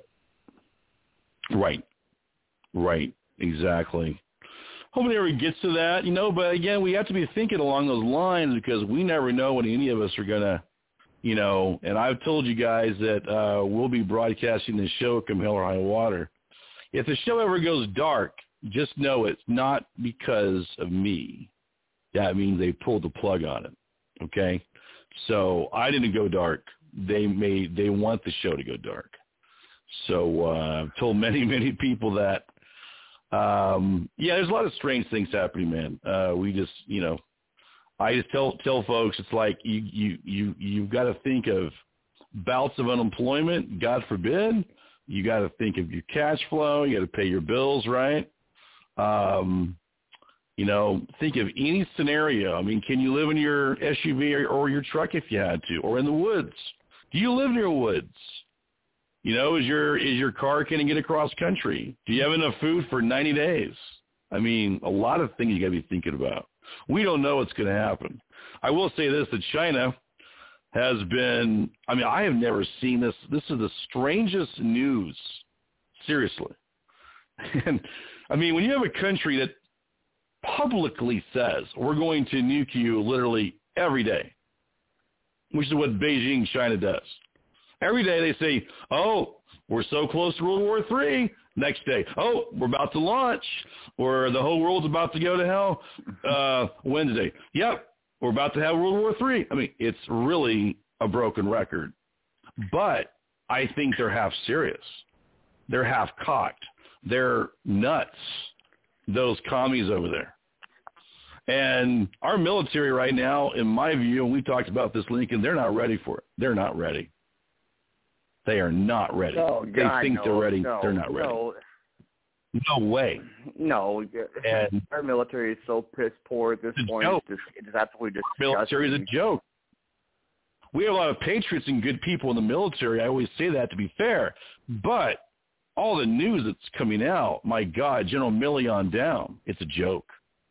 Right. Right. Exactly. Hopefully it never gets to that, you know, but again, we have to be thinking along those lines because we never know when any of us are going to, you know, and I've told you guys that uh, we'll be broadcasting this show come hell or high water. If the show ever goes dark, just know it's not because of me. That means they pulled the plug on it, okay? So I didn't go dark. They made, they want the show to go dark. So uh, I've told many, many people that, um, yeah, there's a lot of strange things happening, man. Uh, we just, you know, I just tell tell folks it's like you you you you've got to think of bouts of unemployment. God forbid. You got to think of your cash flow. You got to pay your bills, right? Um, you know, think of any scenario. I mean, can you live in your S U V or, or your truck if you had to, or in the woods? Do you live near woods? You know, is your is your car can it get across country? Do you have enough food for ninety days? I mean, a lot of things you got to be thinking about. We don't know what's going to happen. I will say this, that China has been, I mean, I have never seen this. This is the strangest news, seriously. And, I mean, when you have a country that publicly says, we're going to nuke you literally every day, which is what Beijing, China does. Every day they say, oh, we're so close to World War Three. Next day, oh, we're about to launch, or the whole world's about to go to hell. Uh, Wednesday, yep, we're about to have World War Three. I mean, it's really a broken record. But I think they're half serious. They're half cocked. They're nuts, those commies over there. And our military right now, in my view, and we talked about this, Lincoln, they're not ready for it. They're not ready. They are not ready. No, they God, think no, they're ready. No, they're not ready. No, no way. No. And our military is so piss poor at this it's point. It's, just, it's absolutely disgusting. Military is a joke. We have a lot of patriots and good people in the military. I always say that to be fair. But all the news that's coming out, my God, General Milley on down, it's a joke.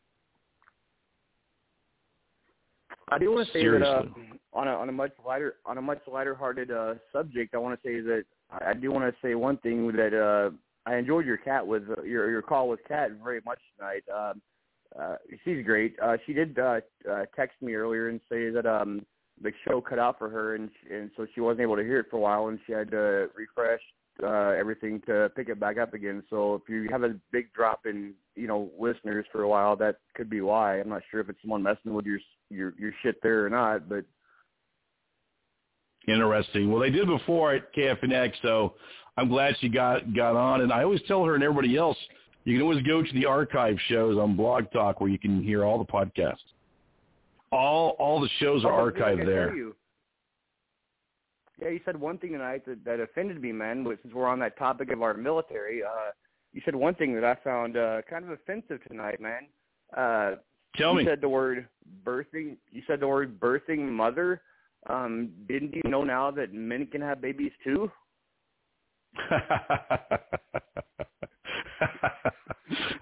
I do want to say Seriously. that uh, on a on a much lighter on a much lighter-hearted uh, subject, I want to say that I, I do want to say one thing that uh, I enjoyed your cat with uh, your your call with Kat very much tonight. Um, uh, she's great. Uh, she did uh, uh, text me earlier and say that um, the show cut out for her, and and so she wasn't able to hear it for a while, and she had to refresh uh, everything to pick it back up again. So if you have a big drop in you know listeners for a while, that could be why. I'm not sure if it's someone messing with your your your shit there or not, but interesting. Well, they did before at K F N X, so I'm glad she got got on. And I always tell her and everybody else, you can always go to the archive shows on Blog Talk where you can hear all the podcasts. All all the shows are oh, archived yeah, there. You. Yeah, you said one thing tonight that, that offended me, man. But since we're on that topic of our military, uh, you said one thing that I found uh, kind of offensive tonight, man. Uh, Tell you me. You said the word birthing. You said the word birthing mother. Um, didn't you know now that men can have babies too? I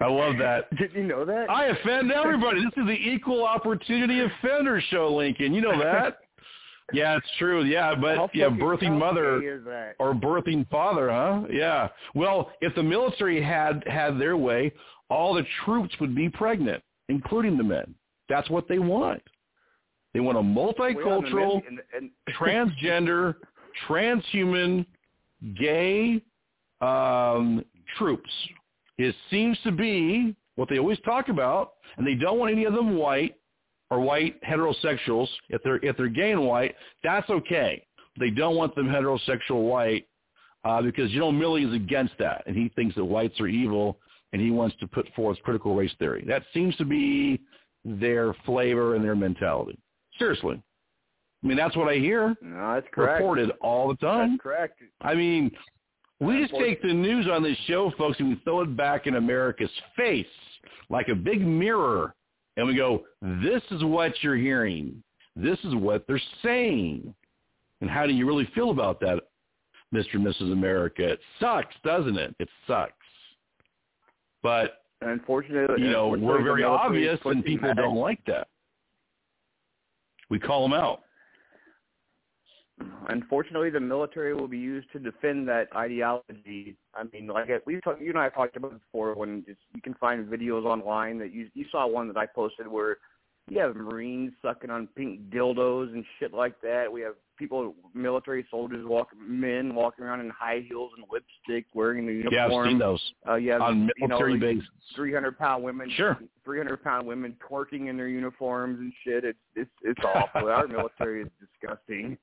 I love that. Did you know that? I offend everybody. This is the equal opportunity offender show, Lincoln. You know that. Yeah, it's true. Yeah, but How yeah, fucking- birthing how mother gay is that? or birthing father, huh? Yeah. Well, if the military had had their way, all the troops would be pregnant, including the men. That's what they want. They want a multicultural, Well, yeah, and- and- transgender, transhuman, gay um, troops. It seems to be what they always talk about, and they don't want any of them white or white heterosexuals. If they're if they're gay and white, that's okay. They don't want them heterosexual white uh, because you know Milley is against that, and he thinks that whites are evil, and he wants to put forth critical race theory. That seems to be their flavor and their mentality. Seriously. I mean, that's what I hear No, that's correct. reported all the time. That's correct. I mean, we just take the news on this show, folks, and we throw it back in America's face like a big mirror, and we go, this is what you're hearing. This is what they're saying. And how do you really feel about that, Mister and Missus America? It sucks, doesn't it? It sucks. But, unfortunately, you know, unfortunately, we're the very military obvious, is pushing and people that. don't like that. We call them out. Unfortunately, the military will be used to defend that ideology. I mean, like we talked, you and I have talked about it before. When it's, you can find videos online that you you saw one that I posted where you have Marines sucking on pink dildos and shit like that. We have people, military soldiers, walk men walking around in high heels and lipstick, wearing the uniform. Yeah, I've seen those uh, yeah, on military you know, bases. Three hundred pound women, sure, three hundred pound women twerking in their uniforms and shit. It's it's it's awful. Our military is disgusting.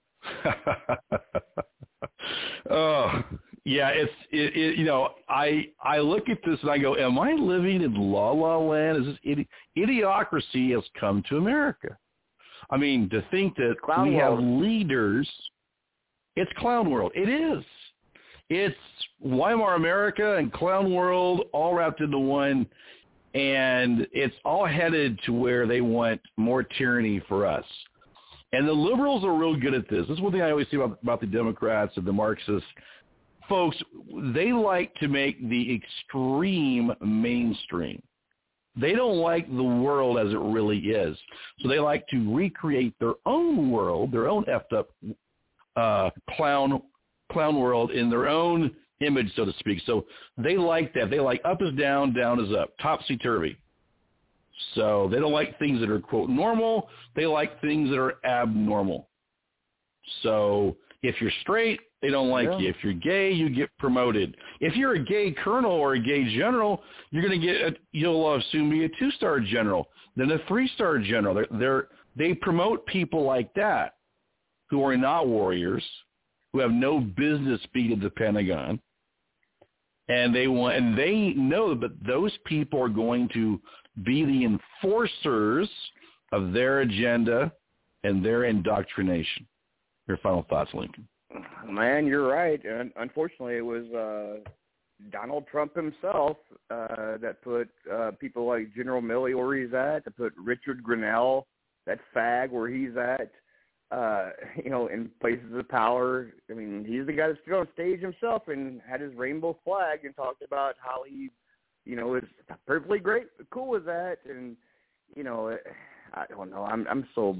Oh, yeah, it's it, it. You know, I I look at this and I go, "Am I living in La La Land? Is this idi- idiocracy has come to America?" I mean, to think that Clown we world. have leaders, it's clown world. It is. It's Weimar America and clown world all wrapped into one, and it's all headed to where they want more tyranny for us. And the liberals are real good at this. This is one thing I always see about, about the Democrats and the Marxists. Folks, they like to make the extreme mainstream. They don't like the world as it really is. So they like to recreate their own world, their own effed up uh, clown clown world in their own image, so to speak. So they like that. They like up is down, down is up, topsy-turvy. So they don't like things that are, quote, normal. They like things that are abnormal. So if you're straight, they don't like Yeah. you. If you're gay, you get promoted. If you're a gay colonel or a gay general, you're going to get a, you'll uh, soon be a two-star general, then a three-star general. They're, they're, they promote people like that who are not warriors, who have no business being at the Pentagon, and they want, and they know that those people are going to be the enforcers of their agenda and their indoctrination. Your final thoughts, Lincoln? Man, you're right. And unfortunately, it was uh, Donald Trump himself uh, that put uh, people like General Milley where he's at, to put Richard Grenell, that fag, where he's at, uh, you know, in places of power. I mean, he's the guy that stood on stage himself and had his rainbow flag and talked about how he, you know, is perfectly great, cool with that. And, you know, I don't know. I'm I'm so...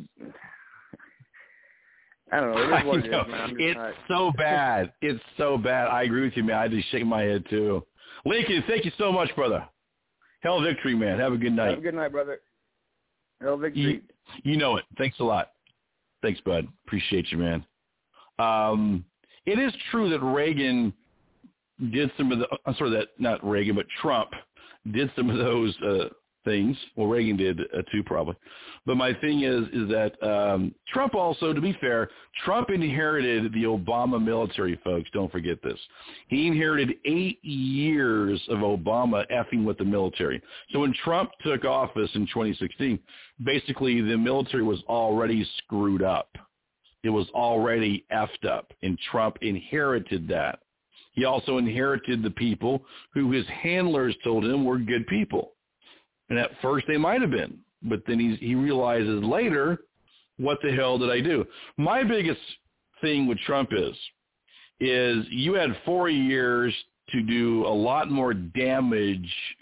I don't know. It is what it is, man. I'm just It's not... so bad. It's so bad. I agree with you, man. I just shake my head, too. Lincoln, thank you so much, brother. Hell victory, man. Have a good night. Have a good night, brother. Hell You, victory. you know it. Thanks a lot. Thanks, bud. Appreciate you, man. Um, it is true that Reagan did some of the, I'm sorry, that not Reagan, but Trump did some of those uh, things. Well, Reagan did uh, too, probably. But my thing is, is that um, Trump also, to be fair, Trump inherited the Obama military, folks. Don't forget this. He inherited eight years of Obama effing with the military. So when Trump took office in twenty sixteen, basically the military was already screwed up. It was already effed up, and Trump inherited that. He also inherited the people who his handlers told him were good people. And at first they might have been, but then he's, he realizes later, what the hell did I do? My biggest thing with Trump is, is you had four years to do a lot more damage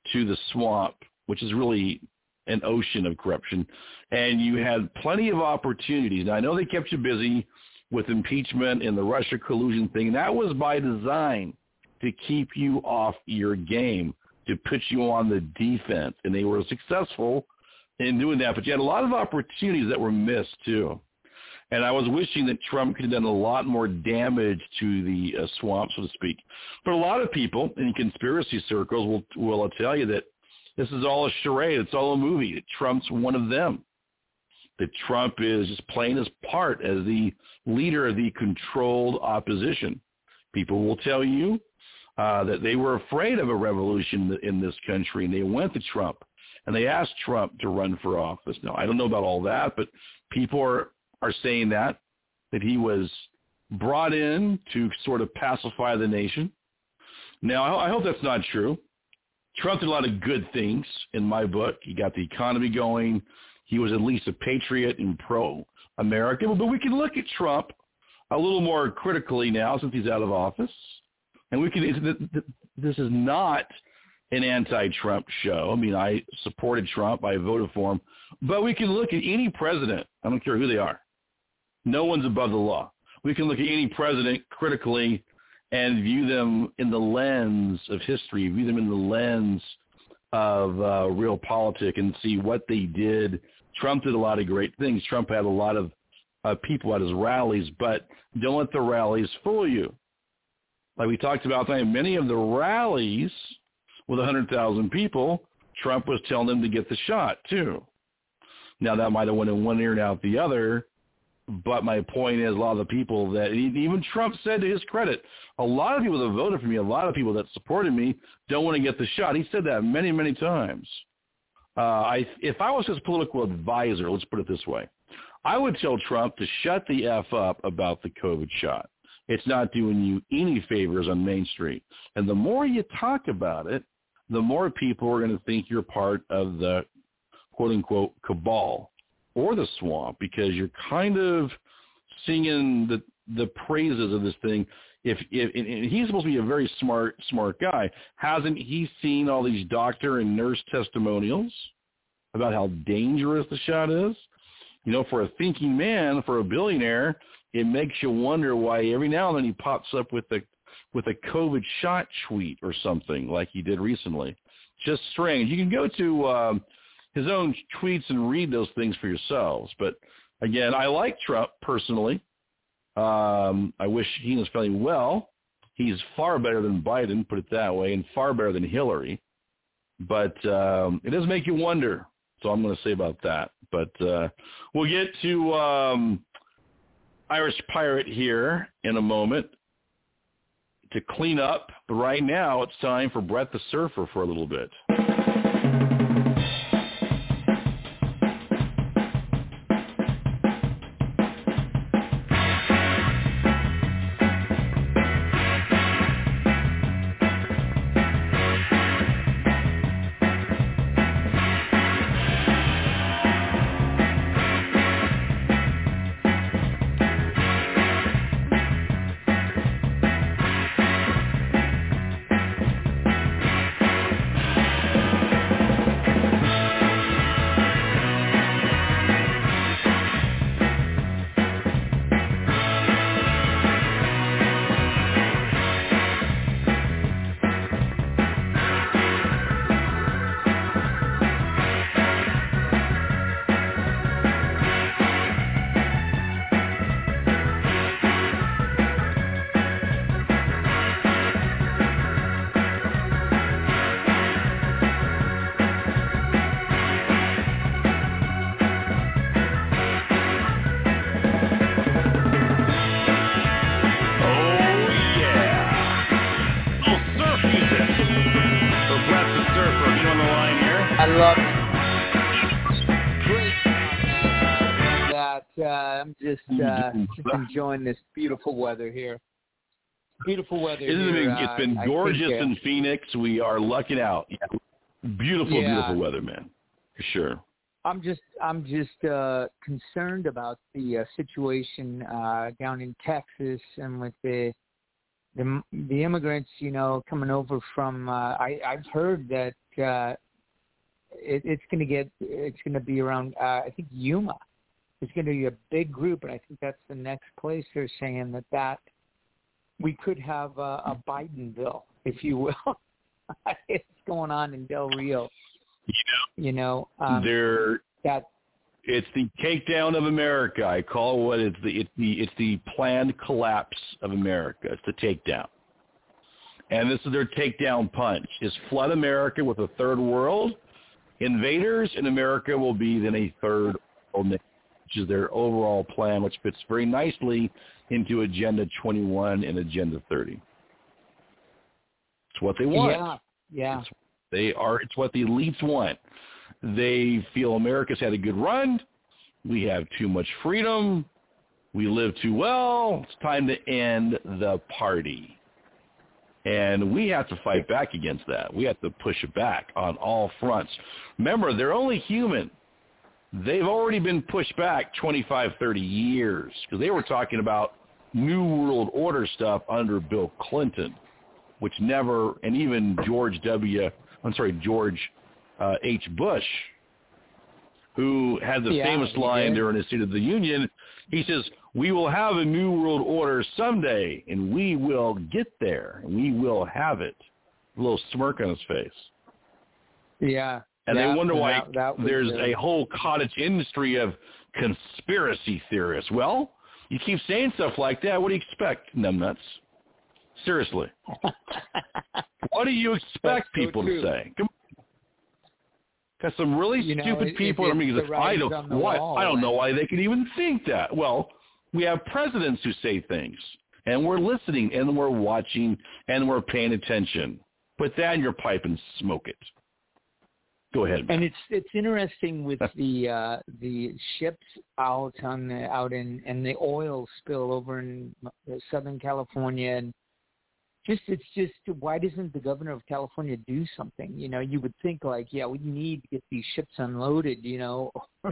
to the swamp, which is really an ocean of corruption, and you had plenty of opportunities. Now, I know they kept you busy with impeachment and the Russia collusion thing. That was by design to keep you off your game, to put you on the defense, and they were successful in doing that. But you had a lot of opportunities that were missed, too. And I was wishing that Trump could have done a lot more damage to the uh, swamp, so to speak. But a lot of people in conspiracy circles will will tell you that this is all a charade. It's all a movie. That Trump's one of them. That Trump is just playing his part as the leader of the controlled opposition. People will tell you uh, that they were afraid of a revolution in this country, and they went to Trump, and they asked Trump to run for office. Now, I don't know about all that, but people are, are saying that, that he was brought in to sort of pacify the nation. Now, I hope that's not true. Trump did a lot of good things in my book. He got the economy going. He was at least a patriot and pro-American. But we can look at Trump a little more critically now since he's out of office. And we can. This is not an anti-Trump show. I mean, I supported Trump. I voted for him. But we can look at any president. I don't care who they are. No one's above the law. We can look at any president critically and view them in the lens of history, view them in the lens of uh, real politics, and see what they did. Trump did a lot of great things. Trump had a lot of uh, people at his rallies, but don't let the rallies fool you. Like we talked about, many of the rallies with one hundred thousand people, Trump was telling them to get the shot, too. Now, that might have went in one ear and out the other, but my point is a lot of the people that, even Trump said to his credit, a lot of people that voted for me, a lot of people that supported me don't want to get the shot. He said that many, many times. Uh, I, if I was his political advisor, let's put it this way, I would tell Trump to shut the F up about the COVID shot. It's not doing you any favors on Main Street. And the more you talk about it, the more people are going to think you're part of the quote-unquote cabal or the swamp, because you're kind of singing the the praises of this thing. If, if and he's supposed to be a very smart, smart guy. Hasn't he seen all these doctor and nurse testimonials about how dangerous the shot is? You know, for a thinking man, for a billionaire, it makes you wonder why every now and then he pops up with a with a COVID shot tweet or something like he did recently. Just strange. You can go to um, his own tweets and read those things for yourselves. But again, I like Trump personally. Um, I wish he and his family well. He's far better than Biden, put it that way, and far better than Hillary. But um, it does make you wonder. So I'm going to say about that. But uh, we'll get to um, Irish Pirate here in a moment to clean up. But right now it's time for Brett the Surfer for a little bit. Just enjoying this beautiful weather here. Beautiful weather Isn't here. It been, it's been uh, gorgeous think, uh, in Phoenix. We are lucking out. Beautiful, yeah. beautiful weather, man. For sure. I'm just, I'm just uh, concerned about the uh, situation uh, down in Texas and with the the the immigrants, you know, coming over from. Uh, I I've heard that uh, it, it's going to get. It's going to be around. Uh, I think Yuma. It's going to be a big group, and I think that's the next place they're saying that that we could have a, a Bidenville, if you will. It's going on in Del Rio. You know, you know um, there. That it's the takedown of America. I call it what it's the it's the it's the planned collapse of America. It's the takedown, and this is their takedown punch: is flood America with a third world invaders, and America will be then a third world nation, which is their overall plan, which fits very nicely into Agenda twenty-one and Agenda thirty. It's what they want. Yeah, yeah. It's, they are. It's what the elites want. They feel America's had a good run. We have too much freedom. We live too well. It's time to end the party. And we have to fight back against that. We have to push it back on all fronts. Remember, they're only human. They've already been pushed back twenty-five, thirty years because they were talking about New World Order stuff under Bill Clinton, which never, and even George W., I'm sorry, George uh, H. Bush, who had the yeah, famous line did. during his State of the Union. He says, we will have a New World Order someday, and we will get there, and we will have it. A little smirk on his face. Yeah. And yeah, they wonder why that, that there's the... a whole cottage industry of conspiracy theorists. Well, you keep saying stuff like that, what do you expect, numbnuts? Seriously. What do you expect so people true. to say? Come on. Got some really you know, stupid it, people. it, I mean, the I don't, why, wall, I don't know and... why they could even think that. Well, we have presidents who say things, and we're listening, and we're watching, and we're paying attention. Put that in your pipe and smoke it. Go ahead. And it's it's interesting with the uh, the ships out on the out in and the oil spill over in Southern California, and just it's just why doesn't the governor of California do something? You know, you would think like, yeah, we need to get these ships unloaded. You know,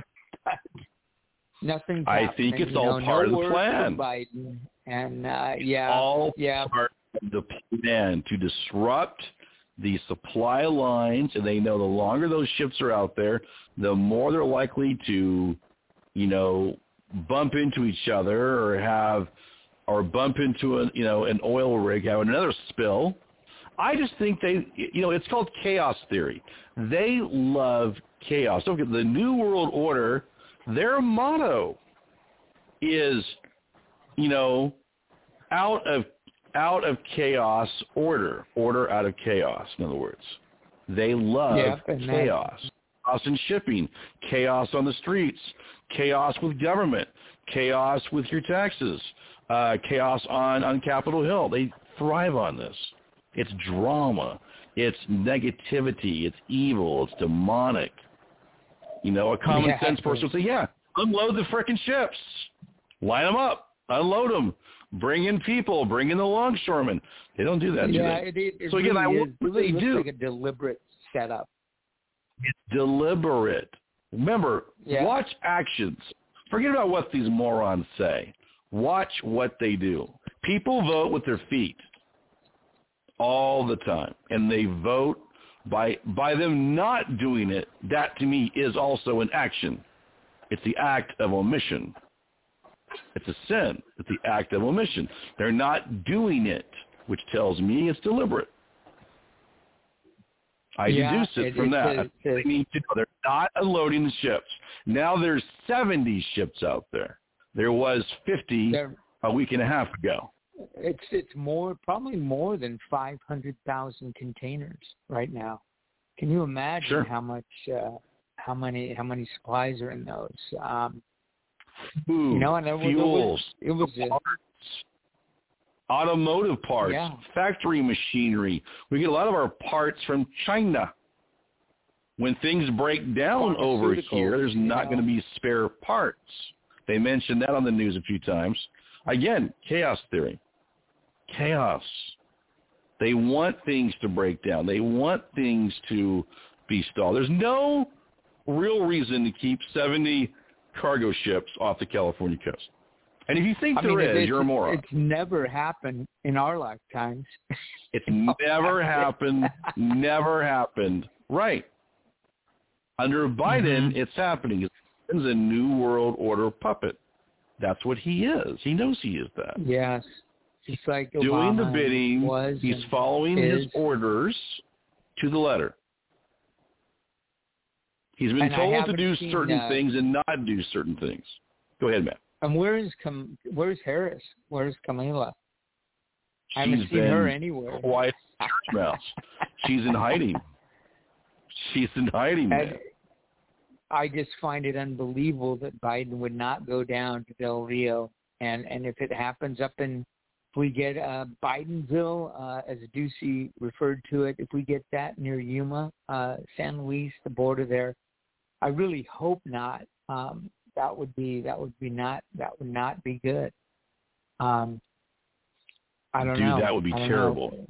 nothing's I happening, think it's you all know, part no of the plan. Biden, and uh, yeah, all yeah, part of the plan to disrupt the supply lines, and they know the longer those ships are out there, the more they're likely to, you know, bump into each other or have, or bump into a, you know, an oil rig, have another spill. I just think they, you know, it's called chaos theory. They love chaos. Don't forget, the New World Order, their motto is, you know, out of out of chaos, order. Order out of chaos, in other words. They love yeah, chaos. Chaos in shipping, chaos on the streets, chaos with government, chaos with your taxes, uh, chaos on, on Capitol Hill. They thrive on this. It's drama. It's negativity. It's evil. It's demonic. You know, a common yeah, sense person would say, yeah, unload the frickin' ships. Line them up. Unload them. Bring in people. Bring in the longshoremen. They don't do that, yeah, do it, they? it, it so again, really I is. It really they looks do. like a deliberate setup. It's deliberate. Remember, Yeah. watch actions. Forget about what these morons say. Watch what they do. People vote with their feet all the time, and they vote by by them not doing it. That, to me, is also an action. It's the act of omission. It's a sin. It's the act of omission. They're not doing it, which tells me it's deliberate. I Yeah, deduce it, it- from it's that. a- it's a- They need to know they're not unloading the ships. Now there's seventy ships out there. There was fifty There- a week and a half ago. It's it's more probably more than five hundred thousand containers right now. Can you imagine Sure. how much uh, how many how many supplies are in those? Um, Food, you know, and it was, fuels, it was, it was parts, automotive parts, Yeah. factory machinery. We get a lot of our parts from China. When things break down over here, there's not yeah. going to be spare parts. They mentioned that on the news a few times. Again, chaos theory. Chaos. They want things to break down. They want things to be stalled. There's no real reason to keep seventy cargo ships off the California coast. And if you think I there mean, is, it's, you're a moron. It's never happened in our lifetimes. It's never happened. Never happened. Right. Under Biden, mm-hmm. it's happening. He's a new world order puppet. That's what he is. He knows he is that. Yes. Just like Obama doing the bidding. Was he's following is. his orders to the letter. He's been and told to do seen, certain uh, things and not do certain things. Go ahead, Matt. And where is Cam- where's Harris? Where's Kamala? She's I haven't seen been her anywhere. Quiet mouse. She's in hiding. She's in hiding, man. I just find it unbelievable that Biden would not go down to Del Rio. And, and if it happens up in, if we get uh, Bidenville, uh, as Ducey referred to it, if we get that near Yuma, uh, San Luis, the border there, I really hope not. Um, that would be that would be not that would not be good. Um, I don't Dude, know. that would be terrible. Know.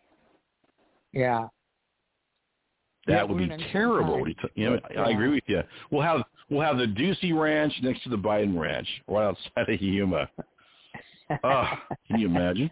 Yeah. That yeah, would be terrible. You know, yeah. I agree with you. We'll have we'll have the Ducey Ranch next to the Biden Ranch, right outside of Yuma. Oh, can you imagine?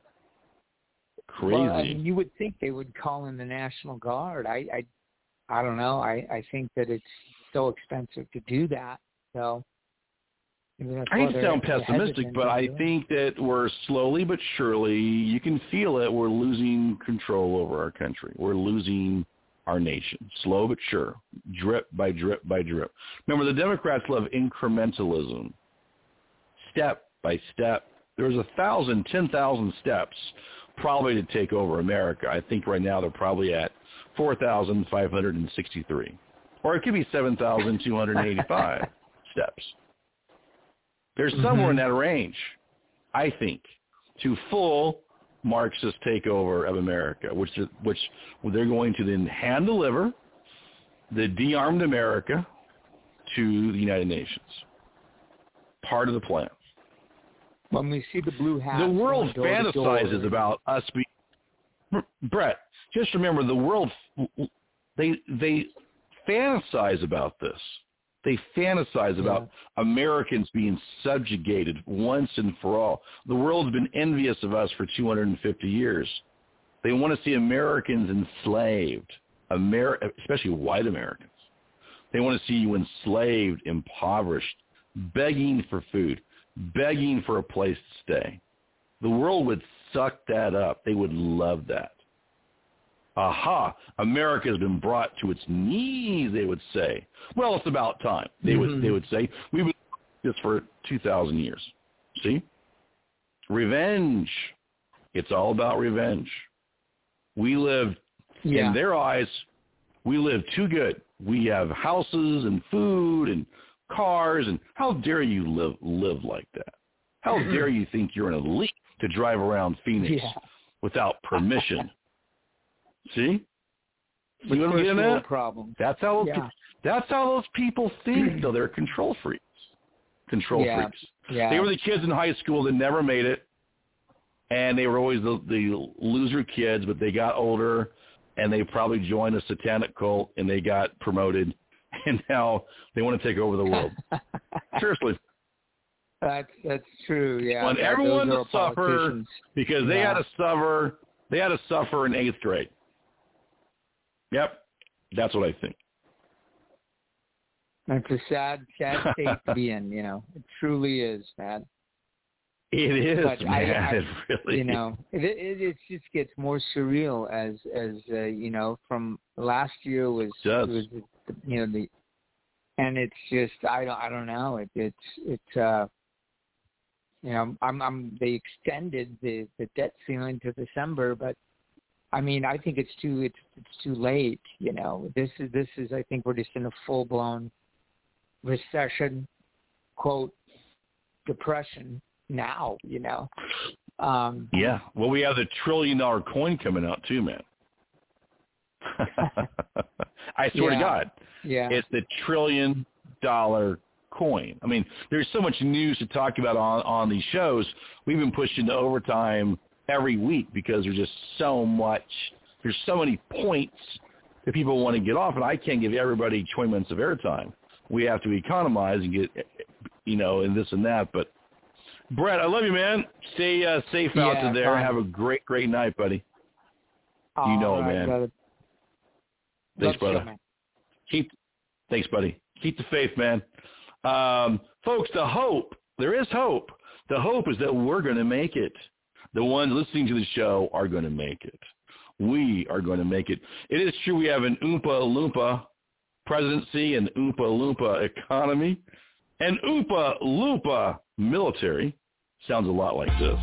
Crazy. Well, I mean, you would think they would call in the National Guard. I, I, I don't know. I, I think that it's so expensive to do that. So, I, mean, I hate to sound pessimistic, but I think that we're slowly but surely, you can feel it, we're losing control over our country. We're losing our nation, slow but sure, drip by drip by drip. Remember, the Democrats love incrementalism, step by step. There's a thousand, ten thousand steps probably to take over America. I think right now they're probably at four thousand five hundred sixty-three. Or it could be seven thousand two hundred eighty-five steps. There's somewhere mm-hmm. in that range, I think, to full Marxist takeover of America, which which they're going to then hand deliver the de-armed America to the United Nations. Part of the plan. When we see the blue hat, the world fantasizes about us being Brett. Just remember, the world they they fantasize about this. They fantasize about yeah. Americans being subjugated once and for all. The world's been envious of us for two hundred fifty years. They want to see Americans enslaved, Amer- especially white Americans. They want to see you enslaved, impoverished, begging for food, begging for a place to stay. The world would suck that up. They would love that. Aha, America has been brought to its knees, they would say. Well, it's about time, they mm-hmm. would they would say. We've been doing this for two thousand years. See? Revenge. It's all about revenge. We live, yeah. in their eyes, we live too good. We have houses and food and cars, and how dare you live live like that? How dare you think you're an elite to drive around Phoenix yeah. without permission? See? You know what I'm getting at? Problem. That's how those, yeah. that's how those people think, though. They're control freaks. Control yeah. freaks. Yeah. They were the kids in high school that never made it, and they were always the, the loser kids, but they got older, and they probably joined a satanic cult, and they got promoted, and now they want to take over the world. Seriously. That's that's true, yeah. Want that, everyone to suffer because they yeah. had to suffer. They had to suffer in eighth grade. Yep, that's what I think. It's a sad, sad state to be in. You know, it truly is, man. It is, but man. I, I, it really. You know, it, it it just gets more surreal as as uh, you know. From last year was it was the, you know the, and it's just I don't I don't know. It it's it's uh. You know, I'm, I'm, they extended the, the debt ceiling to December, but I mean, I think it's too, it's, it's too late. You know, this is, this is, I think we're just in a full blown recession, quote, depression now, you know? Um, yeah. Well, we have the trillion dollar coin coming out too, man. I swear yeah. to God, yeah. it's the trillion dollar coin. I mean, there's so much news to talk about on, on these shows. We've been pushed into overtime every week because there's just so much, there's so many points that people want to get off, and I can't give everybody twenty minutes of airtime. We have to economize and get, you know, and this and that. But Brett, I love you, man. Stay uh, safe Yeah, out there. fine. Have a great, great night, buddy. You All know it, right, man. brother. Thanks, Love brother. you, man. Keep, thanks, buddy. Keep the faith, man. Um, folks, the hope, there is hope. The hope is that we're going to make it. The ones listening to the show are going to make it. We are going to make it. It is true we have an Oompa Loompa presidency, an Oompa Loompa economy, an Oompa Loompa military. Sounds a lot like this.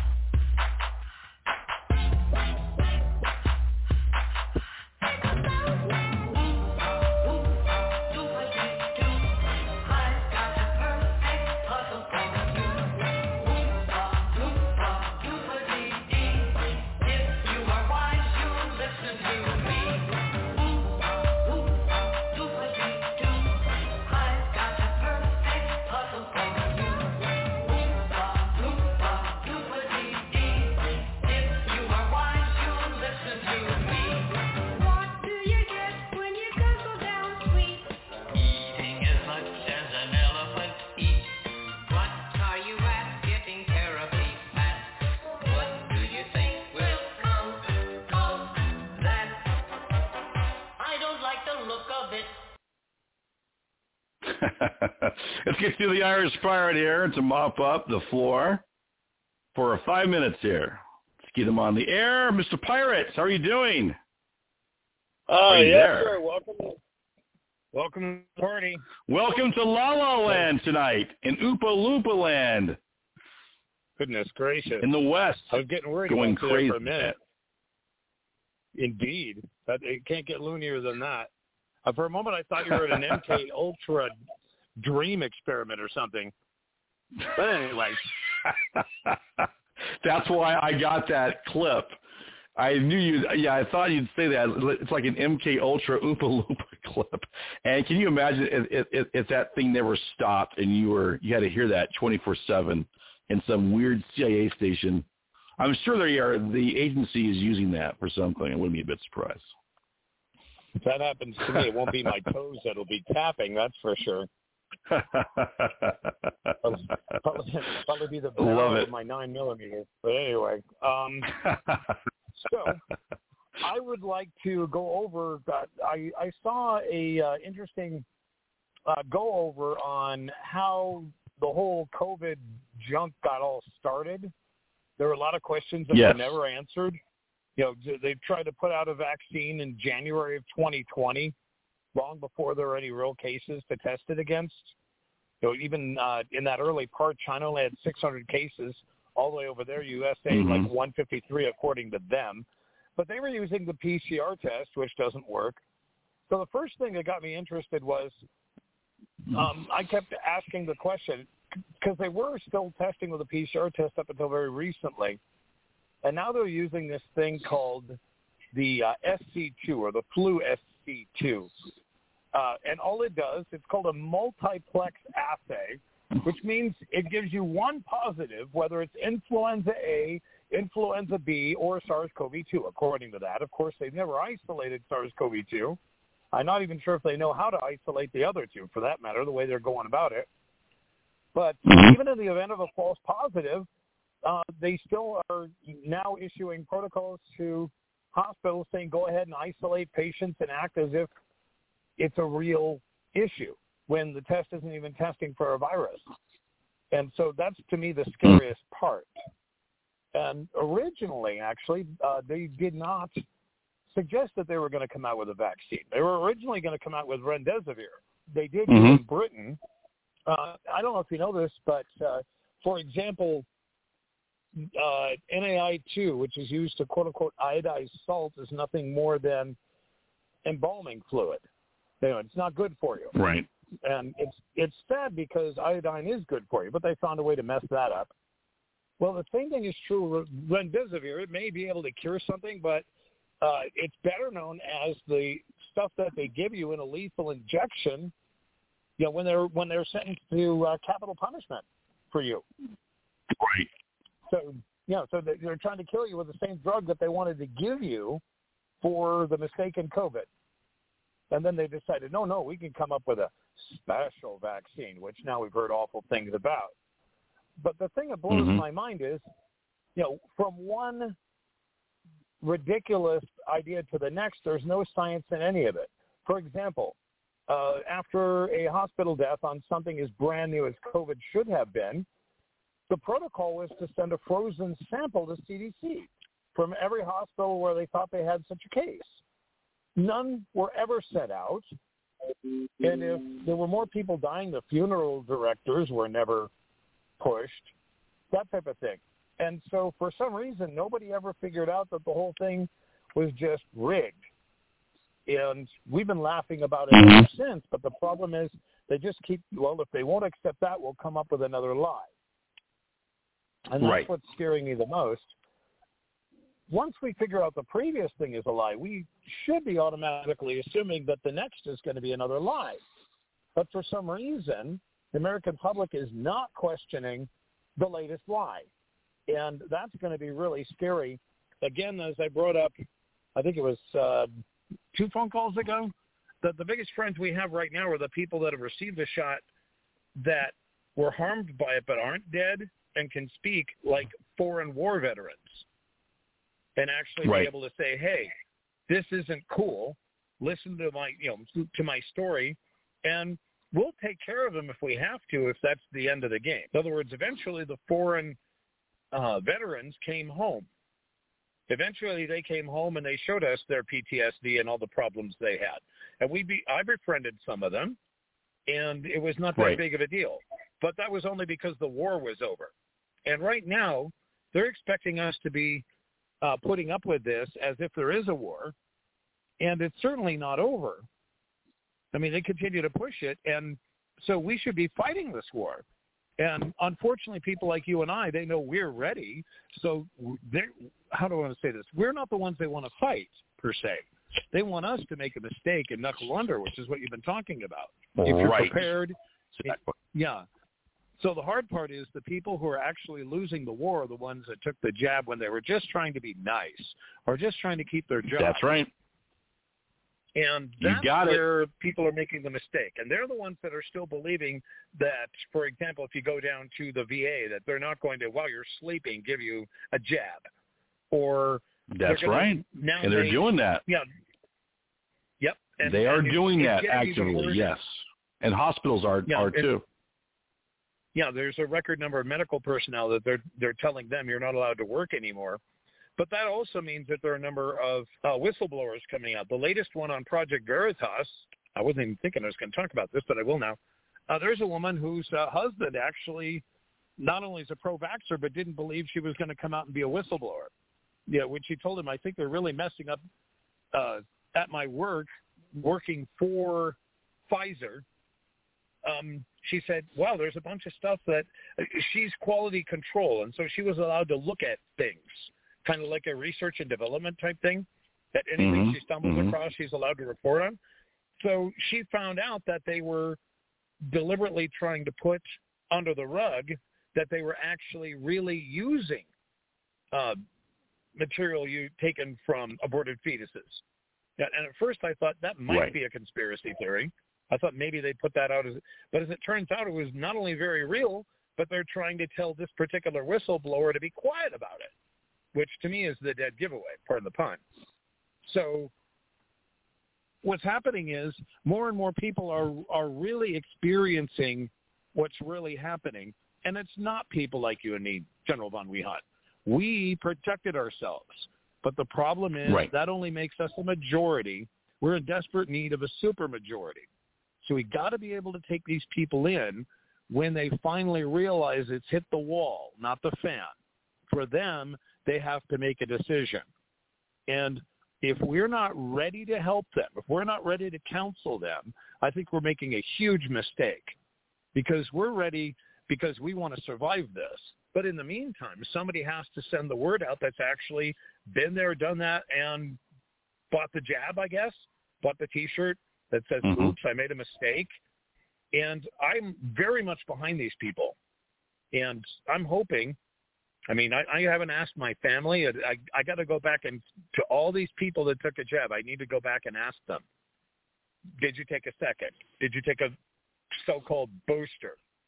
Let's get to the Irish Pirate here to mop up the floor for five minutes here. Let's get him on the air. Mister Pirate, how are you doing? Oh, you yes, there? sir. Welcome to, welcome to the party. Welcome to La La Land tonight in Oompa Loompa Land. Goodness gracious. In the West. I was getting worried going about crazy. that for a minute. Indeed. That, it can't get loonier than that. Uh, for a moment, I thought you were at an M K Ultra dream experiment or something. But anyway. That's why I got that clip. I knew you. Yeah, I thought you'd say that. It's like an M K Ultra Oompa Loompa clip. And can you imagine if, if, if that thing never stopped and you were you had to hear that twenty-four seven in some weird C I A station? I'm sure they are. The agency is using that for something. I wouldn't be a bit surprised. If that happens to me, it won't be my toes that'll be tapping. That's for sure. probably, probably be the barrel of my nine millimeter. But anyway, um, so I would like to go over. Uh, I I saw a uh, interesting uh, go over on how the whole COVID junk got all started. There were a lot of questions that yes. were never answered. You know, they tried to put out a vaccine in January of twenty twenty. Long before there were any real cases to test it against. So even uh, in that early part, China only had six hundred cases. All the way over there, U S A mm-hmm. like one fifty-three according to them. But they were using the P C R test, which doesn't work. So the first thing that got me interested was um, I kept asking the question, because they were still testing with the P C R test up until very recently. And now they're using this thing called the uh, S C two, or the flu S C two. Uh, and all it does, it's called a multiplex assay, which means it gives you one positive, whether it's influenza A, influenza B, or SARS-C o V two, according to that. Of course, they've never isolated SARS-C o V two. I'm not even sure if they know how to isolate the other two, for that matter, the way they're going about it. But mm-hmm. even in the event of a false positive, uh, they still are now issuing protocols to hospitals saying go ahead and isolate patients and act as if it's a real issue when the test isn't even testing for a virus. And so that's, to me, the scariest part. And originally, actually, uh, they did not suggest that they were going to come out with a vaccine. They were originally going to come out with remdesivir. They did mm-hmm. in Britain. Uh, I don't know if you know this, but, uh, for example, uh, N A I two, which is used to, quote-unquote, iodize salt, is nothing more than embalming fluid. You know, it's not good for you. Right. And it's it's sad because iodine is good for you, but they found a way to mess that up. Well, the same thing is true with remdesivir. It may be able to cure something, but uh, it's better known as the stuff that they give you in a lethal injection, you know, when they're when they're sentenced to uh, capital punishment for you. Right. So, you know, so they're trying to kill you with the same drug that they wanted to give you for the mistaken COVID. And then they decided, no, no, we can come up with a special vaccine, which now we've heard awful things about. But the thing that blows Mhm. my mind is, you know, from one ridiculous idea to the next, there's no science in any of it. For example, uh, after a hospital death on something as brand new as COVID should have been, the protocol was to send a frozen sample to C D C from every hospital where they thought they had such a case. None were ever sent out. And if there were more people dying, the funeral directors were never pushed, that type of thing. And so for some reason, nobody ever figured out that the whole thing was just rigged. And we've been laughing about it ever since, but the problem is they just keep, well, if they won't accept that, we'll come up with another lie. And that's Right. what's scaring me the most. Once we figure out the previous thing is a lie, we should be automatically assuming that the next is going to be another lie. But for some reason, the American public is not questioning the latest lie. And that's going to be really scary. Again, as I brought up, I think it was uh, two phone calls ago, that the biggest friends we have right now are the people that have received the shot that were harmed by it but aren't dead and can speak like foreign war veterans and actually Right. be able to say, hey, this isn't cool. Listen to my, you know, to my story, and we'll take care of them if we have to, if that's the end of the game. In other words, eventually the foreign uh, veterans came home. Eventually they came home and they showed us their P T S D and all the problems they had. And we be, I befriended some of them, and it was not that Right. big of a deal. But that was only because the war was over. And right now, they're expecting us to be uh, putting up with this as if there is a war, and it's certainly not over. I mean, they continue to push it, and so we should be fighting this war. And unfortunately, people like you and I, they know we're ready. So they're, how do I want to say this? We're not the ones they want to fight, per se. They want us to make a mistake and knuckle under, which is what you've been talking about. If you're Right. prepared, yeah. So the hard part is the people who are actually losing the war are the ones that took the jab when they were just trying to be nice or just trying to keep their job. That's right. And You that's got it. where people are making the mistake. And they're the ones that are still believing that, for example, if you go down to the V A, that they're not going to, while you're sleeping, give you a jab. Or That's they're gonna- right. Now And they're they- doing that. Yeah. Yep. And, they are and it's- doing it's that, getting even actually, worse. yes. And hospitals are, Yeah, are and- too. Yeah, there's a record number of medical personnel that they're they're telling them you're not allowed to work anymore. But that also means that there are a number of uh, whistleblowers coming out. The latest one on Project Veritas, I wasn't even thinking I was going to talk about this, but I will now. Uh, there's a woman whose uh, husband actually not only is a pro-vaxxer, but didn't believe she was going to come out and be a whistleblower. Yeah, when she told him, I think they're really messing up uh, at my work, working for Pfizer. Um, she said, wow, there's a bunch of stuff that uh, she's quality control. And so she was allowed to look at things, kind of like a research and development type thing, that anything Mhm, she stumbles mhm. across, she's allowed to report on. So she found out that they were deliberately trying to put under the rug that they were actually really using uh, material you taken from aborted fetuses. Yeah, and at first I thought that might Right. be a conspiracy theory. I thought maybe they put that out as, but as it turns out, it was not only very real, but they're trying to tell this particular whistleblower to be quiet about it, which to me is the dead giveaway, pardon the pun. So what's happening is more and more people are are really experiencing what's really happening, and it's not people like you and me, General Von Weehunt. We protected ourselves, but the problem is Right. that only makes us a majority. We're in desperate need of a supermajority. So we got to be able to take these people in when they finally realize it's hit the wall, not the fan. For them, they have to make a decision. And if we're not ready to help them, if we're not ready to counsel them, I think we're making a huge mistake, because we're ready because we want to survive this. But in the meantime, somebody has to send the word out that's actually been there, done that, and bought the jab, I guess, bought the T-shirt that says, Mhm. oops, I made a mistake. And I'm very much behind these people. And I'm hoping, I mean, I, I haven't asked my family. I, I, I got to go back and to all these people that took a jab, I need to go back and ask them, did you take a second? Did you take a so-called booster?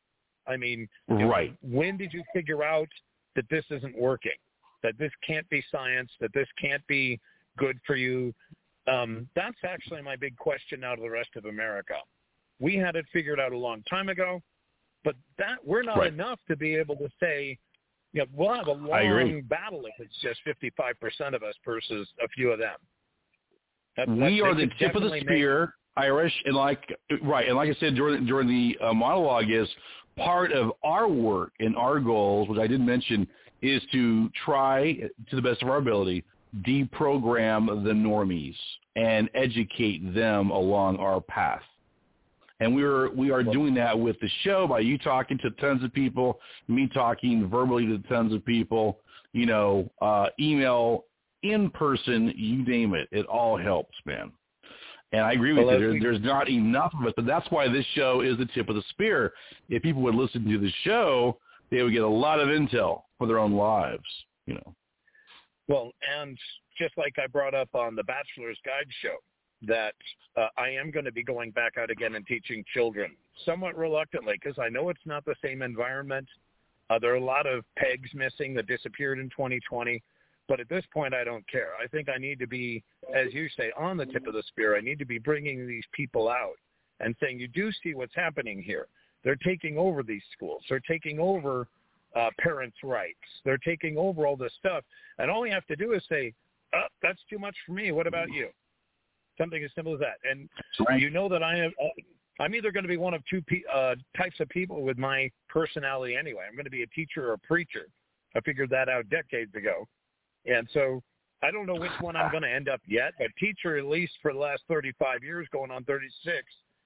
I mean, you know, right. when did you figure out that this isn't working, that this can't be science, that this can't be good for you? Um, that's actually my big question now to the rest of America. We had it figured out a long time ago, but that we're not right. enough to be able to say, you know, we'll have a long battle if it's just fifty-five percent of us versus a few of them. That, we that, are the tip of the spear, make... Irish, and like right, and like I said during during the uh, monologue, is part of our work and our goals, which I did mention, is to try to the best of our ability deprogram the normies and educate them along our path. And we are we are doing that with the show by you talking to tons of people, me talking verbally to tons of people, you know, uh, email, in person, you name it. It all helps, man. And I agree with well, you. There, there's not enough of it, but that's why this show is the tip of the spear. If people would listen to the show, they would get a lot of intel for their own lives, you know. Well, and just like I brought up on the Bachelor's Guide show, that uh, I am going to be going back out again and teaching children, somewhat reluctantly, because I know it's not the same environment. Uh, there are a lot of pegs missing that disappeared in twenty twenty. But at this point, I don't care. I think I need to be, as you say, on the tip of the spear. I need to be bringing these people out and saying, you do see what's happening here. They're taking over these schools. They're taking over uh, parents' rights. They're taking over all this stuff. And all you have to do is say, oh, that's too much for me. What about you? Something as simple as that. And right. you know that I am, I'm either going to be one of two pe- uh, types of people with my personality anyway. I'm going to be a teacher or a preacher. I figured that out decades ago. And so I don't know which one I'm going to end up yet, but teacher at least for the last thirty-five years, going on thirty-six.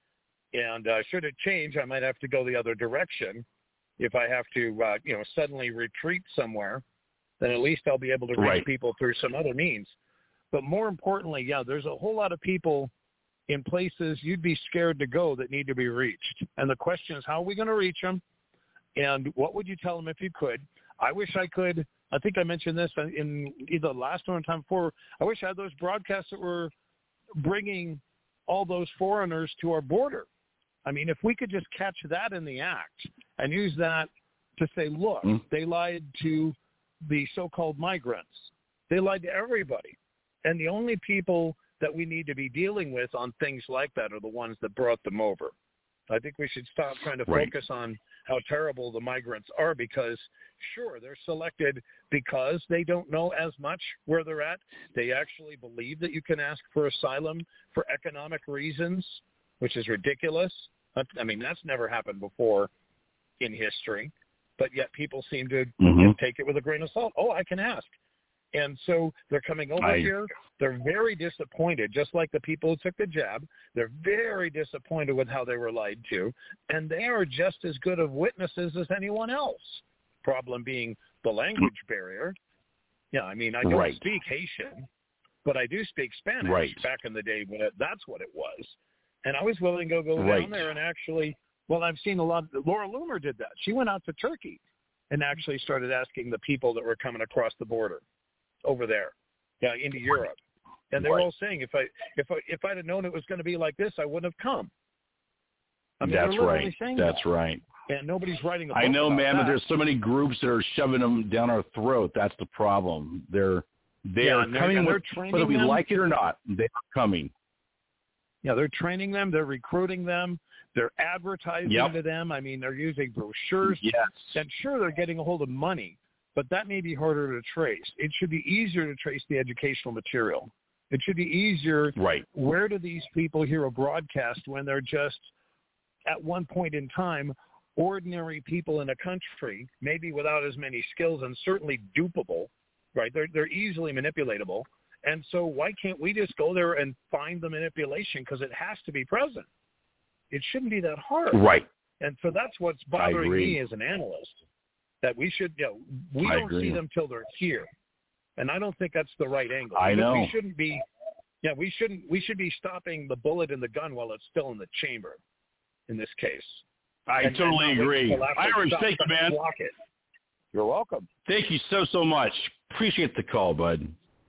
And uh, should it change, I might have to go the other direction. If I have to, uh, you know, suddenly retreat somewhere, then at least I'll be able to reach right. people through some other means. But more importantly, yeah, there's a whole lot of people in places you'd be scared to go that need to be reached. And the question is, how are we going to reach them? And what would you tell them if you could? I wish I could. I think I mentioned this in either the last one or time before. I wish I had those broadcasts that were bringing all those foreigners to our border. I mean, if we could just catch that in the act and use that to say, look, mm. they lied to the so-called migrants. They lied to everybody. And the only people that we need to be dealing with on things like that are the ones that brought them over. I think we should stop trying to right. focus on how terrible the migrants are because, sure, they're selected because they don't know as much where they're at. They actually believe that you can ask for asylum for economic reasons, which is ridiculous. I mean, that's never happened before in history, but yet people seem to mm-hmm. take it with a grain of salt. Oh, I can ask. And so they're coming over I... here. They're very disappointed, just like the people who took the jab. They're very disappointed with how they were lied to. And they are just as good of witnesses as anyone else. Problem being the language barrier. Yeah, I mean, I don't right. speak Haitian, but I do speak Spanish right. back in the day when it, that's what it was. And I was willing to go right. down there and actually, well, I've seen a lot. Laura Loomer did that. She went out to Turkey and actually started asking the people that were coming across the border over there, yeah, into Europe. And they were all saying, if I if I if I'd have known it was going to be like this, I wouldn't have come. I mean, That's right. That's that. right. And nobody's writing a book I know, about man, that. but there's so many groups that are shoving them down our throat. That's the problem. They're they yeah, are and they're, coming and with, they're whether we them. like it or not. They are coming. Yeah, they're training them. They're recruiting them. They're advertising yep. to them. I mean, they're using brochures. Yes. And sure, they're getting a hold of money, but that may be harder to trace. It should be easier to trace the educational material. It should be easier. Right. Where do these people hear a broadcast when they're just, at one point in time, ordinary people in a country, maybe without as many skills and certainly dupable, right? They're, they're easily manipulatable. And so why can't we just go there and find the manipulation? Because it has to be present. It shouldn't be that hard. Right. And so that's what's bothering me as an analyst, that we should, you know, we I don't agree. see them till they're here. And I don't think that's the right angle. I know. We shouldn't be, yeah, we shouldn't, we should be stopping the bullet in the gun while it's still in the chamber in this case. I and, totally and agree. Irish, thank you, man. It. You're welcome. Thank you so, so much. Appreciate the call, bud.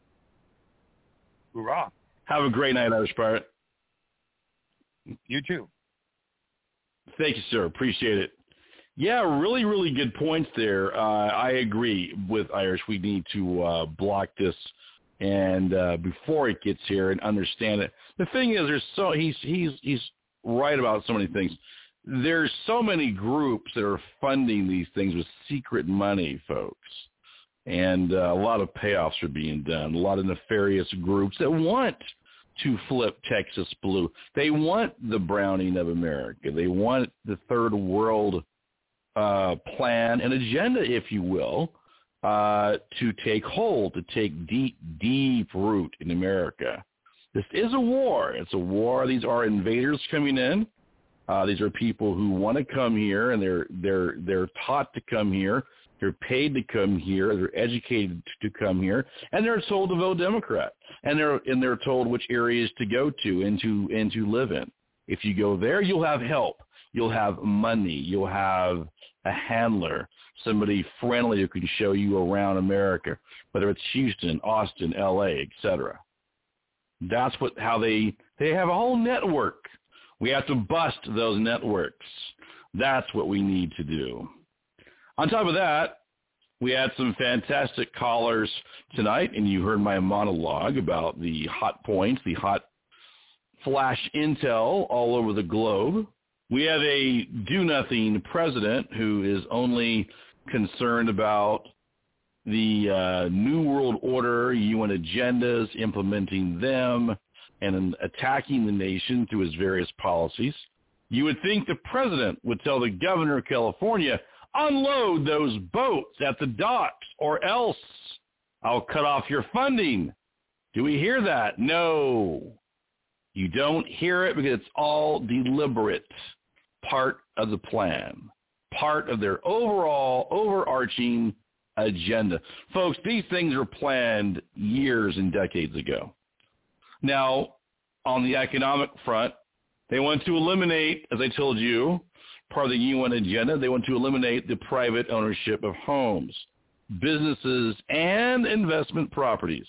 Hoorah. Have a great night, Irish Pirate. You too. Thank you, sir. Appreciate it. Yeah, really, really good points there. Uh, I agree with Irish. We need to uh, block this and uh, before it gets here and understand it. The thing is, there's so he's he's he's right about so many things. There's so many groups that are funding these things with secret money, folks, and uh, a lot of payoffs are being done. A lot of nefarious groups that want to flip Texas blue. They want the browning of America. They want the third world uh, plan and agenda, if you will, uh, to take hold, to take deep, deep root in America. This is a war. It's a war. These are invaders coming in. Uh, these are people who want to come here, and they're they're they're taught to come here. They're paid to come here. They're educated to come here, and they're told to vote Democrat. And they're and they're told which areas to go to and to and to live in. If you go there, you'll have help. You'll have money. You'll have a handler, somebody friendly who can show you around America, whether it's Houston, Austin, L A, et cetera. That's what how they they have a whole network. We have to bust those networks. That's what we need to do. On top of that, we had some fantastic callers tonight, and you heard my monologue about the hot points, the hot flash intel all over the globe. We have a do-nothing president who is only concerned about the uh, New World Order, U N agendas, implementing them, and attacking the nation through his various policies. You would think the president would tell the governor of California, unload those boats at the docks, or else I'll cut off your funding. Do we hear that? No. You don't hear it because it's all deliberate, part of the plan, part of their overall overarching agenda. Folks, these things were planned years and decades ago. Now, on the economic front, they want to eliminate, as I told you, part of the U N agenda, they want to eliminate the private ownership of homes, businesses, and investment properties.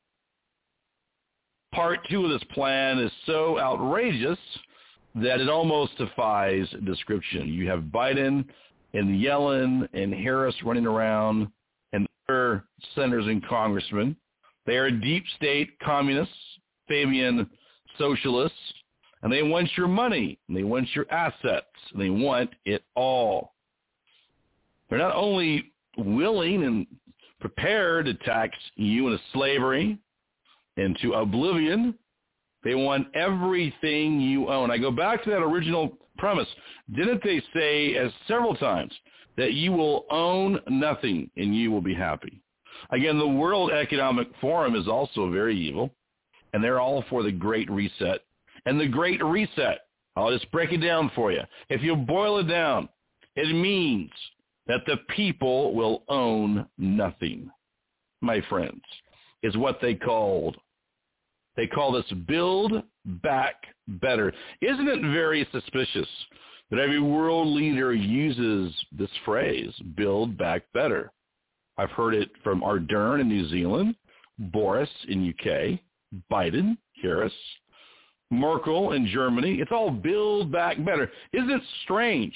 Part two of this plan is so outrageous that it almost defies description. You have Biden and Yellen and Harris running around and other senators and congressmen. They are deep state communists, Fabian socialists, and they want your money, and they want your assets, and they want it all. They're not only willing and prepared to tax you into slavery and to oblivion, they want everything you own. I go back to that original premise. Didn't they say as several times that you will own nothing and you will be happy? Again, the World Economic Forum is also very evil, and they're all for the Great Reset. And the Great Reset, I'll just break it down for you. If you boil it down, it means that the people will own nothing, my friends, is what they called. They call this Build Back Better. Isn't it very suspicious that every world leader uses this phrase, Build Back Better? I've heard it from Ardern in New Zealand, Boris in U K, Biden, Harris, Merkel in Germany. It's all Build Back Better. Isn't it strange?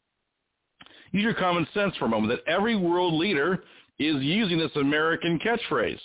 Use your common sense for a moment that every world leader is using this American catchphrase,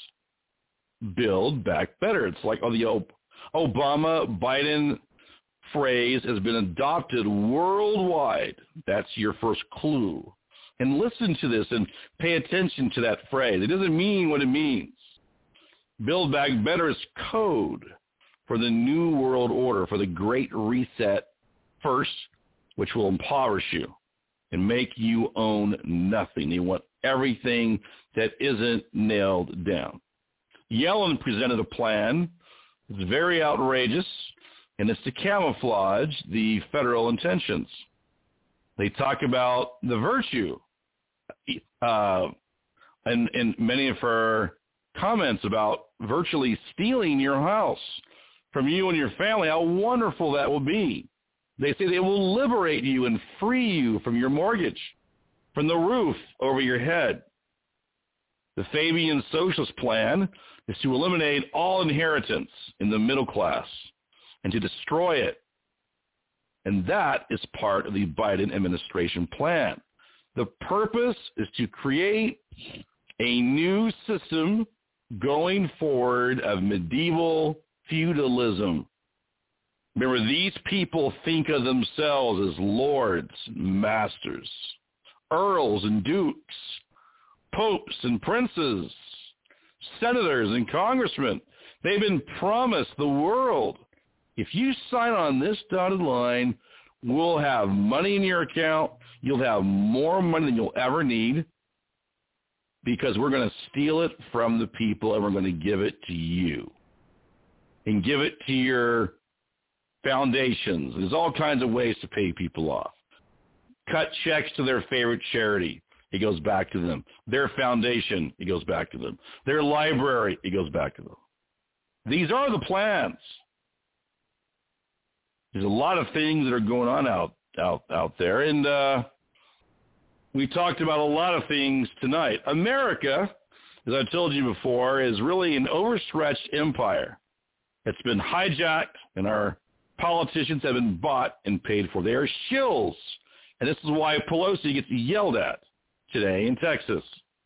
Build Back Better. It's like oh, the Obama Biden phrase has been adopted worldwide. That's your first clue. And listen to this and pay attention to that phrase. It doesn't mean what it means. Build Back Better is code for the New World Order, for the Great Reset first, which will impoverish you and make you own nothing. They want everything that isn't nailed down. Yellen presented a plan. It's very outrageous, and it's to camouflage the federal intentions. They talk about the virtue, uh, and, and many of her comments about virtually stealing your house from you and your family, how wonderful that will be. They say they will liberate you and free you from your mortgage, from the roof over your head. The Fabian Socialist plan is to eliminate all inheritance in the middle class and to destroy it. And that is part of the Biden administration plan. The purpose is to create a new system going forward of medieval feudalism. Remember, these people think of themselves as lords and masters, earls and dukes, popes and princes, senators and congressmen. They've been promised the world. If you sign on this dotted line, we'll have money in your account. You'll have more money than you'll ever need because we're going to steal it from the people and we're going to give it to you and give it to your foundations. There's all kinds of ways to pay people off. Cut checks to their favorite charity. It goes back to them. Their foundation, it goes back to them. Their library, it goes back to them. These are the plans. There's a lot of things that are going on out out, out there, and uh, we talked about a lot of things tonight. America, as I told you before, is really an overstretched empire. It's been hijacked, and our politicians have been bought and paid for. They are shills, and this is why Pelosi gets yelled at today in Texas,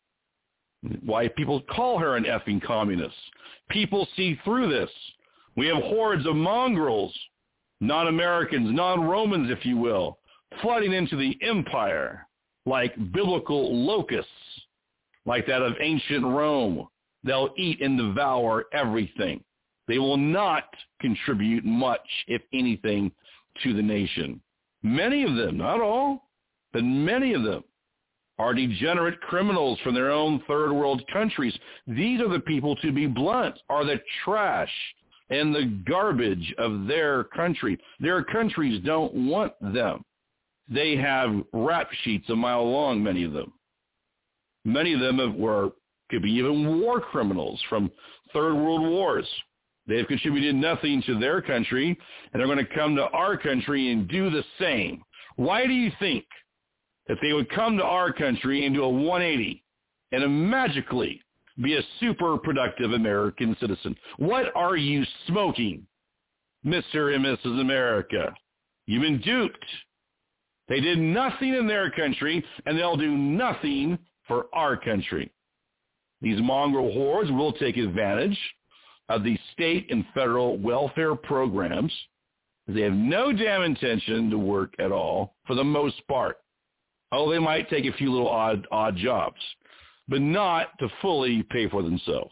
why people call her an effing communist. People see through this. We have hordes of mongrels, non-Americans, non-Romans, if you will, flooding into the empire like biblical locusts, like that of ancient Rome. They'll eat and devour everything. They will not contribute much, if anything, to the nation. Many of them, not all, but many of them, are degenerate criminals from their own third world countries. These are the people, to be blunt, are the trash and the garbage of their country. Their countries don't want them. They have rap sheets a mile long, many of them. Many of them have, were could be even war criminals from third world wars. They have contributed nothing to their country, and they're going to come to our country and do the same. Why do you think that they would come to our country and do a one eighty and magically be a super productive American citizen? What are you smoking, Mister and Missus America? You've been duped. They did nothing in their country, and they'll do nothing for our country. These mongrel hordes will take advantage of the state and federal welfare programs. They have no damn intention to work at all for the most part. Oh, they might take a few little odd odd jobs, but not to fully pay for themselves.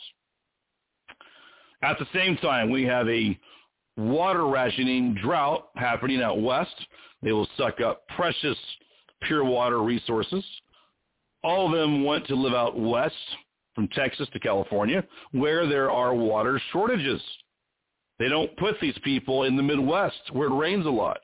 At the same time, we have a water rationing drought happening out west. They will suck up precious pure water resources. All of them want to live out west from Texas to California, where there are water shortages. They don't put these people in the Midwest where it rains a lot.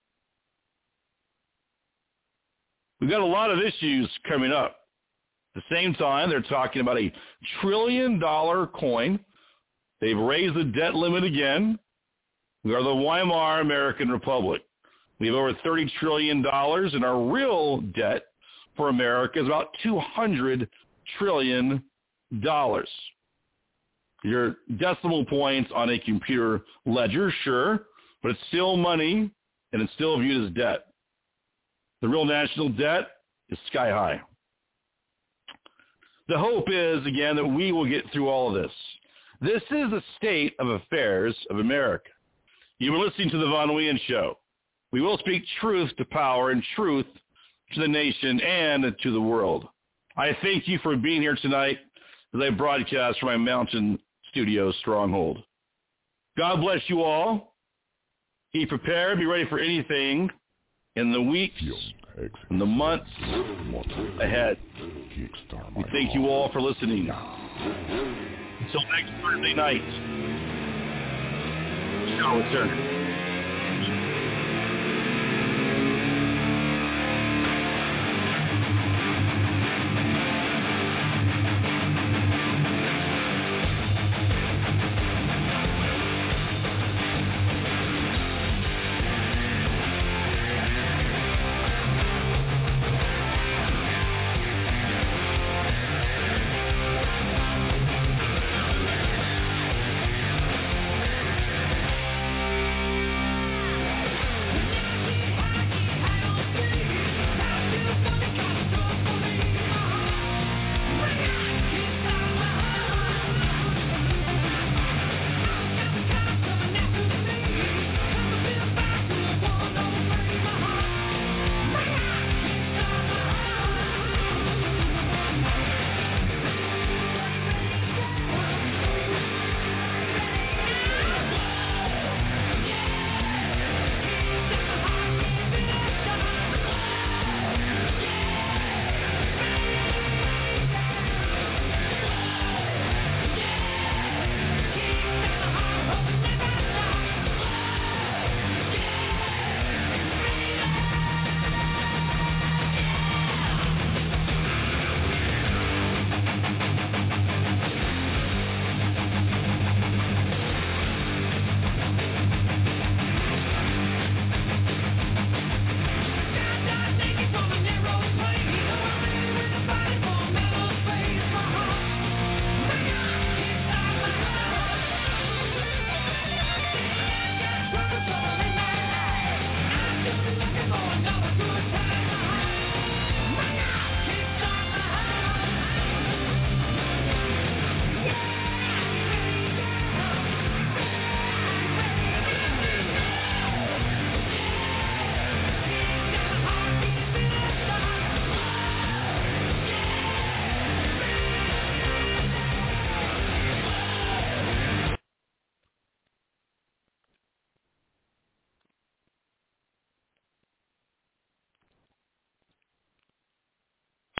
We've got a lot of issues coming up. At the same time, they're talking about a trillion dollar coin. They've raised the debt limit again. We are the Weimar American Republic. We have over thirty trillion dollars, and our real debt for America is about two hundred trillion dollars. Your decimal points on a computer ledger, sure, but it's still money, and it's still viewed as debt. The real national debt is sky high. The hope is, again, that we will get through all of this. This is the state of affairs of America. You were listening to the Von Wehan Show. We will speak truth to power and truth to the nation and to the world. I thank you for being here tonight as I broadcast from my mountain studio stronghold. God bless you all. Be prepared. Be ready for anything in the weeks and the months ahead. We thank you all for listening. Until next Thursday night, shall return.